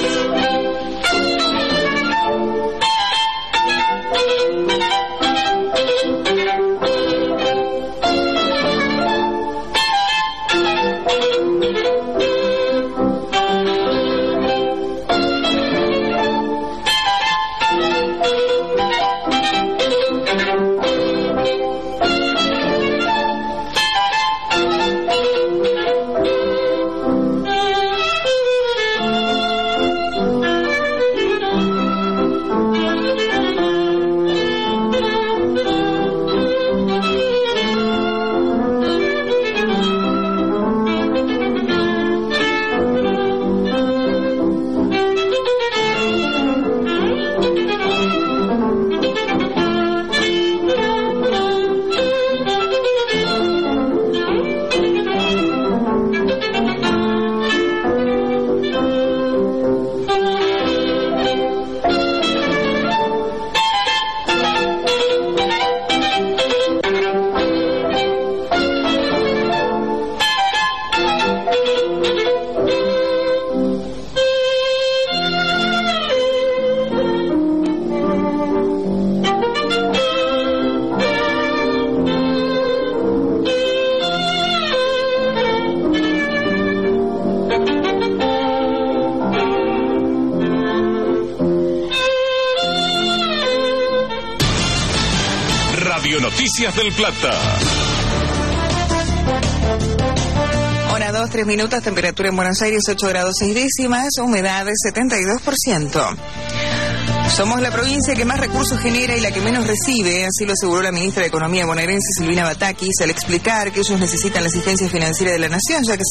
Noticias del Plata. Hora 2, 3 minutos, temperatura en Buenos Aires 8 grados 6 décimas, humedad 72%. Somos la provincia que más recursos genera y la que menos recibe, así lo aseguró la ministra de Economía bonaerense Silvina Batakis al explicar que ellos necesitan la asistencia financiera de la Nación, ya que